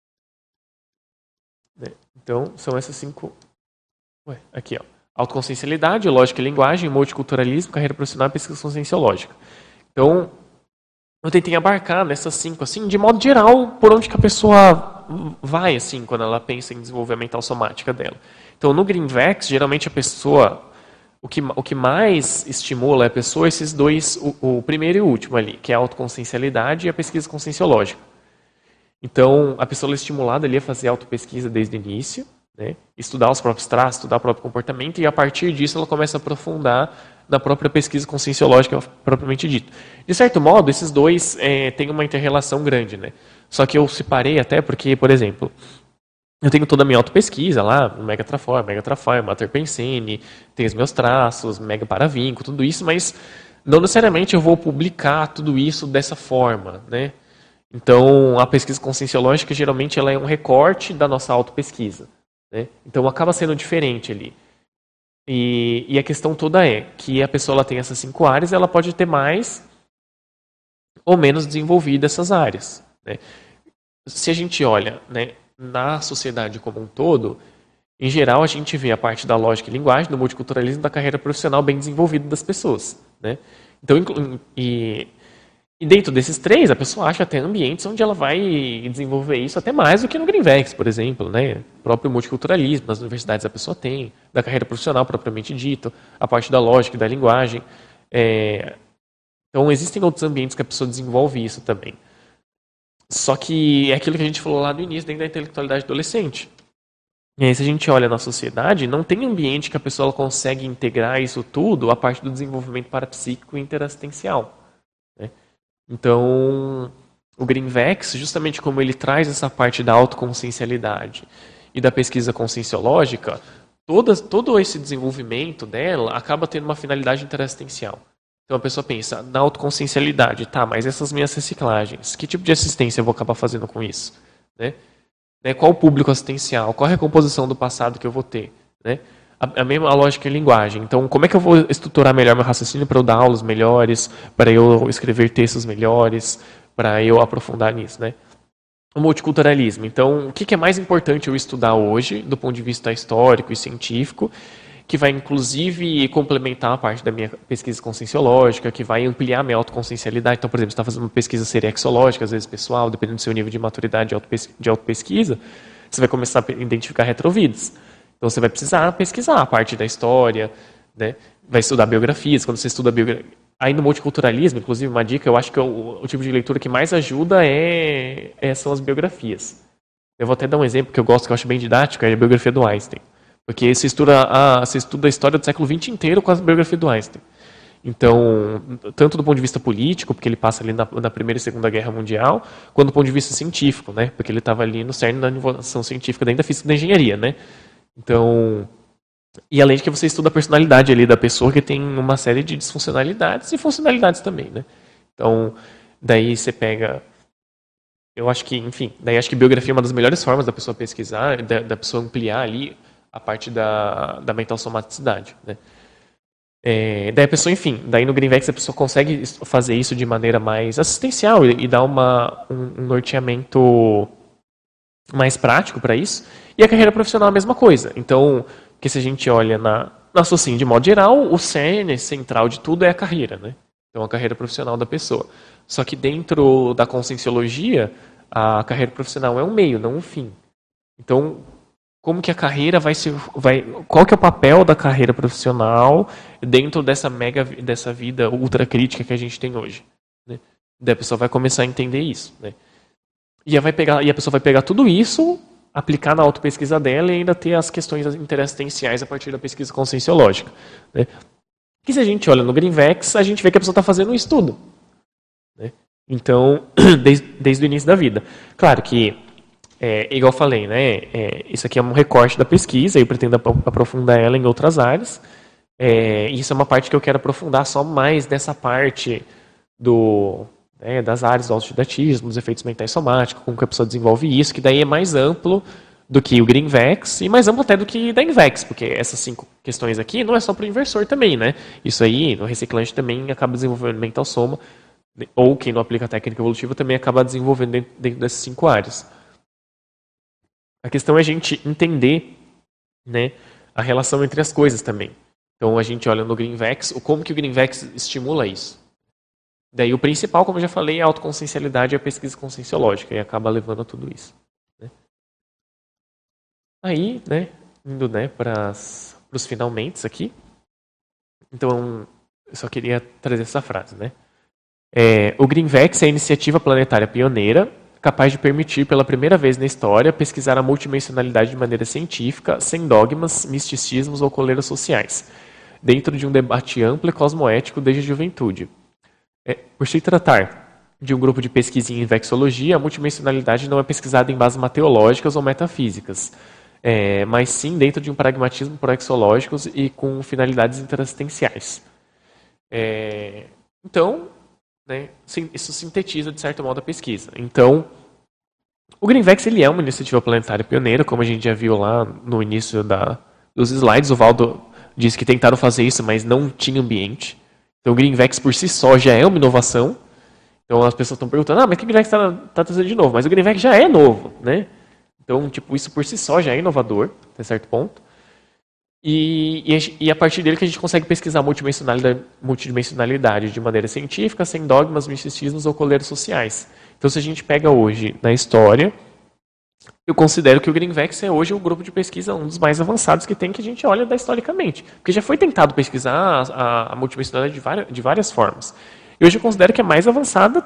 Então, são essas cinco... Ué, aqui, ó. Autoconsciencialidade, lógica e linguagem, multiculturalismo, carreira profissional e pesquisa conscienciológica. Então, eu tentei abarcar nessas cinco, assim, de modo geral, por onde que a pessoa vai, assim, quando ela pensa em desenvolver a mental somática dela. Então, no Greenvex, geralmente a pessoa... O que, o que mais estimula a pessoa, esses dois, o, o primeiro e o último ali, que é a autoconsciencialidade e a pesquisa conscienciológica. Então, a pessoa é estimulada ali a fazer autopesquisa desde o início, né? Estudar os próprios traços, estudar o próprio comportamento, e a partir disso ela começa a aprofundar na própria pesquisa conscienciológica propriamente dita. De certo modo, esses dois é, têm uma inter-relação grande, né? Só que eu separei até porque, por exemplo, eu tenho toda a minha autopesquisa lá, Mega Traform, Mega Traform, Mater Pensene, tenho os meus traços, Mega Paravinco, tudo isso, mas não necessariamente eu vou publicar tudo isso dessa forma, né? Então, a pesquisa conscienciológica, geralmente, ela é um recorte da nossa autopesquisa, né? Então, acaba sendo diferente ali. E, e a questão toda é que a pessoa ela tem essas cinco áreas, ela pode ter mais ou menos desenvolvido essas áreas, né? Se a gente olha, né, na sociedade como um todo, em geral, a gente vê a parte da lógica e linguagem, do multiculturalismo, da carreira profissional bem desenvolvida das pessoas, né? Então, e... E dentro desses três, a pessoa acha até ambientes onde ela vai desenvolver isso até mais do que no Greenvex, por exemplo, né? O próprio multiculturalismo, nas universidades a pessoa tem, da carreira profissional propriamente dito, a parte da lógica e da linguagem. É... Então, existem outros ambientes que a pessoa desenvolve isso também. Só que é aquilo que a gente falou lá no início, dentro da intelectualidade adolescente. E aí, se a gente olha na sociedade, não tem ambiente que a pessoa consegue integrar isso tudo a parte do desenvolvimento parapsíquico e interassistencial, né? Então, o Greenvex, justamente como ele traz essa parte da autoconsciencialidade e da pesquisa conscienciológica, toda, todo esse desenvolvimento dela acaba tendo uma finalidade interassistencial. Então a pessoa pensa, na autoconsciencialidade, tá, mas essas minhas reciclagens, que tipo de assistência eu vou acabar fazendo com isso? Né? Né, qual o público assistencial? Qual a recomposição do passado que eu vou ter? Né? A, a mesma lógica em linguagem. Então, como é que eu vou estruturar melhor meu raciocínio para eu dar aulas melhores, para eu escrever textos melhores, para eu aprofundar nisso? Né? O multiculturalismo. Então, o que é mais importante eu estudar hoje, do ponto de vista histórico e científico, que vai, inclusive, complementar a parte da minha pesquisa conscienciológica, que vai ampliar a minha autoconsciencialidade. Então, por exemplo, você está fazendo uma pesquisa seriexológica, às vezes pessoal, dependendo do seu nível de maturidade de autopesquisa, você vai começar a identificar retrovidas. Então, você vai precisar pesquisar a parte da história, né? Vai estudar biografias. Quando você estuda biografia... Aí, no multiculturalismo, inclusive, uma dica, eu acho que o, o tipo de leitura que mais ajuda é, é, são as biografias. Eu vou até dar um exemplo que eu gosto, que eu acho bem didático, é a biografia do Einstein. Porque você estuda, a, você estuda a história do século vinte inteiro com a biografia do Einstein. Então, tanto do ponto de vista político, porque ele passa ali na, na Primeira e Segunda Guerra Mundial, quanto do ponto de vista científico, né? Porque ele estava ali no cerne da inovação científica dentro da física e da engenharia, né? Então, e além de que você estuda a personalidade ali da pessoa, que tem uma série de disfuncionalidades e funcionalidades também, né? Então, daí você pega... Eu acho que, enfim, daí acho que biografia é uma das melhores formas da pessoa pesquisar, da, da pessoa ampliar ali a parte da, da mental somaticidade, né? É, daí a pessoa, enfim, daí no Greenvex a pessoa consegue fazer isso de maneira mais assistencial e, e dar uma, um, um norteamento mais prático para isso. E a carreira profissional é a mesma coisa. Então, que se a gente olha na, na SOCIM de modo geral, o cerne central de tudo é a carreira, né? Então, a carreira profissional da pessoa. Só que dentro da conscienciologia, a carreira profissional é um meio, não um fim. Então, como que a carreira vai se vai qual que é o papel da carreira profissional dentro dessa mega dessa vida ultra crítica que a gente tem hoje, né? Daí a pessoa vai começar a entender isso, né? E vai pegar e a pessoa vai pegar tudo isso, aplicar na autopesquisa dela e ainda ter as questões interassistenciais a partir da pesquisa conscienciológica, né? Que se a gente olha no Greenvex, a gente vê que a pessoa está fazendo um estudo, né? Então, desde, desde o início da vida. Claro que É, igual eu falei, né? É, isso aqui é um recorte da pesquisa, eu pretendo aprofundar ela em outras áreas. É, isso é uma parte que eu quero aprofundar só mais nessa parte do, né, das áreas do autodidatismo, dos efeitos mentais somáticos, como que a pessoa desenvolve isso, que daí é mais amplo do que o Greenvex e mais amplo até do que da Invex, porque essas cinco questões aqui não é só para o inversor também, né? Isso aí, no reciclante também acaba desenvolvendo mental soma, ou quem não aplica a técnica evolutiva também acaba desenvolvendo dentro, dentro dessas cinco áreas. A questão é a gente entender, né, a relação entre as coisas também. Então a gente olha no Greenvex, como que o Greenvex estimula isso. Daí o principal, como eu já falei, é a autoconsciencialidade e a pesquisa conscienciológica, e acaba levando a tudo isso, né. Aí, né, indo, né, para os finalmente aqui, então eu só queria trazer essa frase, né. É, o Greenvex é a iniciativa planetária pioneira, capaz de permitir, pela primeira vez na história, pesquisar a multidimensionalidade de maneira científica, sem dogmas, misticismos ou coleiras sociais, dentro de um debate amplo e cosmoético desde a juventude. É, por se tratar de um grupo de pesquisa em vexologia, a multidimensionalidade não é pesquisada em bases mateológicas ou metafísicas, é, mas sim dentro de um pragmatismo proexológico e com finalidades interassistenciais. É, então, né, isso sintetiza, de certo modo, a pesquisa. Então, o Greenvex ele é uma iniciativa planetária pioneira, como a gente já viu lá no início da, dos slides. O Valdo disse que tentaram fazer isso, mas não tinha ambiente. Então, o Greenvex por si só já é uma inovação. Então, as pessoas estão perguntando, ah, mas o que o Greenvex está tá trazendo de novo? Mas o Greenvex já é novo, né? Então, tipo, isso por si só já é inovador, até certo ponto. E, e, e a partir dele que a gente consegue pesquisar a multidimensionalidade, multidimensionalidade de maneira científica, sem dogmas, misticismos ou coleiros sociais. Então, se a gente pega hoje na história, eu considero que o Greenvex é hoje o grupo de pesquisa, um dos mais avançados que tem, que a gente olha da historicamente. Porque já foi tentado pesquisar a, a multidimensionalidade de várias, de várias formas. E hoje eu considero que é mais avançada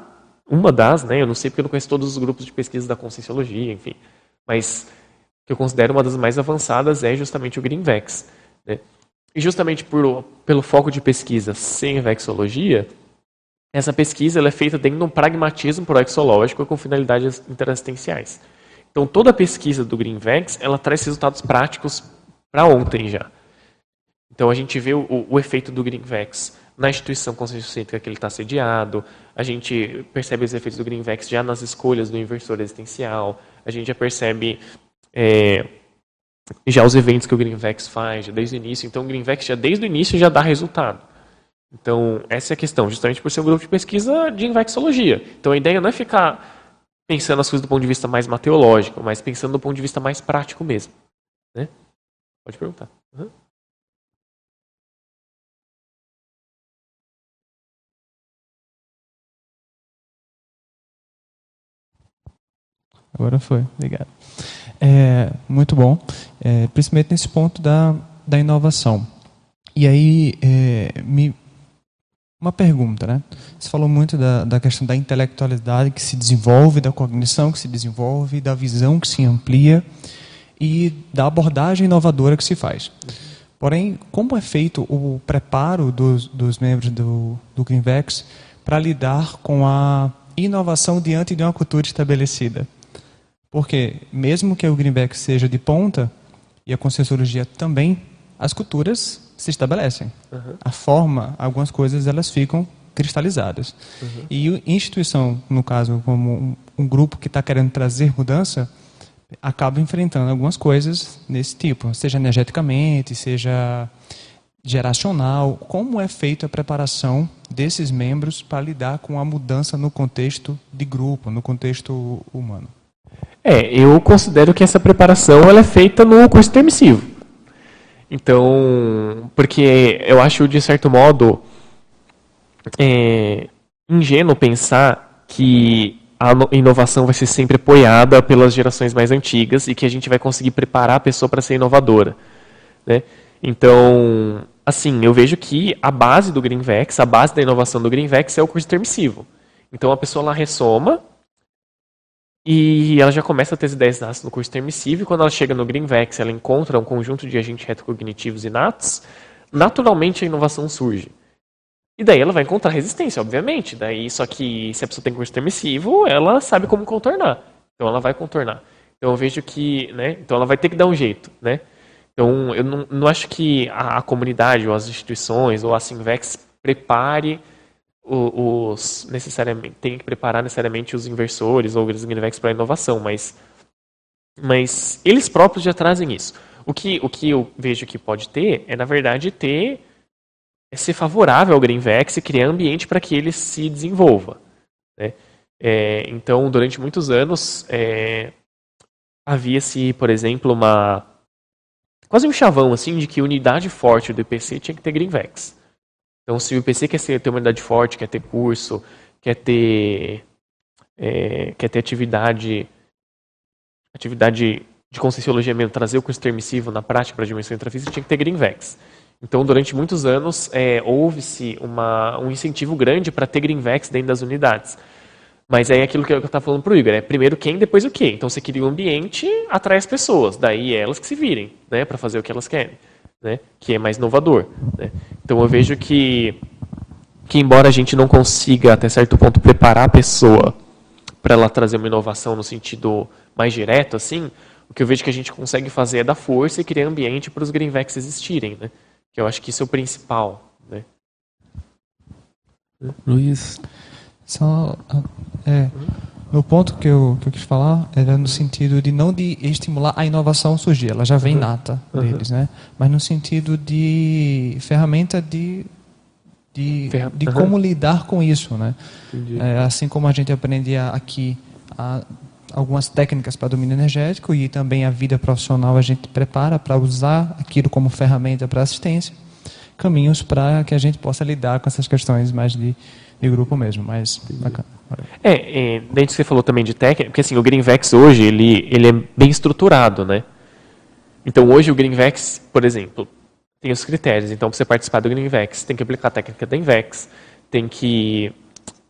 uma das, né, eu não sei porque eu não conheço todos os grupos de pesquisa da Conscienciologia, enfim, mas que eu considero uma das mais avançadas é justamente o GreenVex, né? E justamente por, pelo foco de pesquisa sem vexologia, essa pesquisa ela é feita dentro de um pragmatismo proexológico com finalidades interassistenciais. Então, toda a pesquisa do GreenVex, ela traz resultados práticos para ontem já. Então, a gente vê o, o efeito do GreenVex na instituição conscienciocêntrica que ele está sediado, a gente percebe os efeitos do GreenVex já nas escolhas do inversor existencial, a gente já percebe é, já os eventos que o GreenVex faz, já desde o início. Então, o GreenVex já desde o início já dá resultado. Então, essa é a questão, justamente por ser um grupo de pesquisa de vexologia. Então, a ideia não é ficar pensando as coisas do ponto de vista mais mateológico, mas pensando do ponto de vista mais prático mesmo. Né? Pode perguntar. Uhum. Agora foi, obrigado. É, muito bom, é, principalmente nesse ponto da, da inovação. E aí, é, me, uma pergunta, né? Você falou muito da, da questão da intelectualidade que se desenvolve, da cognição que se desenvolve, da visão que se amplia e da abordagem inovadora que se faz. Porém, como é feito o preparo dos, dos membros do, do GreenVex para lidar com a inovação diante de uma cultura estabelecida? Porque, mesmo que o GreenVex seja de ponta, e a Conscienciologia também, as culturas se estabelecem. Uhum. A forma, algumas coisas, elas ficam cristalizadas. Uhum. E a instituição, no caso, como um, um grupo que está querendo trazer mudança, acaba enfrentando algumas coisas desse tipo, seja energeticamente, seja geracional. Como é feita a preparação desses membros para lidar com a mudança no contexto de grupo, no contexto humano? É, eu considero que essa preparação ela é feita no curso intermissivo. Então, porque eu acho, de certo modo, é, ingênuo pensar que a inovação vai ser sempre apoiada pelas gerações mais antigas e que a gente vai conseguir preparar a pessoa para ser inovadora, né? Então, assim, eu vejo que a base do GreenVex, a base da inovação do GreenVex é o curso intermissivo. Então, a pessoa lá ressoma e ela já começa a ter as ideias nascem no curso intermissivo, e quando ela chega no GreenVex, ela encontra um conjunto de agentes retrocognitivos inatos, naturalmente a inovação surge. E daí ela vai encontrar resistência, obviamente. Daí, só que se a pessoa tem curso intermissivo, ela sabe como contornar. Então ela vai contornar. Então eu vejo que, né, então ela vai ter que dar um jeito, né? Então eu não, não acho que a, a comunidade, ou as instituições, ou a Sinvex prepare os, necessariamente, tem que preparar necessariamente os inversores ou os GreenVex para a inovação, mas, mas eles próprios já trazem isso. O que, o que eu vejo que pode ter é, na verdade, ter é ser favorável ao GreenVex e criar ambiente para que ele se desenvolva, né? É, então, durante muitos anos, é, havia-se, por exemplo, uma quase um chavão assim, de que unidade forte do I P C tinha que ter GreenVex. Então, se o I P C quer ser, ter uma unidade forte, quer ter curso, quer ter, é, quer ter atividade, atividade de Conscienciologia mesmo, trazer o curso intermissivo na prática para a dimensão intrafísica, tinha que ter GreenVex. Então, durante muitos anos, é, houve-se uma, um incentivo grande para ter GreenVex dentro das unidades. Mas aí é aquilo que eu estava falando para o Igor, é primeiro quem, depois o quê. Então, você cria um ambiente, atrai as pessoas, daí elas que se virem, né, para fazer o que elas querem, né, que é mais inovador, né. Então, eu vejo que, que, embora a gente não consiga, até certo ponto, preparar a pessoa para ela trazer uma inovação no sentido mais direto, assim, o que eu vejo que a gente consegue fazer é dar força e criar ambiente para os GreenVex existirem, né. Que eu acho que isso é o principal, né? Luiz, só é, o ponto que eu, que eu quis falar era no sentido de não de estimular a inovação surgir, ela já vem uhum. nata uhum. deles, né? Mas no sentido de ferramenta de de, Ferra... de uhum. como lidar com isso, né? É, assim como a gente aprende aqui a algumas técnicas para domínio energético e também a vida profissional a gente prepara para usar aquilo como ferramenta para assistência, caminhos para que a gente possa lidar com essas questões mais de, de grupo mesmo, mas bacana. É, é, dentro que você falou também de técnica, porque assim, o GreenVex hoje, ele, ele é bem estruturado, né? Então hoje o GreenVex, por exemplo, tem os critérios, então para você participar do GreenVex, tem que aplicar a técnica da Invex, tem que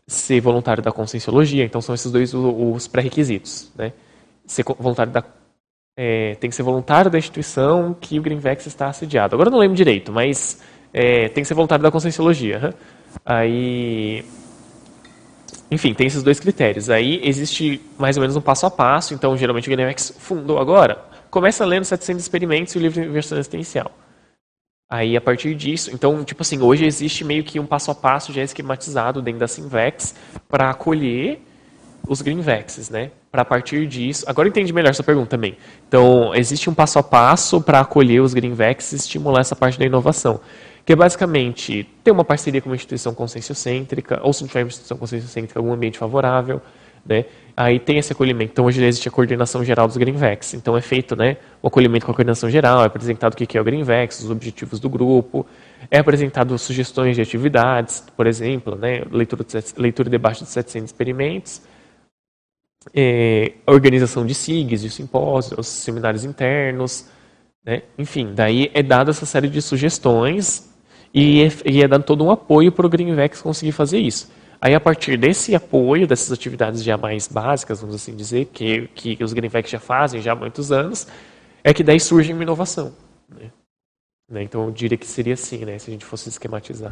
ser voluntário da Conscienciologia, então são esses dois os pré-requisitos, né? Ser voluntário da, é, tem que ser voluntário da instituição que o GreenVex está assediado. Agora eu não lembro direito, mas é, tem que ser voluntário da Conscienciologia. Hein? Aí, enfim, tem esses dois critérios. Aí existe mais ou menos um passo a passo, então geralmente o GreenVex fundou agora, começa lendo setecentos experimentos e o livro de inversão existencial. Aí, a partir disso, então, tipo assim, hoje existe meio que um passo a passo já esquematizado dentro da Sinvex para acolher os Greenvexes, né? Para a partir disso... Agora eu entendi melhor essa pergunta também. Então, existe um passo a passo para acolher os Greenvexes e estimular essa parte da inovação. Que é basicamente ter uma parceria com uma instituição conscienciocêntrica, ou se não tiver uma instituição conscienciocêntrica, algum ambiente favorável, né? Aí tem esse acolhimento. Então, hoje existe a coordenação geral dos Greenvex. Então, é feito, né, o acolhimento com a coordenação geral, é apresentado o que é o Greenvex, os objetivos do grupo, é apresentado sugestões de atividades, por exemplo, né, leitura, de, leitura e debate de setecentos experimentos, é, a organização de S I Gs, de simpósios, seminários internos, né, enfim, daí é dada essa série de sugestões e é, e é dado todo um apoio para o Greenvex conseguir fazer isso. Aí, a partir desse apoio, dessas atividades já mais básicas, vamos assim dizer, que, que os Greenvex já fazem já há muitos anos, é que daí surge uma inovação. Né? Então, eu diria que seria assim, né, se a gente fosse esquematizar.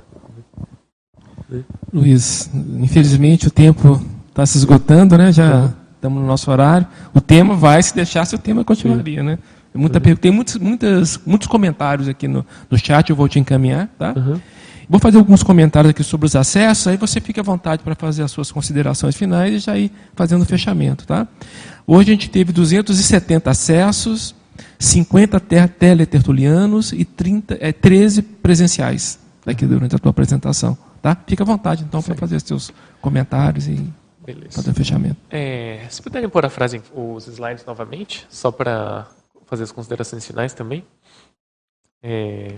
Luiz, infelizmente o tempo está se esgotando, né? Já uhum. estamos no nosso horário. O tema vai, se deixasse, o tema continuaria, né? Muita, uhum. Tem muitos, muitas, muitos comentários aqui no, no chat, eu vou te encaminhar, tá? Uhum. Vou fazer alguns comentários aqui sobre os acessos, aí você fica à vontade para fazer as suas considerações finais e já ir fazendo o fechamento. Tá? Hoje a gente teve duzentos e setenta acessos, cinquenta teletertulianos e trinta, é, treze presenciais aqui durante a tua apresentação. Tá? Fica à vontade, então, para fazer seus comentários e Beleza. fazer o fechamento. É, se puderem pôr a frase, os slides novamente, só para fazer as considerações finais também. É...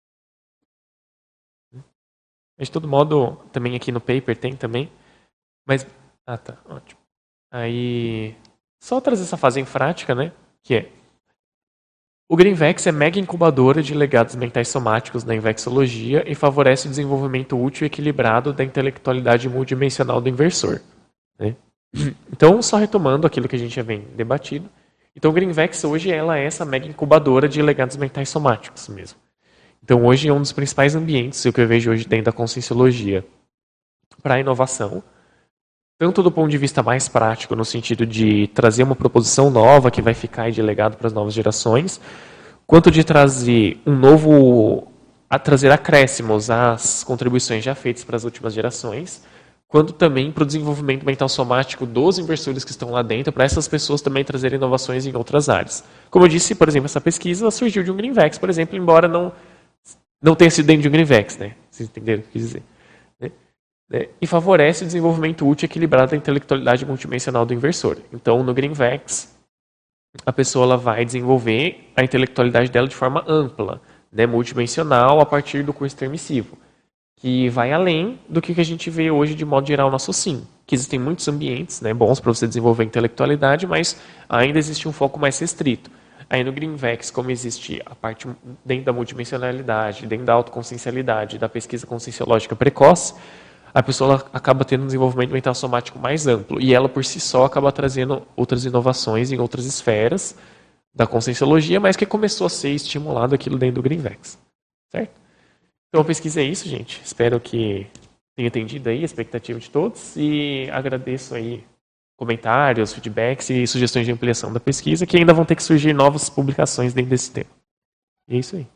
De todo modo, também aqui no paper tem também. Mas. Ah, tá. Ótimo. Aí. Só trazer essa fase em prática, né? Que é. O GreenVex é mega incubadora de legados mentais somáticos na Invexologia e favorece o desenvolvimento útil e equilibrado da intelectualidade multidimensional do inversor. Né? Então, só retomando aquilo que a gente já vem debatido. Então, o GreenVex hoje ela é essa mega incubadora de legados mentais somáticos mesmo. Então, hoje é um dos principais ambientes, o que eu vejo hoje dentro da Conscienciologia, para a inovação, tanto do ponto de vista mais prático, no sentido de trazer uma proposição nova que vai ficar de legado para as novas gerações, quanto de trazer um novo, a trazer acréscimos às contribuições já feitas para as últimas gerações, quanto também para o desenvolvimento mental somático dos inversores que estão lá dentro, para essas pessoas também trazerem inovações em outras áreas. Como eu disse, por exemplo, essa pesquisa surgiu de um GreenVex, por exemplo, embora não... Não tem sido dentro de um GreenVex, né? Vocês entenderam o que eu quis dizer. Né? E favorece o desenvolvimento útil e equilibrado da intelectualidade multidimensional do inversor. Então, no GreenVex, a pessoa ela vai desenvolver a intelectualidade dela de forma ampla, né? Multidimensional, a partir do curso intermissivo, que vai além do que a gente vê hoje de modo geral no nosso sim. Que existem muitos ambientes, né, bons para você desenvolver a intelectualidade, mas ainda existe um foco mais restrito. Aí no GreenVex, como existe a parte dentro da multidimensionalidade, dentro da autoconsciencialidade, da pesquisa conscienciológica precoce, a pessoa acaba tendo um desenvolvimento mental somático mais amplo. E ela, por si só, acaba trazendo outras inovações em outras esferas da conscienciologia, mas que começou a ser estimulado aquilo dentro do GreenVex. Certo? Então a pesquisa é isso, gente. Espero que tenha entendido aí a expectativa de todos e agradeço aí comentários, feedbacks e sugestões de ampliação da pesquisa, que ainda vão ter que surgir novas publicações dentro desse tema. E é isso aí.